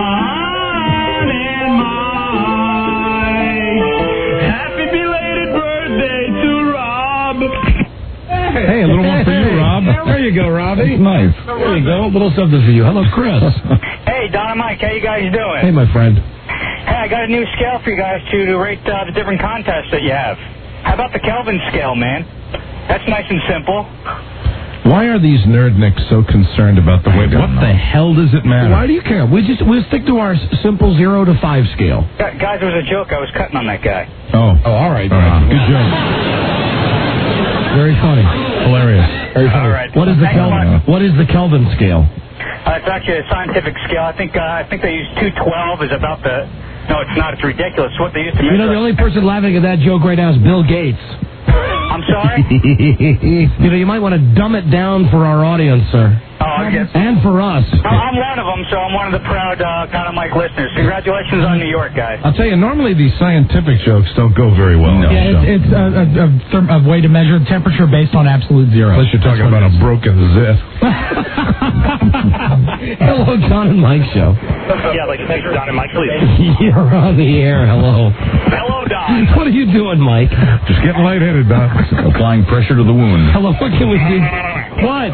Happy belated birthday to Rob. Hey, a little more for you, Rob. There you go, Robbie. That's nice. There you go. A little something for you. Hello, Chris. Hey, Don and Mike, how you guys doing? Hey, my friend. Hey, I got a new scale for you guys to rate the different contests that you have. How about the Kelvin scale, man? That's nice and simple. Why are these nerdnicks so concerned about the weight? What the hell does it matter? Why do you care? We'll stick to our simple 0 to 5 scale. Guys, it was a joke. I was cutting on that guy. Oh, all right. Good joke. Very funny. Hilarious. Very funny. All right. What is the Kelvin? What is the Kelvin scale? It's actually a scientific scale. I think they use 212 is about the... No, it's not. It's ridiculous. What they used to measure. You know, the only person laughing at that joke right now is Bill Gates. I'm sorry? You know, you might want to dumb it down for our audience, sir. Oh, I guess. And for us. I'm one of them, so I'm one of the proud Don and Mike listeners. Congratulations on New York, guys. I'll tell you, normally these scientific jokes don't go very well. No. Yeah, it's a way to measure temperature based on absolute zero. Unless you're talking about a broken zip. Hello, Don and Mike Show. Yeah, like thanks, Don and Mike, please. You're on the air. Hello. Hello, Don. What are you doing, Mike? Just getting lightheaded, Don. Applying pressure to the wound. Hello, what can we do? What?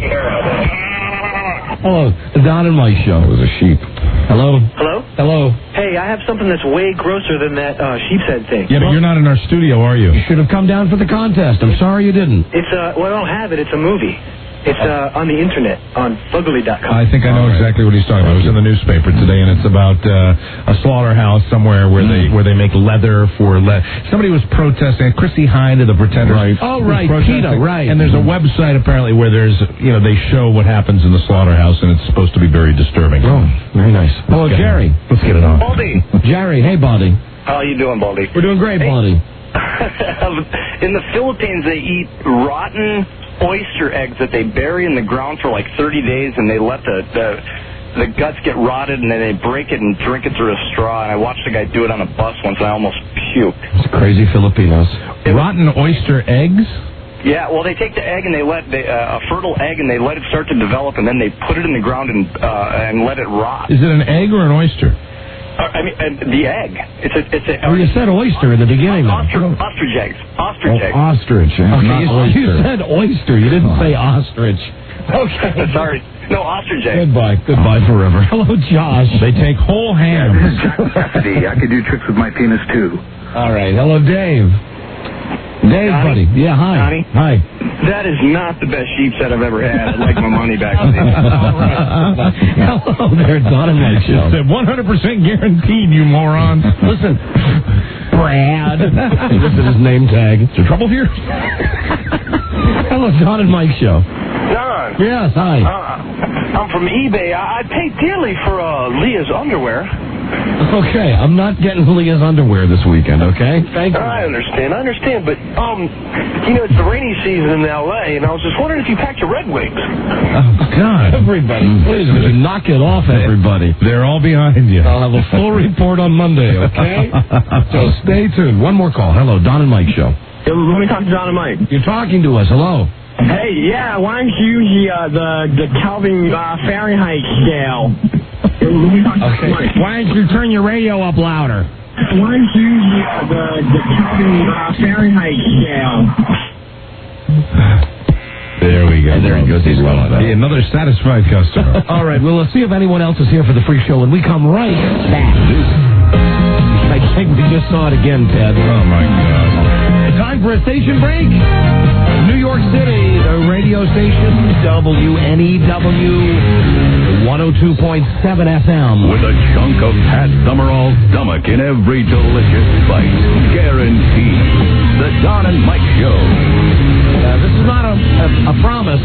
Hello, the Don and Mike Show. It was a sheep. Hello. Hello? Hello. Hey, I have something that's way grosser than that sheep's head thing. Yeah, but you're not in our studio, are you? You should have come down for the contest. I'm sorry you didn't. It's well, I don't have it. It's a movie. It's on the internet on Fugly.com. I think I know exactly what he's talking about. It was in the newspaper today, and it's about a slaughterhouse somewhere where they make leather for somebody was protesting. Chrissy Hynde of the Pretenders. Right. Oh, right, PETA, right. And there's a website apparently where they show what happens in the slaughterhouse, and it's supposed to be very disturbing. Oh, very nice. Hello, Jerry. Let's get it on. Baldy. Jerry, hey, Baldy. How you doing, Baldy? We're doing great, Baldy. In the Philippines, they eat rotten oyster eggs that they bury in the ground for like 30 days, and they let the guts get rotted, and then they break it and drink it through a straw. And I watched a guy do it on a bus once, and I almost puked. It's crazy Filipinos. Rotten oyster eggs? Yeah, well, they take the egg and they let a fertile egg, and they let it start to develop, and then they put it in the ground and let it rot. Is it an egg or an oyster? I mean, the egg. It's a. Oh, you said oyster in the beginning. Ostrich eggs. Ostrich eggs. Ostrich. Okay, not oyster. You said oyster. You didn't say ostrich. Okay. Sorry. No, ostrich eggs. Goodbye forever. Hello, Josh. They take whole hams. I could do tricks with my penis, too. All right. Hello, Dave. Dave, Johnny? buddy. Yeah, hi. Johnny? Hi. That is not the best sheep's head I've ever had. I'd like my money back. Hello there, Don and Mike Show. It's 100% guaranteed, you moron. Listen, Brad. This is his name tag. Is there trouble here? Hello, Don and Mike Show. Don. Yes, hi. I'm from eBay. I paid dearly for Leah's underwear. Okay, I'm not getting Leah's underwear this weekend, okay? Thank you. I understand, but, it's the rainy season in L.A., and I was just wondering if you packed your Red Wings. Oh, God. Everybody, please, knock it off, everybody. They're all behind you. I'll have a full report on Monday, okay? So stay tuned. One more call. Hello, Don and Mike Show. Let me talk to Don and Mike. You're talking to us. Hello. Hey, yeah, why don't you use the Kelvin Fahrenheit scale? Okay. Why don't you turn your radio up louder? Why don't you use the Kelvin Fahrenheit scale? There we go. There he goes. He's well on that. Another satisfied customer. All right, well, let's see if anyone else is here for the free show when we come right back. I think we just saw it again, Ted. Oh, my God. Time for a station break. New York City, the radio station, WNEW 102.7 FM. With a chunk of Pat Summerall's stomach in every delicious bite. Guaranteed. The Don and Mike Show. This is not a promise.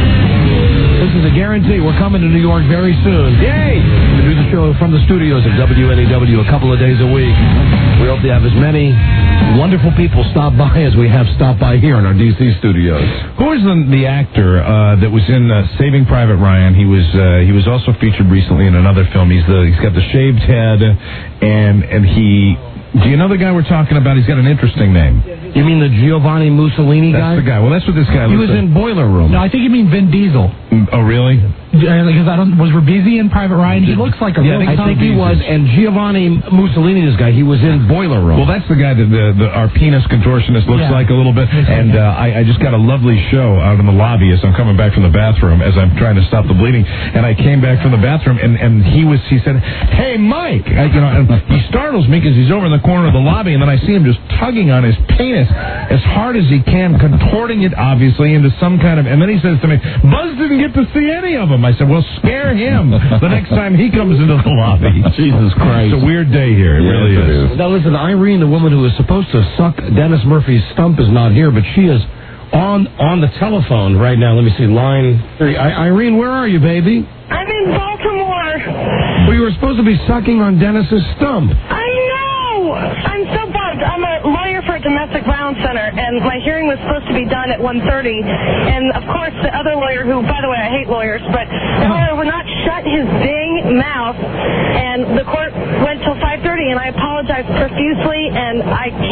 This is a guarantee. We're coming to New York very soon. Yay! To do the show from the studios of WNEW a couple of days a week. We hope to have as many wonderful people stop by as we have stopped by here in our D.C. studios. Who is the actor that was in Saving Private Ryan? He was also featured recently in another film. He's got the shaved head, and he. Do you know the guy we're talking about? He's got an interesting name. You mean the Giovanni Mussolini guy? That's the guy. Well, that's what this guy looks like. He was in Boiler Room. No, I think you mean Vin Diesel. Oh, really? Because was Ribisi in Private Ryan? He looks like a really I think he was. And Giovanni Mussolini, this guy, he was in Boiler Room. Well, that's the guy that our penis contortionist looks like a little bit. And I just got a lovely show out in the lobby as I'm coming back from the bathroom as I'm trying to stop the bleeding. And I came back from the bathroom, and he said, "Hey, Mike!" And he startles me because he's over in the corner of the lobby, and then I see him just tugging on his penis as hard as he can, contorting it obviously into some kind of. And then he says to me, "Buzz didn't get to see any of them." I said, "Well, scare him the next time he comes into the lobby." Jesus Christ! It's a weird day here. It really is. Now listen, Irene, the woman who was supposed to suck Dennis Murphy's stump, is not here, but she is on the telephone right now. Let me see, line 3. Irene, where are you, baby? I'm in Baltimore. Well, you were supposed to be sucking on Dennis's stump. I know. I'm so bummed. I'm a lawyer for a domestic violence center, and my hearing was supposed to be done at 1:30. And of course, the other lawyer, who, by the way, I hate lawyers, but the lawyer would not shut his dang mouth, and the court went till 5:30. And I apologize profusely, and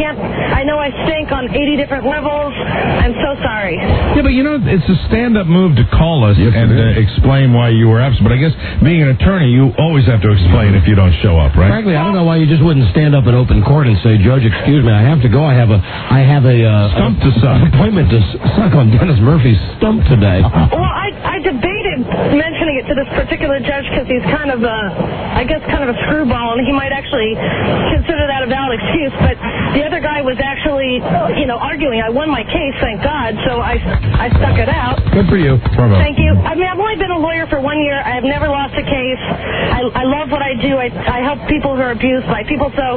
I know I stink on 80 different levels. I'm so sorry. Yeah, but it's a stand-up move to call us and explain why you were absent. But I guess being an attorney, you always have to explain if you don't show up, right? Frankly, I don't know why you just wouldn't stand up in open court and say, "Judge, excuse me, I have to go. I have a stump to suck. Appointment to suck on Dennis Murphy's stump today." Well, I debated mentioning it to this particular judge because he's kind of a screwball, and he might actually consider that a valid excuse. But the other guy was actually, arguing. I won my case, thank God. So I stuck it out. Good for you. Bravo. Thank you. I mean, I've only been a lawyer for 1 year. I have never lost a case. I love what I do. I help people who are abused by people. So,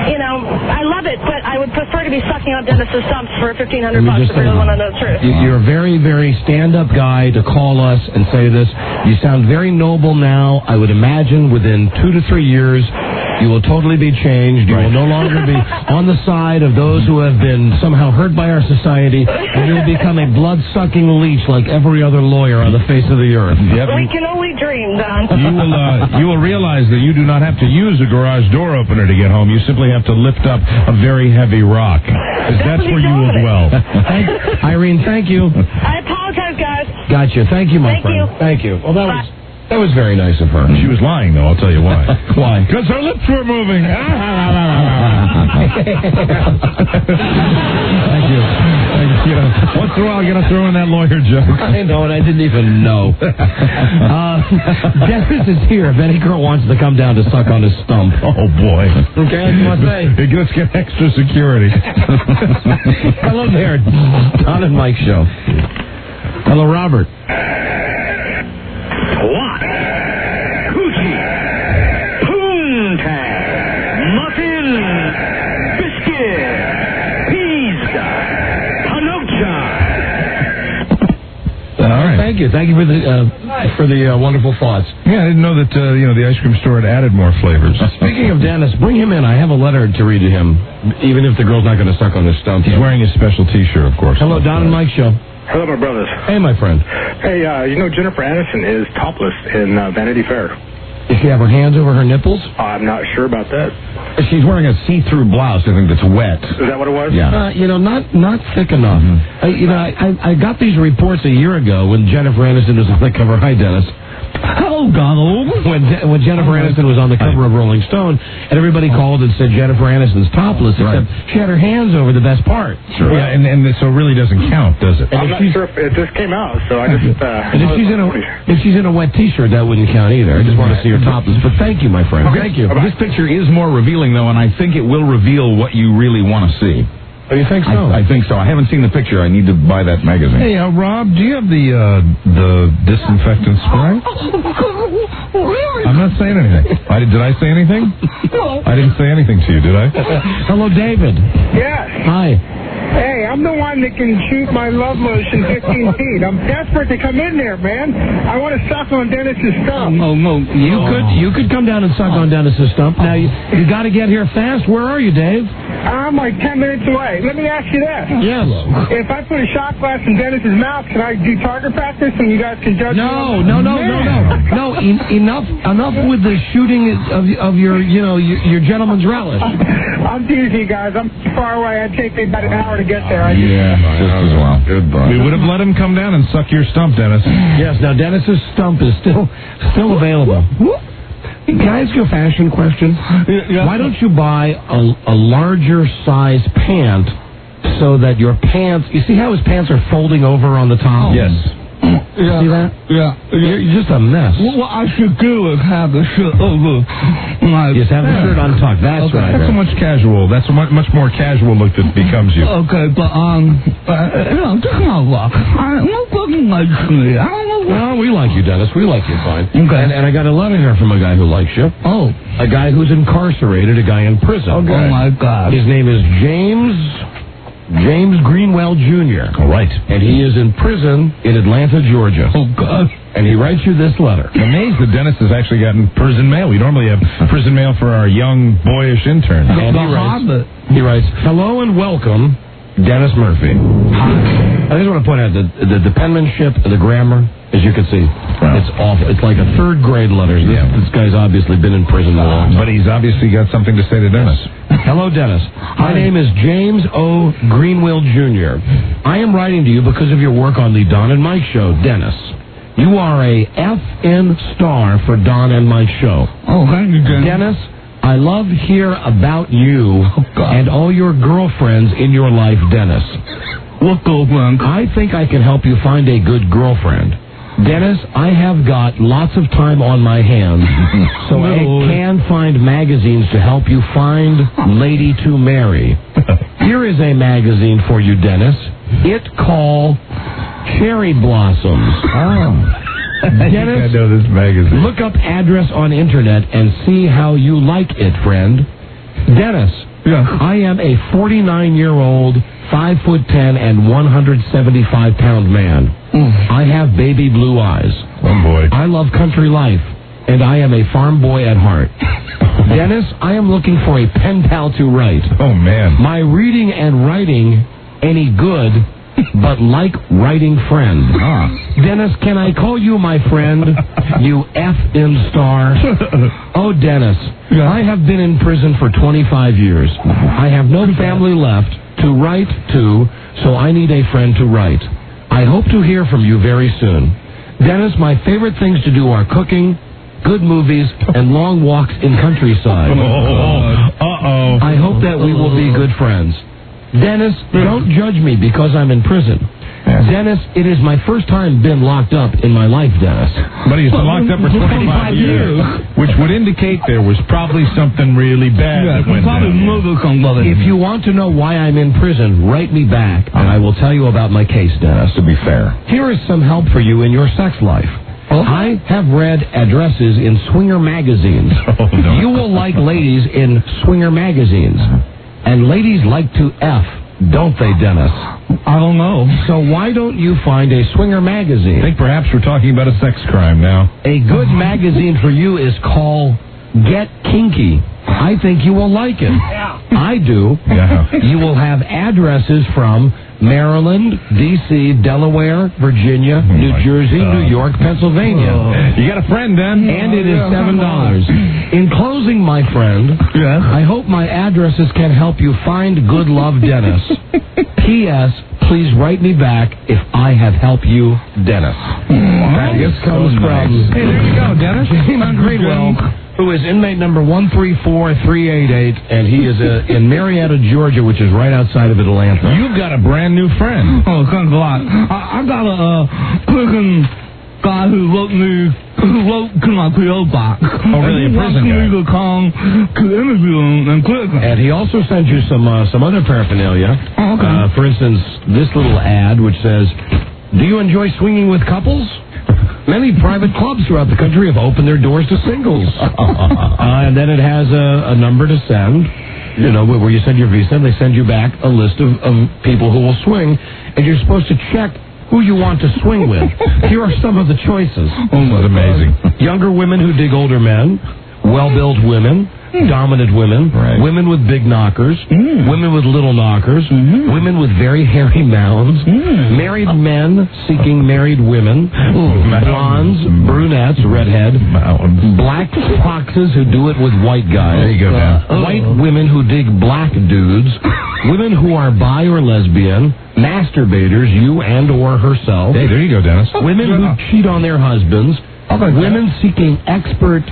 I love it. But I would prefer to be sucking on Dennis's stumps for $1,500 if I really want to know the truth. You're a very, very stand-up guy to call us and say this. You sound very noble now. I would imagine within 2 to 3 years, you will totally be changed. You will no longer be on the side of those who have been somehow hurt by our society, and you will become a blood-sucking leech like every other lawyer on the face of the earth. Yep. We can only dream, Don. You will realize that you do not have to use a garage door opener to get home. You simply have to lift up a very heavy rock. That's where you will dwell. Irene, thank you. I apologize, guys. Gotcha. Thank you, my friend. Thank you. Well, that was very nice of her. She was lying, though. I'll tell you why. Why? Because her lips were moving. Thank you. Once in a while, I got to throw in that lawyer joke. I know, and I didn't even know. Dennis is here. If any girl wants to come down to suck on his stump. Oh, boy. Okay, what do you say? Let's get extra security. Hello there, Don and Mike Show. Hello, Robert. What? Coochie. Poontang. Muffin. Biscuit. Pizza. Panocha. All right. Thank you. Thank you for the for the wonderful thoughts. Yeah, I didn't know that the ice cream store had added more flavors. Speaking of Dennis, bring him in. I have a letter to read to him, even if the girl's not going to suck on his stump. He's wearing his special T-shirt, of course. Hello, Don and Mike Show. Hello, my brothers. Hey, my friend. Hey, Jennifer Aniston is topless in Vanity Fair. Does she have her hands over her nipples? I'm not sure about that. She's wearing a see-through blouse, I think, that's wet. Is that what it was? Yeah. Not thick enough. I got these reports a year ago when Jennifer Aniston was on the cover. Hi, Dennis. Hello, Donald. When Jennifer Aniston was on the cover of Rolling Stone, and everybody called and said Jennifer Aniston's topless, except she had her hands over the best part. Sure. Yeah, and so it really doesn't count, does it? I'm not sure if it just came out, so I just... and if she's in a wet T-shirt, that wouldn't count either. I just want to see her topless. But thank you, my friend. Okay. Thank you. This picture is more revealing, though, and I think it will reveal what you really want to see. Oh, you think so? I think so. I haven't seen the picture. I need to buy that magazine. Hey, Rob, do you have the disinfectant spray? I'm not saying anything. Did I say anything? No. I didn't say anything to you, did I? Hello, David. Yes. Hi. Hey, I'm the one that can shoot my love lotion 15 feet. I'm desperate to come in there, man. I want to suck on Dennis's stump. You could come down and suck on Dennis's stump. Now, you got to get here fast. Where are you, Dave? I'm like 10 minutes away. Let me ask you this. Yes. If I put a shot glass in Dennis's mouth, can I do target practice and you guys can judge me? No. Enough with the shooting of your gentleman's relish. I'm teasing you guys. I'm far away. I'd take me about an hour to get there. Just as well. Goodbye. We would have let him come down and suck your stump, Dennis. Yes, now Dennis's stump is still available. Can I ask you a fashion question? Yeah. Why don't you buy a larger size pant so that your pants... You see how his pants are folding over on the top? Yes. Yeah. See that? Yeah. You're just a mess. What I should do is have the shirt over my... Just have the shirt untucked. That's right. That's a much casual. That's a much more casual look that becomes you. Okay, but just not luck. I'm not looking like me. I don't know. Well, we like you, Dennis. We like you fine. Okay. And I got a letter here from a guy who likes you. Oh. A guy who's incarcerated, a guy in prison. Okay. Oh, my God. His name is James Greenwell Jr. All right. And he is in prison in Atlanta, Georgia. Oh, God. And he writes you this letter. I'm amazed that Dennis has actually gotten prison mail. We normally have prison mail for our young, boyish interns. And he writes, hello and welcome, Dennis Murphy. I just want to point out the penmanship, the grammar, as you can see, it's awful. It's like a third grade letter. This guy's obviously been in prison a long time. But he's obviously got something to say to Dennis. Hello, Dennis. My name is James O. Greenwell Jr. I am writing to you because of your work on the Don and Mike Show, Dennis. You are a FN star for Don and Mike Show. Oh, thank you, Dennis, I love hear about you and all your girlfriends in your life, Dennis. What girlfriend? I think I can help you find a good girlfriend. Dennis, I have got lots of time on my hands, so I can find magazines to help you find lady to marry. Here is a magazine for you, Dennis. It called Cherry Blossoms. Dennis, I know this magazine. Look up address on internet and see how you like it, friend. Dennis, I am a 49-year-old, 5'10" and 175-pound man. I have baby blue eyes. Oh, boy. I love country life, and I am a farm boy at heart. Dennis, I am looking for a pen pal to write. Oh, man. My reading and writing any good, but like writing friend. Dennis, can I call you my friend, you F-in star? Oh, Dennis, I have been in prison for 25 years. I have no family left to write to, so I need a friend to write. I hope to hear from you very soon. Dennis, my favorite things to do are cooking, good movies, and long walks in countryside. I hope that we will be good friends. Dennis, don't judge me because I'm in prison. Dennis, it is my first time been locked up in my life, Dennis. But he's been locked up for 25 years, which would indicate there was probably something really bad that went down. If you want to know why I'm in prison, write me back, and I will tell you about my case, Dennis. To be fair. Here is some help for you in your sex life. I have read addresses in swinger magazines. You will like ladies in swinger magazines. And ladies like to F. don't they, Dennis? I don't know. So why don't you find a swinger magazine? I think perhaps we're talking about a sex crime now. A good magazine for you is called Get Kinky. I think you will like it. I do. Yeah. You will have addresses from Maryland, D.C., Delaware, Virginia, New Jersey, New York, Pennsylvania. You got a friend, then? And it is $7. In closing, my friend, I hope my addresses can help you find good love, Dennis. P.S. Please write me back if I have helped you, Dennis. This comes from... Hey, there you go, Dennis. James Greenwell, who is inmate number 134388, and he is in Marietta, Georgia, which is right outside of Atlanta. You've got a brand new friend. Oh, thanks a lot. I got a freaking guy who wrote to my P.O. box. Oh, really? A prison guy? Me to come to interview him and click him. And he also sent you some other paraphernalia. Oh, okay. For instance, this little ad which says, "Do you enjoy swinging with couples? Many private clubs throughout the country have opened their doors to singles." And then it has a number to send, where you send your visa, and they send you back a list of people who will swing, and you're supposed to check who you want to swing with. Here are some of the choices. Oh, that's amazing. Younger women who dig older men, well-built women, dominant women, women with big knockers, women with little knockers, women with very hairy mounds, married men seeking married women, blondes, brunettes, redhead, black foxes who do it with white guys, there you go, white women who dig black dudes, women who are bi or lesbian, masturbators, you and or herself. Hey, there you go, Dennis. Women who cheat on their husbands, women seeking expert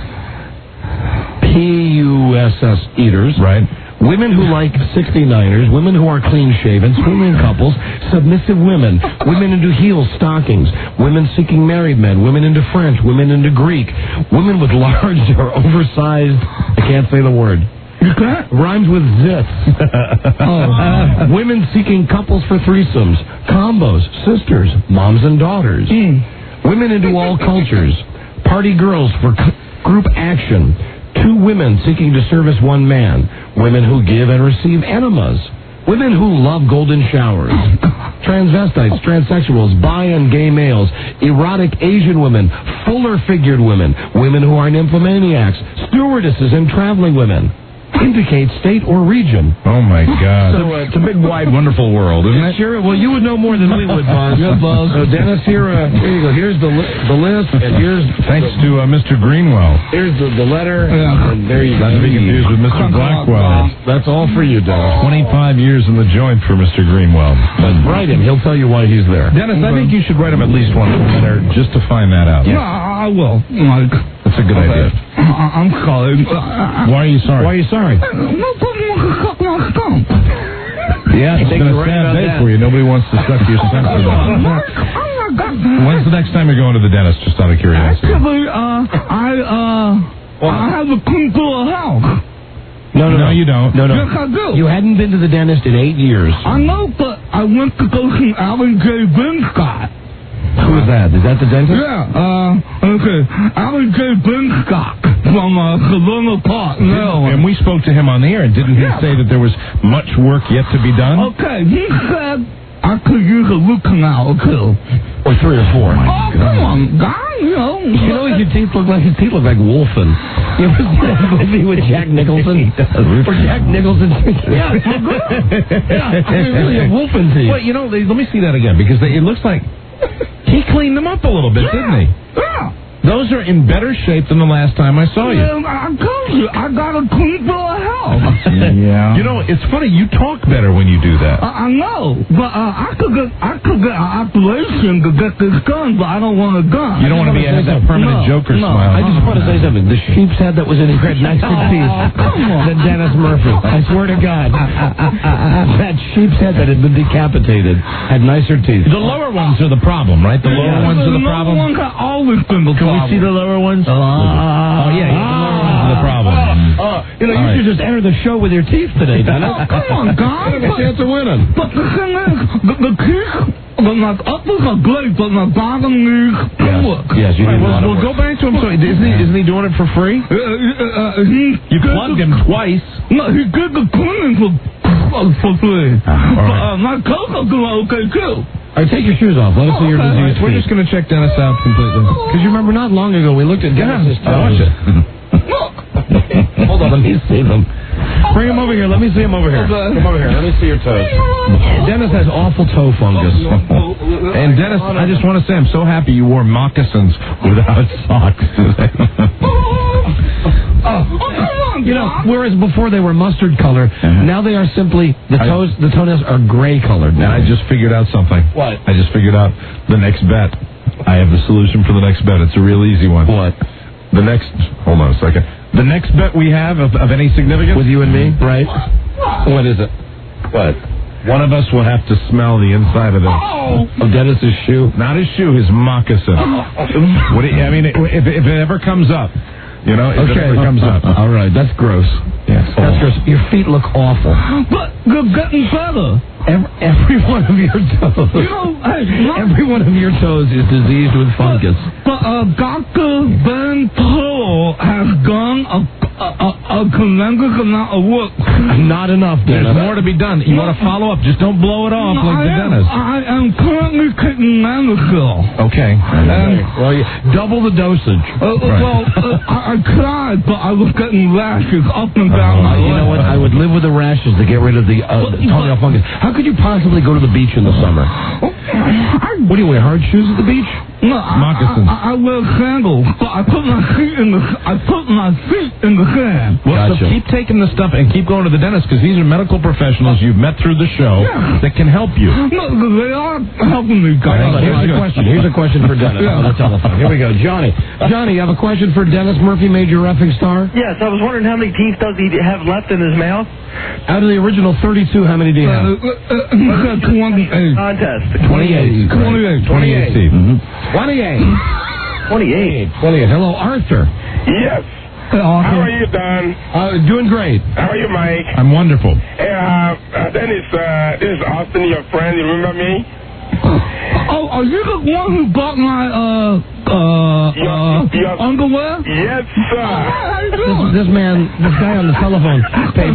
PUSS eaters. Right. Women who like 69ers, women who are clean-shaven, swinging couples, submissive women, women into heel stockings, women seeking married men, women into French, women into Greek, women with large or oversized, I can't say the word. You can't? Rhymes with zits. Women seeking couples for threesomes, combos, sisters, moms and daughters. Women into all cultures, party girls for group action. 2 women seeking to service 1 man. Women who give and receive enemas. Women who love golden showers. Transvestites, transsexuals, bi and gay males. Erotic Asian women. Fuller-figured women. Women who are nymphomaniacs. Stewardesses and traveling women. Indicate state or region. Oh, my God. So it's a big, wide, wonderful world, isn't it? Sure. Well, you would know more than we would, Boss. Yeah, Boss. So, Dennis, here you go. Here's the list, and here's... Thanks to Mr. Greenwell. Here's the letter, Yeah. and there you go. Not to be confused with Mr. Blackwell. That's all for you, Dennis. 25 years in the joint for Mr. Greenwell. But write him. He'll tell you why he's there. Dennis, I think you should write him at least one letter just to find that out. Yeah, I will. Like, that's a good idea. I'm sorry. Why are you sorry? Why are you sorry? Yeah, it's been a sad day for you. Nobody wants to suck your stump. When's the next time you're going to the dentist, just out of curiosity? Actually, I have a clean bill of health. No, you don't. No. Yes, I do. You hadn't been to the dentist in 8 years. I know, but I went to go see Alan J. Binscott. Who is that? Is that the dentist? Yeah, okay. Alan J. Binscott from Savannah Park, Maryland. And we spoke to him on the air, and didn't he say that there was much work yet to be done? Okay, he said I could use a root canal or 2. Or 3 or 4. Come on, guy, your teeth look like Wolfen. You ever see that movie with Jack Nicholson? He does. Or Jack Nicholson. Yeah, really, Wolfen teeth. Well, let me see that again, because it looks like he cleaned them up a little bit, didn't he? Yeah. Those are in better shape than the last time I saw you. I told you, I got a clean bill of health. Yeah. It's funny, you talk better when you do that. I know, but I could get an operation to get this done, but I don't want a gun. You don't want to have that permanent Joker smile. I just want to say something. The sheep's head that was in his head nicer teeth than Dennis Murphy. I swear to God. That sheep's head that had been decapitated had nicer teeth. The lower ones are the problem, right? The lower ones are the problem. The lower ones have always been the problem. Can we see the lower ones? The lower ones are the problem. You should just enter the show with your teeth today, Dennis. Come on, guys. Have a chance of winning. But the thing is, the teeth, my uppers are great, but my bottom needs work. Yes, you need a lot of go back to him. So isn't he doing it for free? You plugged him twice. No, he did the cleaning for for free. My cocoa doing okay, too. All right, take your shoes off. Let us see your disease. We're just going to check Dennis out completely. Because you remember not long ago we looked at Dennis's toes. Watch it. Hold on, let me see them. Bring him over here. Let me see him over here. Come over here. Let me see your toes. Dennis has awful toe fungus. And Dennis, I just want to say I'm so happy you wore moccasins without socks today. You know, whereas before they were mustard color, now they are simply the toenails are gray colored. Now I just figured out something. What? I just figured out the next bet. I have the solution for the next bet. It's a real easy one. What? Hold on a second. The next bet we have of any significance with you and me, right? What is it? What? One of us will have to smell the inside of Dennis's shoe. Not his shoe, his moccasin. If it ever comes up. You know, if it ever comes up. All right, that's gross. Yes. That's gross. Your feet look awful. But you're getting better. Every one of your toes. Every one of your toes is diseased with fungus. But Dr. Ben Pearl has done a tremendous amount of work. Not enough, Dennis. There's more to be done. You want to follow up? Just don't blow it off like the dentist. I am currently taking Manicure. Okay. Well, double the dosage. I tried, but I was getting rashes up and down my You know what? I would live with the rashes to get rid of the toenail fungus. How could you possibly go to the beach in the summer? What do you wear? Hard shoes at the beach? No, moccasins. I wear sandals, but I put my feet in the sand. Well, so keep taking the stuff and keep going to the dentist because these are medical professionals you've met through the show that can help you. No, they are helping me. Here's a question for Dennis on the telephone. Here we go, Johnny. Johnny, you have a question for Dennis Murphy, Major Reffing Star? Yes, I was wondering how many teeth does he have left in his mouth? Out of the original 32, how many do you have? 28. Contest. 28. 28 teeth. 28. Hello, Arthur. Yes. How are you, Don? Doing great. How are you, Mike? I'm wonderful. Dennis, this is Austin, your friend. You remember me? Are you the one who bought my underwear? Yes, sir. This guy on the telephone paid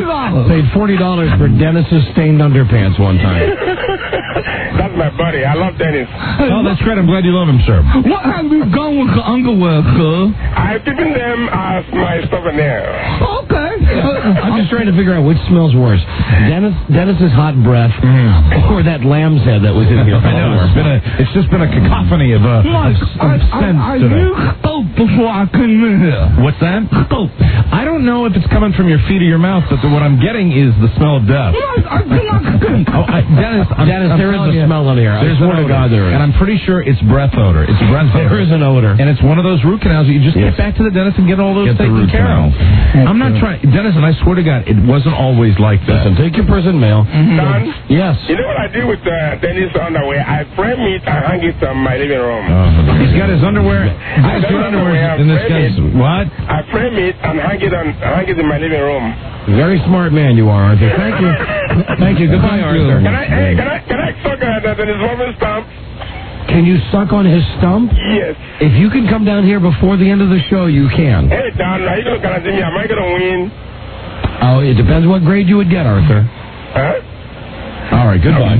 $40 for Dennis's stained underpants one time. That's my buddy. I love Dennis. Oh, that's great. I'm glad you love him, sir. What have you done with the underwear, sir? I've given them as my souvenir. Okay. I'm just trying to figure out which smells worse. Dennis's hot breath or that lamb's head that was in here. I know. It's just been a cacophony of scents today. I used soap before I came in here. What's that? Soap. I don't know if it's coming from your feet or your mouth, but what I'm getting is the smell of death. Dennis, there is a smell in here. There's one of God there is. And I'm pretty sure it's breath odor. It's breath odor. There is an odor. And it's one of those root canals that you just get back to the dentist and get all those taken care of. I'm not trying. Dennis, and I swear to God, it wasn't always like that. Listen, take your prison mail. Don? Yes. You know what I do with Dennis underwear? I frame it and hang it on my living room. He's got his underwear. In this guy's what? I frame it and hang it in my living room. Very smart man you are, Arthur. Thank you. Thank you. Goodbye, Arthur. Can I suck Dennis Murphy's stump? Can you suck on his stump? Yes. If you can come down here before the end of the show, you can. Hey, Don, are you going to guarantee me? Am I going to win? Oh, it depends what grade you would get, Arthur. Huh? All right, goodbye.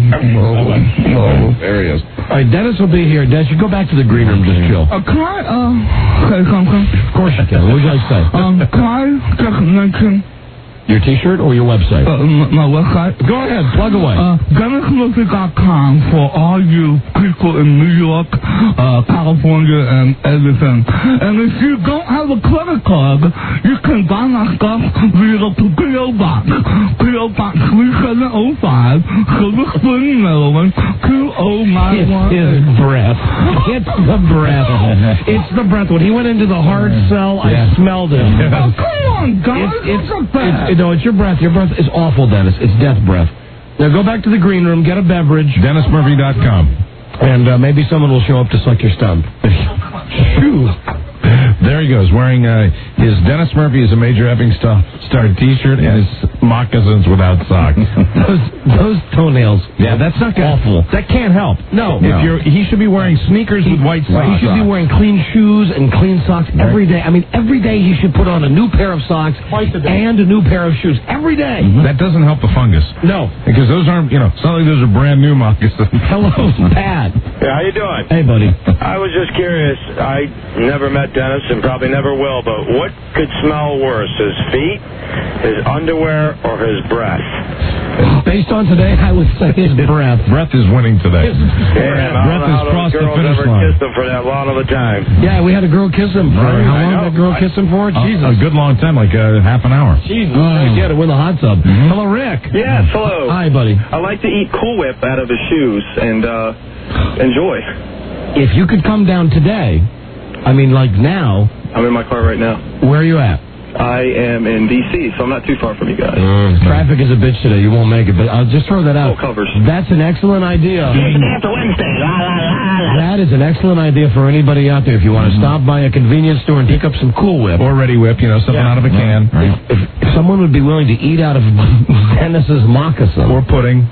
There he is. All right, Dennis will be here. Dennis, you go back to the green room, just chill. Can I, say something? Of course you can. What would you like to say? Can I just mention... Your T-shirt or your website? My website. Go ahead, plug away. DennisMurphy.com for all you people in New York, California, and everything. And if you don't have a credit card, you can buy my stuff via the P.O. Box. P.O. Box 3705, Silver Spring, Maryland, 20918. It's his breath. It's the breath. It's the breath. When he went into the hard sell, I smelled it. Oh, come on, guys. No, it's your breath. Your breath is awful, Dennis. It's death breath. Now go back to the green room, get a beverage. DennisMurphy.com. And maybe someone will show up to suck your stump. There he goes, wearing his Dennis Murphy is a Major Epping Star T-shirt and his moccasins without socks. those toenails. Yeah, that's not awful. That can't help. No. He should be wearing sneakers with white socks. He should be wearing clean shoes and clean socks every day. I mean, every day he should put on a new pair of socks and a new pair of shoes every day. That doesn't help the fungus. No. Because those aren't, it's not like those are brand new moccasins. Hello, Pat. Yeah, how you doing? Hey, buddy. I was just curious. I never met Dennis and probably never will, but what could smell worse, his feet, his underwear, or his breath? Based on today, I would say his breath. Breath is winning today. Breath has crossed the finish line. Kissed him for that long of a time. Yeah, we had a girl kiss him. How long did that girl kiss him for? Jesus. A good long time, like half an hour. Jesus. Yeah, to win the hot tub. Hello, Rick. Yes, hello. Hi, buddy. I like to eat Cool Whip out of his shoes and enjoy. If you could come down today, I mean, like now. I'm in my car right now. Where are you at? I am in D.C., so I'm not too far from you guys. Traffic is a bitch today. You won't make it, but I'll just throw that out. Full covers. That's an excellent idea. After Wednesday. That is an excellent idea for anybody out there. If you want to stop by a convenience store and pick up some Cool Whip. Or Ready Whip, something out of a can. If someone would be willing to eat out of Dennis's moccasin. Or pudding.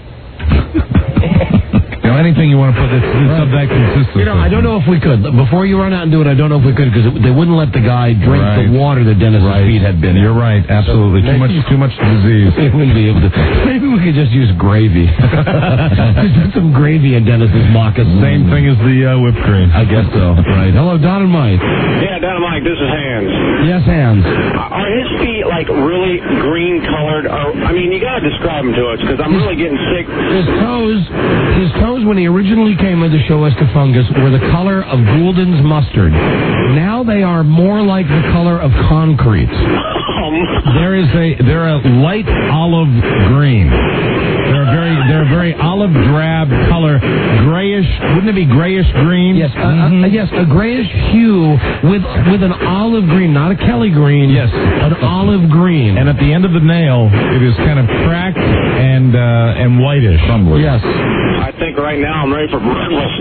Anything you want to put that's of that consistency. I don't know if we could. Before you run out and do it, I don't know if we could because they wouldn't let the guy drink the water that Dennis's feet had been in. You're right, absolutely. So too much disease. They wouldn't be able to. Maybe we could just use gravy. Just put some gravy in Dennis's moccasin. Same thing as the whipped cream. I guess so. Right. Hello, Don and Mike. Yeah, Don and Mike, this is Hans. Yes, Hans. Are his feet, really green colored? You got to describe them to us because I'm really getting sick. His toes, when he originally came in to show us the fungus, were the color of Goulden's mustard. Now they are more like the color of concrete. They're a light olive green. They're a very olive drab color, grayish. Wouldn't it be grayish green? Yes, yes, a grayish hue with an olive green, not a Kelly green. Yes, an olive green. And at the end of the nail, it is kind of cracked and whitish. Yes. I think right now I'm ready for breakfast.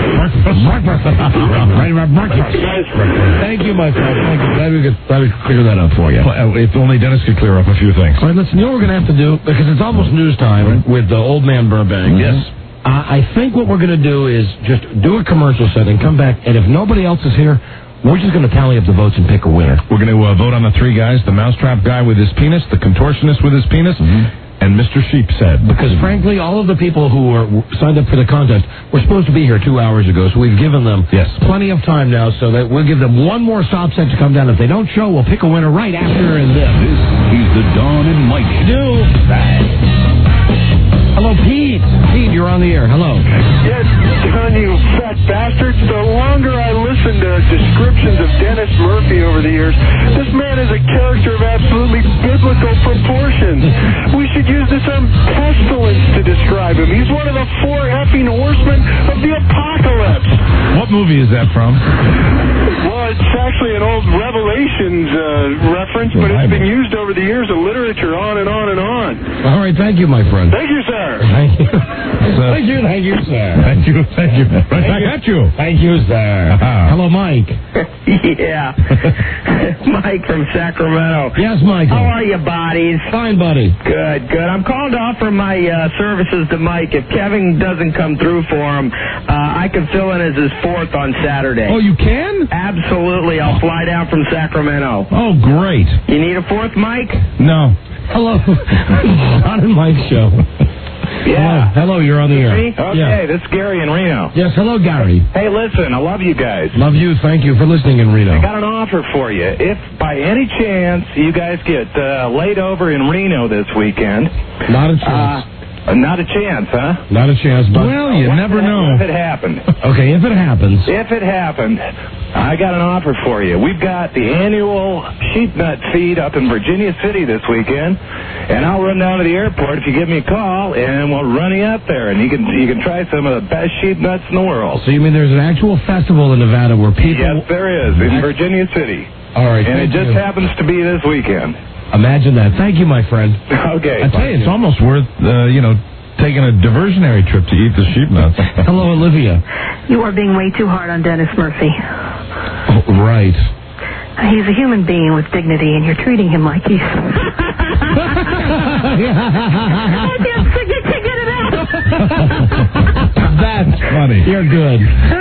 Thank you, my friend. Thank you. Glad we could clear that up for you. If only Dennis could clear up a few things. All right, listen, what we're going to have to do, because it's almost news time with the old man Burbank. Yes. I think what we're going to do is just do a commercial set and come back, and if nobody else is here, we're just going to tally up the votes and pick a winner. We're going to vote on the three guys, the mousetrap guy with his penis, the contortionist with his penis, and Mr. Sheepshead. Because, frankly, all of the people who were signed up for the contest were supposed to be here 2 hours ago, so we've given them plenty of time now, so that we'll give them one more stop set to come down. If they don't show, we'll pick a winner right after this. This is the Don and Mike Show. Hello, Pete. Pete, you're on the air. Hello. Yes, Don, you fat bastards. The longer I listen to descriptions of Dennis Murphy over the years, this man is a character of absolutely biblical proportions. We should use the term pestilence to describe him. He's one of the four effing horsemen of the apocalypse. What movie is that from? Well, it's actually an old Revelations reference, but it's been used over the years in literature on and on and on. All right, thank you, my friend. Thank you, sir. Thank you. Thank you, sir. Thank you. Right back at you. Thank you, sir. Hello, Mike. Yeah. Mike from Sacramento. Yes, Mike. How are you, buddies? Fine, buddy. Good. I'm calling to offer my services to Mike. If Kevin doesn't come through for him, I can fill in as his fourth on Saturday. Oh, you can? Absolutely. I'll fly down from Sacramento. Oh, great. You need a fourth, Mike? No. Hello. Don and Mike Show. Yeah. Hello, you're on the air. Okay, this is Gary in Reno. Yes, hello, Gary. Hey, listen, I love you guys. Love you. Thank you for listening in Reno. I got an offer for you. If by any chance you guys get laid over in Reno this weekend. Not a chance. Not a chance, huh? Not a chance, but... Well, you never know. If it happened. Okay, if it happens. If it happened, I got an offer for you. We've got the annual sheep nut feed up in Virginia City this weekend, and I'll run down to the airport if you give me a call, and we'll run you up there, and you can try some of the best sheep nuts in the world. So you mean there's an actual festival in Nevada where people... Yes, there is, in Virginia City. All right, and it just happens to be this weekend. Imagine that. Thank you, my friend. Okay. I tell you, it's almost worth, taking a diversionary trip to eat the sheep nuts. Hello, Olivia. You are being way too hard on Dennis Murphy. Oh, right. He's a human being with dignity, and you're treating him like he's... That's funny. You're good.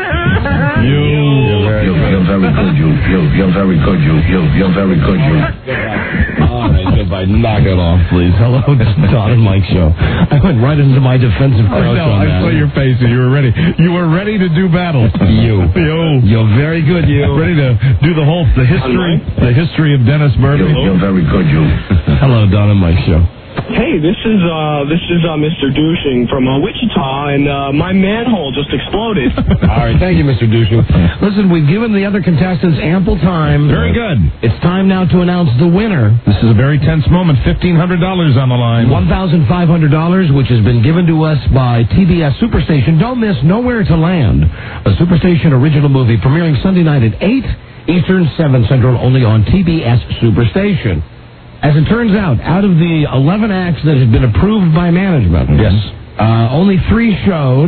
You're very good. You're very good. You're very good. All right, goodbye. Knock it off, please. Hello, it's the Don and Mike Show. I went right into my defensive crouch on I that. saw your face and you were ready. You were ready to do battle. You're very good, you. Ready to do the history of Dennis Murphy. You're very good. Hello, Don and Mike Show. Hey, this is Mr. Douching from Wichita, and my manhole just exploded. All right, thank you, Mr. Douching. Listen, we've given the other contestants ample time. Very good. It's time now to announce the winner. This is a very tense moment. $1,500 on the line. $1,500, which has been given to us by TBS Superstation. Don't miss Nowhere to Land, a Superstation original movie premiering Sunday night at 8 Eastern, 7 Central, only on TBS Superstation. As it turns out of the 11 acts that had been approved by management, only 3 showed.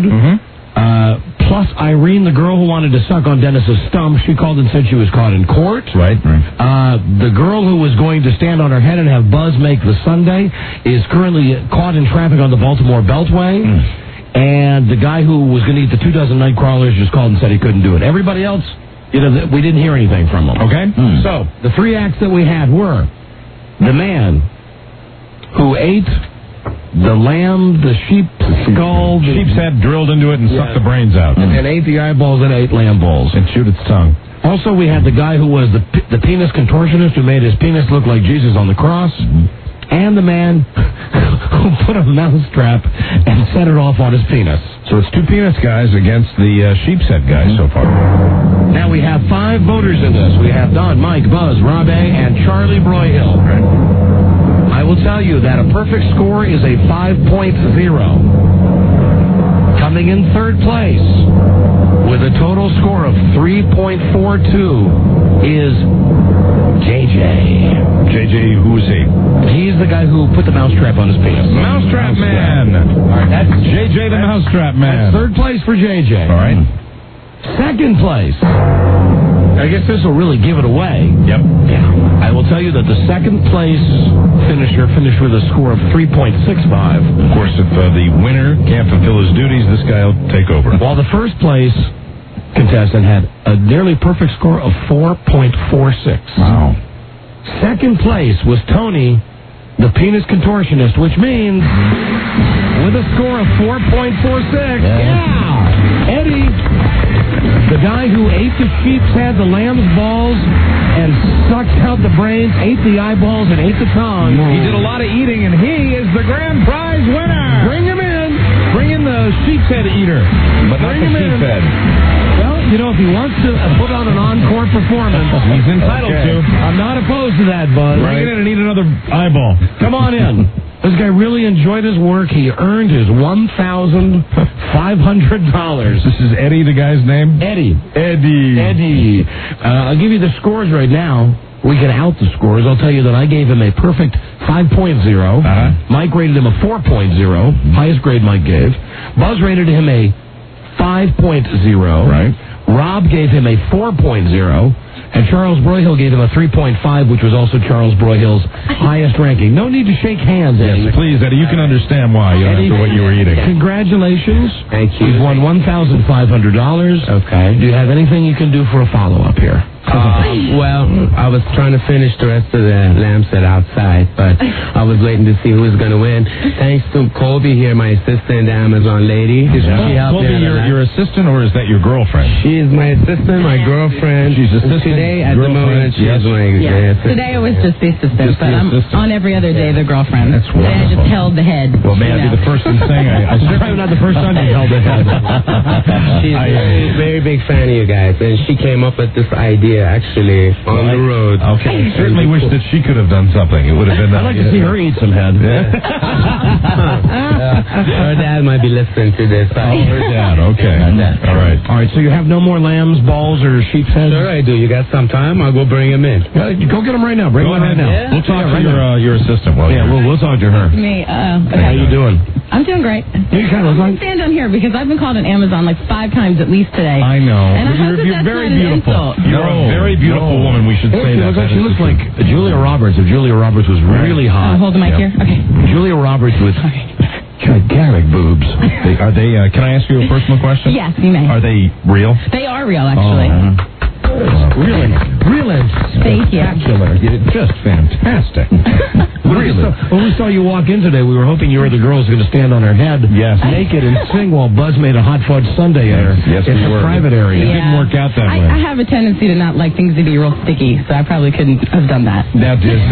Plus Irene, the girl who wanted to suck on Dennis's stump, she called and said she was caught in court. Right. The girl who was going to stand on her head and have Buzz make the sundae is currently caught in traffic on the Baltimore Beltway. And the guy who was going to eat the 2 dozen night crawlers just called and said he couldn't do it. Everybody else, we didn't hear anything from them. Okay. So the 3 acts that we had were the man who ate the lamb, the sheep skull, sheep's head, drilled into it and sucked the brains out. And ate the eyeballs and ate lamb balls. And chewed its tongue. Also, we had the guy who was the penis contortionist who made his penis look like Jesus on the cross. And the man who put a mousetrap and set it off on his penis. So it's 2 penis guys against the sheep's head guys so far. Now we have 5 voters in this. We have Don, Mike, Buzz, Rob A., and Charlie Broyhill. I will tell you that a perfect score is a 5.0. Coming in 3rd place with a total score of 3.42 is JJ. JJ, who is he? He's the guy who put the mousetrap on his penis. Mousetrap Man. All right, that's JJ the Mousetrap Man. That's 3rd place for JJ. All right. 2nd place. I guess this will really give it away. Yep. Yeah. I will tell you that the 2nd place finisher finished with a score of 3.65. Of course, if the winner can't fulfill his duties, this guy will take over. While the 1st place contestant had a nearly perfect score of 4.46. Wow. 2nd place was Tony, the penis contortionist, which means with a score of 4.46. Yeah. Eddie, the guy who ate the sheep's head, the lamb's balls, and sucked out the brains, ate the eyeballs, and ate the tongue. He did a lot of eating, and he is the grand prize winner. Bring him in. Bring in the sheep's head eater, but not the sheep's head. Well, if he wants to put on an encore performance, he's entitled to. I'm not opposed to that, Buzz. Bring it in and eat another eyeball. Come on in. This guy really enjoyed his work. He earned his $1,500. This is Eddie, the guy's name? Eddie. Eddie. I'll give you the scores right now. We can out the scores. I'll tell you that I gave him a perfect 5.0. Mike rated him a 4.0. Highest grade Mike gave. Buzz rated him a 5.0. Right. Rob gave him a 4.0. And Charles Broyhill gave him a 3.5, which was also Charles Broyhill's highest ranking. No need to shake hands, Eddie. Yes, please, Eddie. You can understand why Eddie, after what you were eating. Congratulations. Thank you. You've won $1,500. Okay. Do you have anything you can do for a follow-up here? Well, I was trying to finish the rest of the lamb set outside, but I was waiting to see who was going to win. Thanks to Colby here, my assistant, the Amazon lady. She helped Colby, me. your assistant, or is that your girlfriend? She is my assistant, my girlfriend. She's assistant. Today, at the moment, she's my assistant. Today it was just the assistant, but I'm on every other day the girlfriend. That's wonderful. Today I just held the head. Well, may I be the first in saying I probably not the first time you held the head. She's a very big fan of you guys, and she came up with this idea, actually, on the road. Okay. Certainly wish that she could have done something. It would have been. I'd like to see her eat some head. Her dad might be listening to this. Her dad. Okay. All right. All right. So you have no more lambs, balls, or sheep's heads? Sure, I do. You got some time? I'll go bring him in. Go get them right now. Bring them right now. Yeah. We'll talk to your assistant. We'll talk to her. Me. How you doing? I'm doing great. You kind of look like. Stand down here because I've been called on Amazon like 5 times at least today. I know. And I hope you're that's very not an beautiful. insult. You're a very beautiful woman. We should say that. She looks like Julia Roberts. If Julia Roberts was really hot. Hold the mic here. Okay. Julia Roberts with gigantic boobs. Are they? Can I ask you a personal question? Yes, you may. Are they real? They are real, actually. Real and Thank you. spectacular. Just fantastic. When we saw you walk in today, we were hoping you were the girl who's going to stand on her head naked and sing while Buzz made a hot fudge sundae in the private area. It didn't work out that way. I have a tendency to not like things to be real sticky, so I probably couldn't have done that. Now,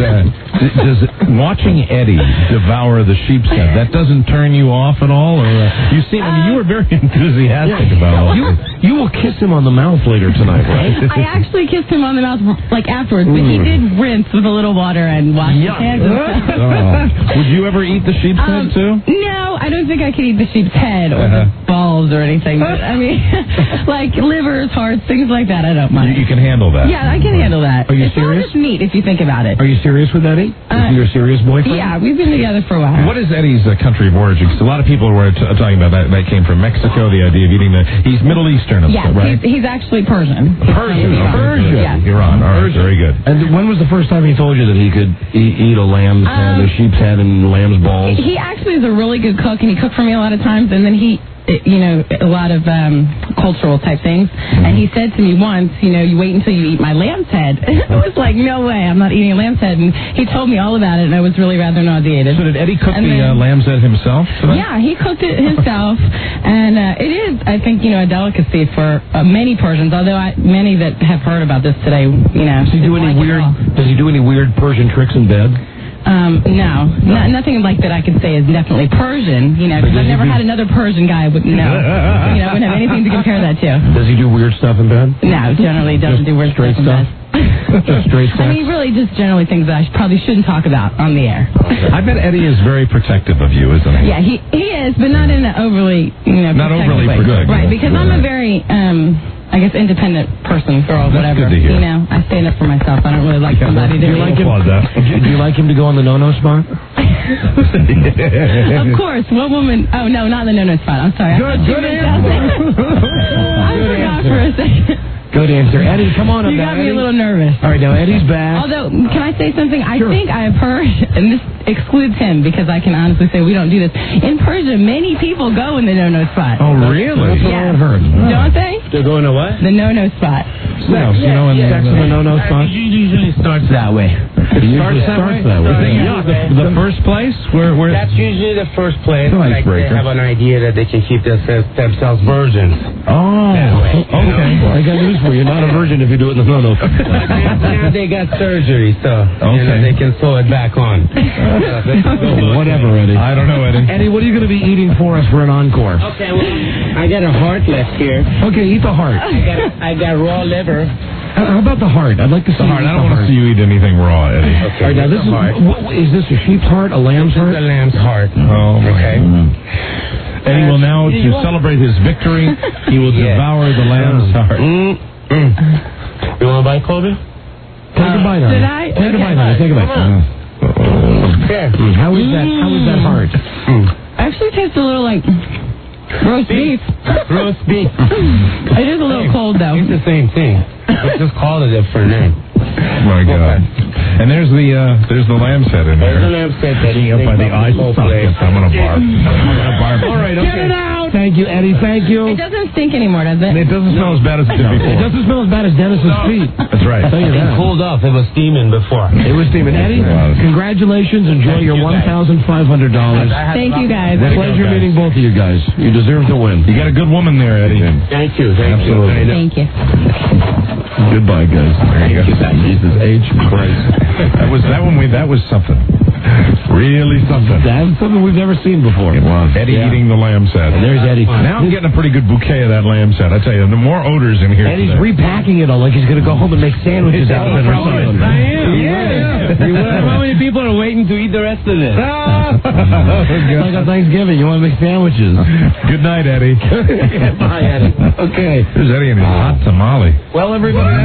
does watching Eddie devour the sheep's head, that doesn't turn you off at all? Or you seem, you were very enthusiastic about it. You will kiss him on the mouth later tonight, right? I actually kissed him on the mouth afterwards, but he did rinse with a little water and wash his hands and stuff. Would you ever eat the sheep's head too? No, I don't think I could eat the sheep's head or the balls or anything. But I mean, like livers, hearts, things like that, I don't mind. You can handle that? Yeah, I can handle that. Are you it's serious? It's all just meat if you think about it. Are you serious with Eddie? Is he your serious boyfriend? Yeah, we've been together for a while. What is Eddie's country of origin? 'Cause a lot of people were talking about that. That came from Mexico, the idea of eating he's Middle Eastern, right? He's actually Persian. Persian. Yeah. Iran. All right, very good. And when was the first time he told you that he could eat a lamb's head, a sheep's head, and lamb's balls? He actually is a really good cook, and he cooked for me a lot of times, and then a lot of cultural type things. And he said to me once, you wait until you eat my lamb's head. I was like, no way, I'm not eating a lamb's head. And he told me all about it, and I was really rather nauseated. So did Eddie cook the lamb's head himself? Yeah, he cooked it himself, and it is, I think, a delicacy for many Persians. Although many that have heard about this today, Does he do any weird Persian tricks in bed? No, nothing like that I can say is definitely Persian, because I've never had another Persian guy wouldn't have anything to compare that to. Does he do weird stuff in bed? No, generally doesn't do weird stuff in bed. Just straight sex? I mean, really just generally things that I probably shouldn't talk about on the air. I bet Eddie is very protective of you, isn't he? Yeah, he is, but not in an overly, not overly way. protective. Right, because I'm a very, I guess, independent person, girl, whatever. That's good to hear. I stand up for myself. I don't really like somebody to do you like him to go on the no-no spot? Of course. One woman... Oh, no, not the no-no spot. I'm sorry. Good answer. I forgot for a second. Good answer. Eddie, come on up. You got me a little nervous. All right, now Eddie's back. Although, can I say something? I think I have heard, and this excludes him because I can honestly say we don't do this. In Persia, many people go in the no-no spot. Oh, really? That's what I heard. Don't they? They're going to what? The no-no spot. Sex, sex in the no-no spot? It usually starts that way. It usually starts that way. The first place? Where? That's usually the first place. Nice They have an idea that they can keep themselves virgins. Oh, okay. Well, I got news for you. You're not a virgin if you do it in the no-no. Now they got surgery, so they can sew it back on. Whatever, Eddie. I don't know, Eddie. Eddie, what are you going to be eating for us for an encore? Okay, well, I got a heart left here. Okay, eat the heart. I got raw liver. How about the heart? I'd like to see the heart. I don't want to see you eat anything raw, Eddie. Okay, all right, now is this a sheep's heart, a lamb's heart? This is a lamb's heart. Oh, okay. Eddie will now, to celebrate his victory, he will devour the lamb's heart. You want to bite, Colby? Take a bite on it. Did I? Take a bite on it. Take a bite. Okay. How is that heart? Actually tastes a little like roast beef. Roast beef. It is a little cold, though. It's the same thing. It's just called a different name. My God. And there's the lamb's head in there. There's the lamb's head Hanging up by the eye socket. I'm going to barf. All right, okay. Get it out! Thank you, Eddie. Thank you. It doesn't stink anymore, does it? It doesn't smell as bad as it did before. It doesn't smell as bad as Dennis's feet. That's right. I'll tell you It that. cooled off. It was steaming before. It was steaming. Eddie, congratulations. Enjoy your $1,500. Thank you, guys. Pleasure meeting both of you guys. You deserve to win. You got a good woman there, Eddie. Thank you. Absolutely. Thank you. Goodbye, guys. There you go. Jesus H. Christ. That was something. Really something. That's something we've never seen before. It was. Eddie eating the lamb's head. And there's Eddie. Now I'm getting a pretty good bouquet of that lamb's head. I tell you, the more odors in here. Eddie's repacking it all like he's going to go home and make sandwiches out of it or something. I am. Yeah. How many people are waiting to eat the rest of this? It's like on Thanksgiving. You want to make sandwiches. Good night, Eddie. Bye, Eddie. Okay. There's Eddie and his hot tamale. Well, everybody,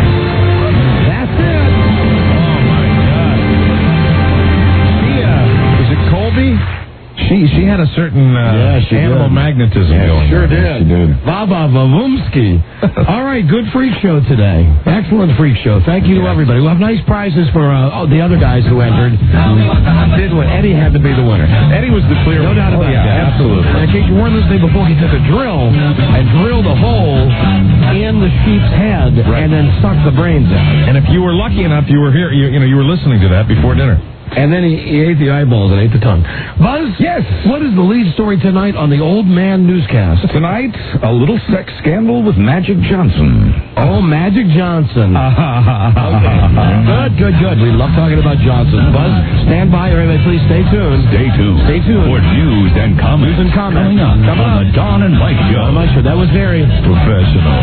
that's it. Oh, my God. Is it Colby? She had a certain animal magnetism going. Sure there. did. She did. Baba Vavumsky. All right, good freak show today. Excellent freak show. Thank you to everybody. We'll have nice prizes for the other guys who entered. Did win. Eddie had to be the winner. Eddie was the clear No doubt about it. Absolutely. In case you weren't listening before, he took a drill and drilled a hole in the sheep's head and then sucked the brains out. And if you were lucky enough, you were here. You were listening to that before dinner. And then he ate the eyeballs and ate the tongue. Buzz? Yes. What is the lead story tonight on the Old Man Newscast? Tonight, a little sex scandal with Magic Johnson. Oh, Magic Johnson. Okay. Good. We love talking about Johnson. Buzz, stand by. Everybody, please stay tuned. Stay tuned. Stay tuned. For news and comments. Coming up. On the Don and Mike Show. That was very professional.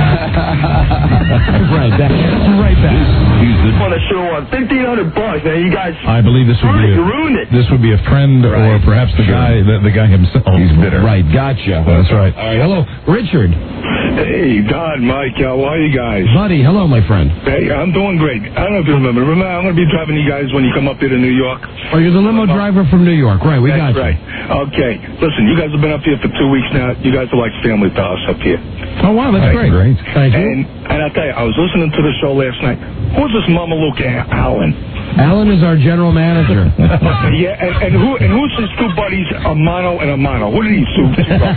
Right back. He's the On the show on $1,500, man. You guys. I believe this would be you ruined it. This would be a friend or perhaps the guy himself. He's bitter. Right, gotcha. That's right. All right, hello, Richard. Hey, Don, Mike, how are you guys? Buddy, hello, my friend. Hey, I'm doing great. I don't know if you remember. I'm going to be driving you guys when you come up here to New York. Oh, you're the limo driver from New York. Right, we got you. That's right. Okay. Listen, you guys have been up here for 2 weeks now. You guys are like family to us up here. Oh, wow, that's great. Thank you. And I'll tell you, I was listening to the show last night. Who's this Mama Luke Allen? Alan is our general manager. Yeah, and who's his two buddies, Amano and Amano? What are these two?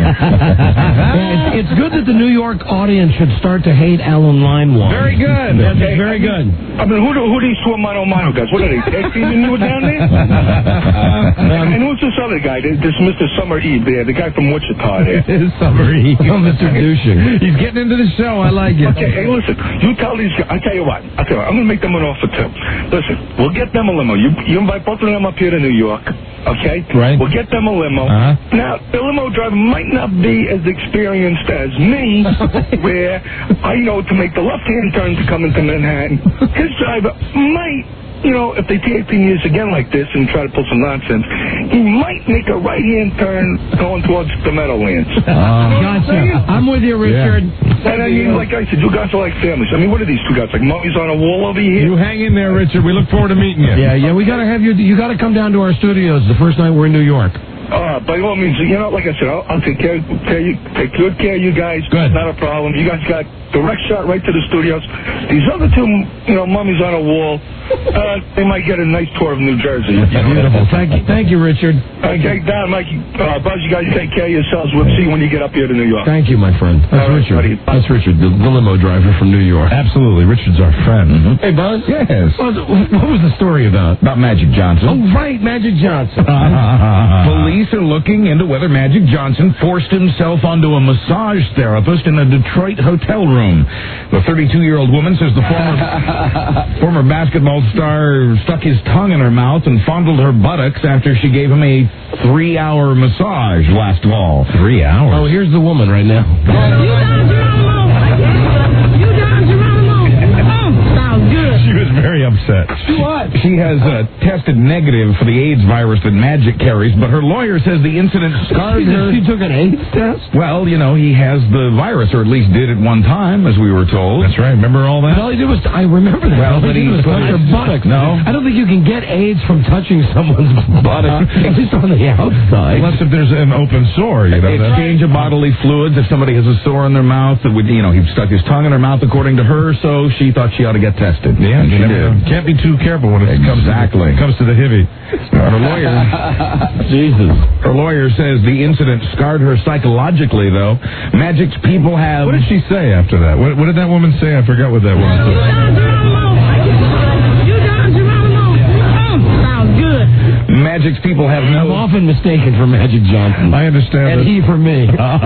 It's good that the New York audience should start to hate Alan Linewald. Very good. That's very good. I mean, who are these two Amano guys? What are they? Tag teaming you down there? And who's this other guy? This Mr. Summer Eve there, the guy from Wichita there. Summer Eve. Oh, Mr. Douching. He's getting into the show. I like it. Okay, hey, listen. You tell these guys. I tell you what. I'm going to make them an offer too. Listen, we'll get them a limo. You invite both of them up here to New York. Okay? Right. We'll get them a limo. Now, the limo driver might not be as experienced as me, where I know to make the left-hand turn to come into Manhattan. His driver might, if they take things again like this and try to pull some nonsense, he might make a right-hand turn going towards the Meadowlands. Gotcha. I'm with you, Richard. Yeah. And I mean, like I said, you guys are like families. I mean, what are these two guys? Like mummies on a wall over here? You hang in there, Richard. We look forward to meeting you. Yeah, we got to have you. You got to come down to our studios the first night we're in New York. By all means, like I said, I'll take good care of you guys. Good. Not a problem. You guys got direct shot right to the studios. These other two, mummies on a wall, they might get a nice tour of New Jersey. Beautiful. Thank you, Richard. Okay, Don, Mike, Buzz, you guys take care of yourselves. We'll see you when you get up here to New York. Thank you, my friend. That's Richard. Buddy. That's Richard, the limo driver from New York. Absolutely. Richard's our friend. Hey, Buzz. Yes. What was the story about? About Magic Johnson. Oh, right, Magic Johnson. Police are looking into whether Magic Johnson forced himself onto a massage therapist in a Detroit hotel room. The 32-year-old woman says the former basketball star stuck his tongue in her mouth and fondled her buttocks after she gave him a 3-hour massage last fall. 3 hours? Oh, here's the woman right now. She was very upset. What? She has tested negative for the AIDS virus that Magic carries, but her lawyer says the incident scarred her. She took an AIDS test? Well, he has the virus, or at least did at one time, as we were told. That's right. Remember all that? All he did was, I remember that. Well, all he did was touch her buttocks. No. I don't think you can get AIDS from touching someone's buttocks, at least on the outside. Unless if there's an open sore, Exchange of bodily fluids. If somebody has a sore in their mouth, that would, he stuck his tongue in her mouth, according to her, so she thought she ought to get tested. Yeah, she did. Can't be too careful when it comes to the hivvy. Her lawyer, Her lawyer says the incident scarred her psychologically, though. Magic's people have... What did she say after that? What did that woman say? I forgot what that woman said. Magic's people have no... I'm often mistaken for Magic Johnson. I understand. And he for me.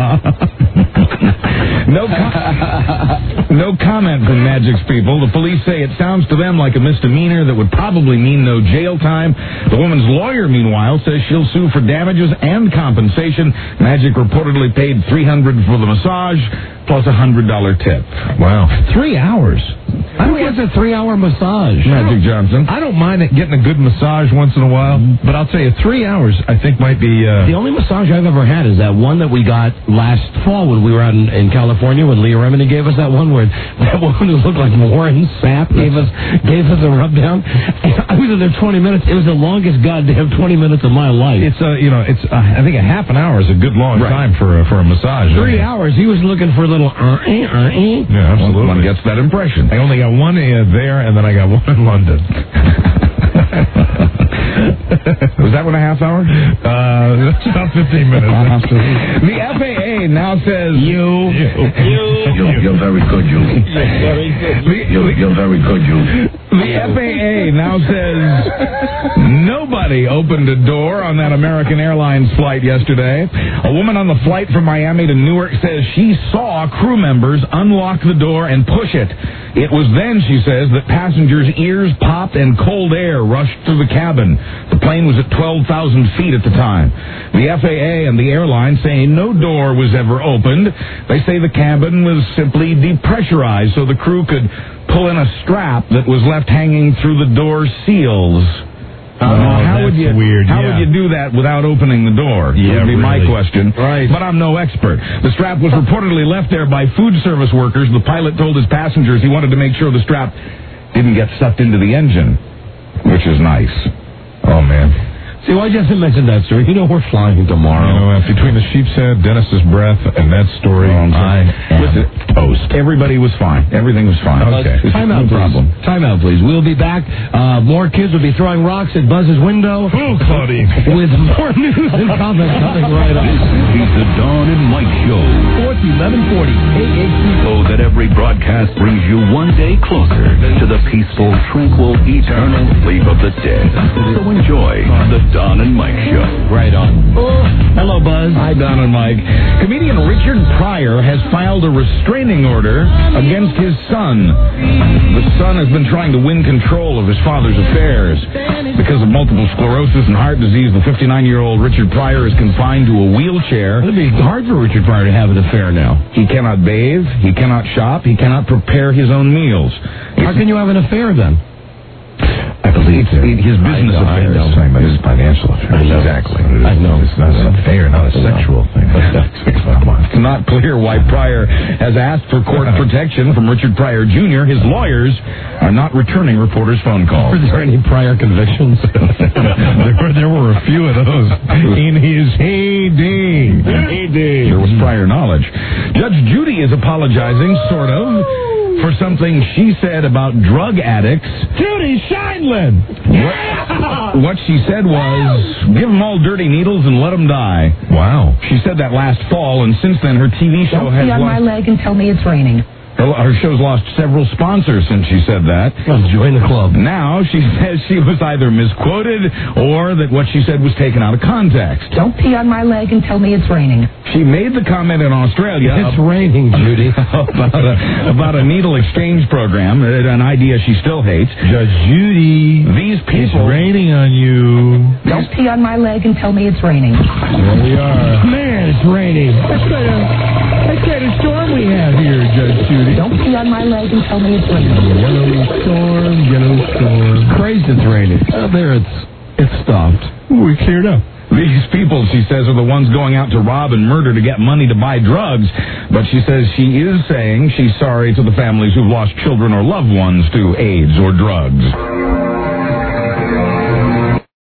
No comment from Magic's people. The police say it sounds to them like a misdemeanor that would probably mean no jail time. The woman's lawyer, meanwhile, says she'll sue for damages and compensation. Magic reportedly paid $300 for the massage plus a $100 tip. Wow. 3 hours. Who gets a 3-hour massage? Magic Johnson. I don't mind getting a good massage once in a while, but I'll tell you, 3 hours I think might be... The only massage I've ever had is that one that we got last fall when we were out in California. California when Leah Remini gave us that one where that woman who looked like Warren Sapp gave us a rub down. I was in there 20 minutes. It was the longest goddamn 20 minutes of my life. It's I think a half an hour is a good long time for a massage. 3 hours. He was looking for a little Yeah, absolutely. One gets that impression. I only got one there, and then I got one in London. Was that one a half hour? That's about 15 minutes. The FAA now says You're very good, you. You're very good, you. The FAA now says nobody opened a door on that American Airlines flight yesterday. A woman on the flight from Miami to Newark says she saw crew members unlock the door and push it. It was then, she says, that passengers' ears popped and cold air rushed through the cabin. The plane was at 12,000 feet at the time. The FAA and the airline say no door was ever opened. They say the cabin was simply depressurized so the crew could pull in a strap that was left hanging through the door seals. How would you do that without opening the door? Yeah, would be my really. question. Right. But I'm no expert. The strap was reportedly left there by food service workers. The pilot told his passengers he wanted to make sure the strap didn't get sucked into the engine, which is nice. Oh, man. See, why just mention that story? You know, we're flying tomorrow. Between the sheep's head, Dennis's breath, and that story, I am toast. Everybody was fine. Everything was fine. Okay. Time out, no problem. Time out, please. We'll be back. More kids will be throwing rocks at Buzz's window. Oh, Claudine. With more news and comments coming right up. This is the Dawn and Mike Show. 1140 AAC. So that every broadcast brings you one day closer to the peaceful, tranquil, eternal sleep of the dead. So enjoy the Dawn and Mike Show. Right on. Oh, hello, Buzz. Hi, Don and Mike. Comedian Richard Pryor has filed a restraining order against his son. The son has been trying to win control of his father's affairs. Because of multiple sclerosis and heart disease, the 59-year-old Richard Pryor is confined to a wheelchair. It'll be hard for Richard Pryor to have an affair now. He cannot bathe, he cannot shop, he cannot prepare his own meals. How can you have an affair then? I believe his business affairs. His financial affairs. Exactly. I know. It's not an affair, not a sexual thing. It's not clear why Pryor has asked for court protection from Richard Pryor Jr. His lawyers are not returning reporters' phone calls. Were there any Pryor convictions? there were a few of those in his heyday. There was prior knowledge. Judge Judy is apologizing, sort of, for something she said about drug addicts. Judy Scheinlin! What she said was, give them all dirty needles and let them die. Wow. She said that last fall, and since then her TV show has Don't be on my leg and tell me it's raining. Her show's lost several sponsors since she said that. Well, join the club. Now she says she was either misquoted or that what she said was taken out of context. Don't pee on my leg and tell me it's raining. She made the comment in Australia. It's raining, Judy. about a needle exchange program, an idea she still hates. Judge Judy, these people. It's raining on you. Don't pee on my leg and tell me it's raining. There we are. Man, it's raining. That's quite a storm we have here, Judge Judy. Don't pee on my leg and tell me it's raining. Yellow storm. Crazy it's raining. There it's stopped. We cleared up. These people, she says, are the ones going out to rob and murder to get money to buy drugs. But she says she is saying she's sorry to the families who've lost children or loved ones to AIDS or drugs.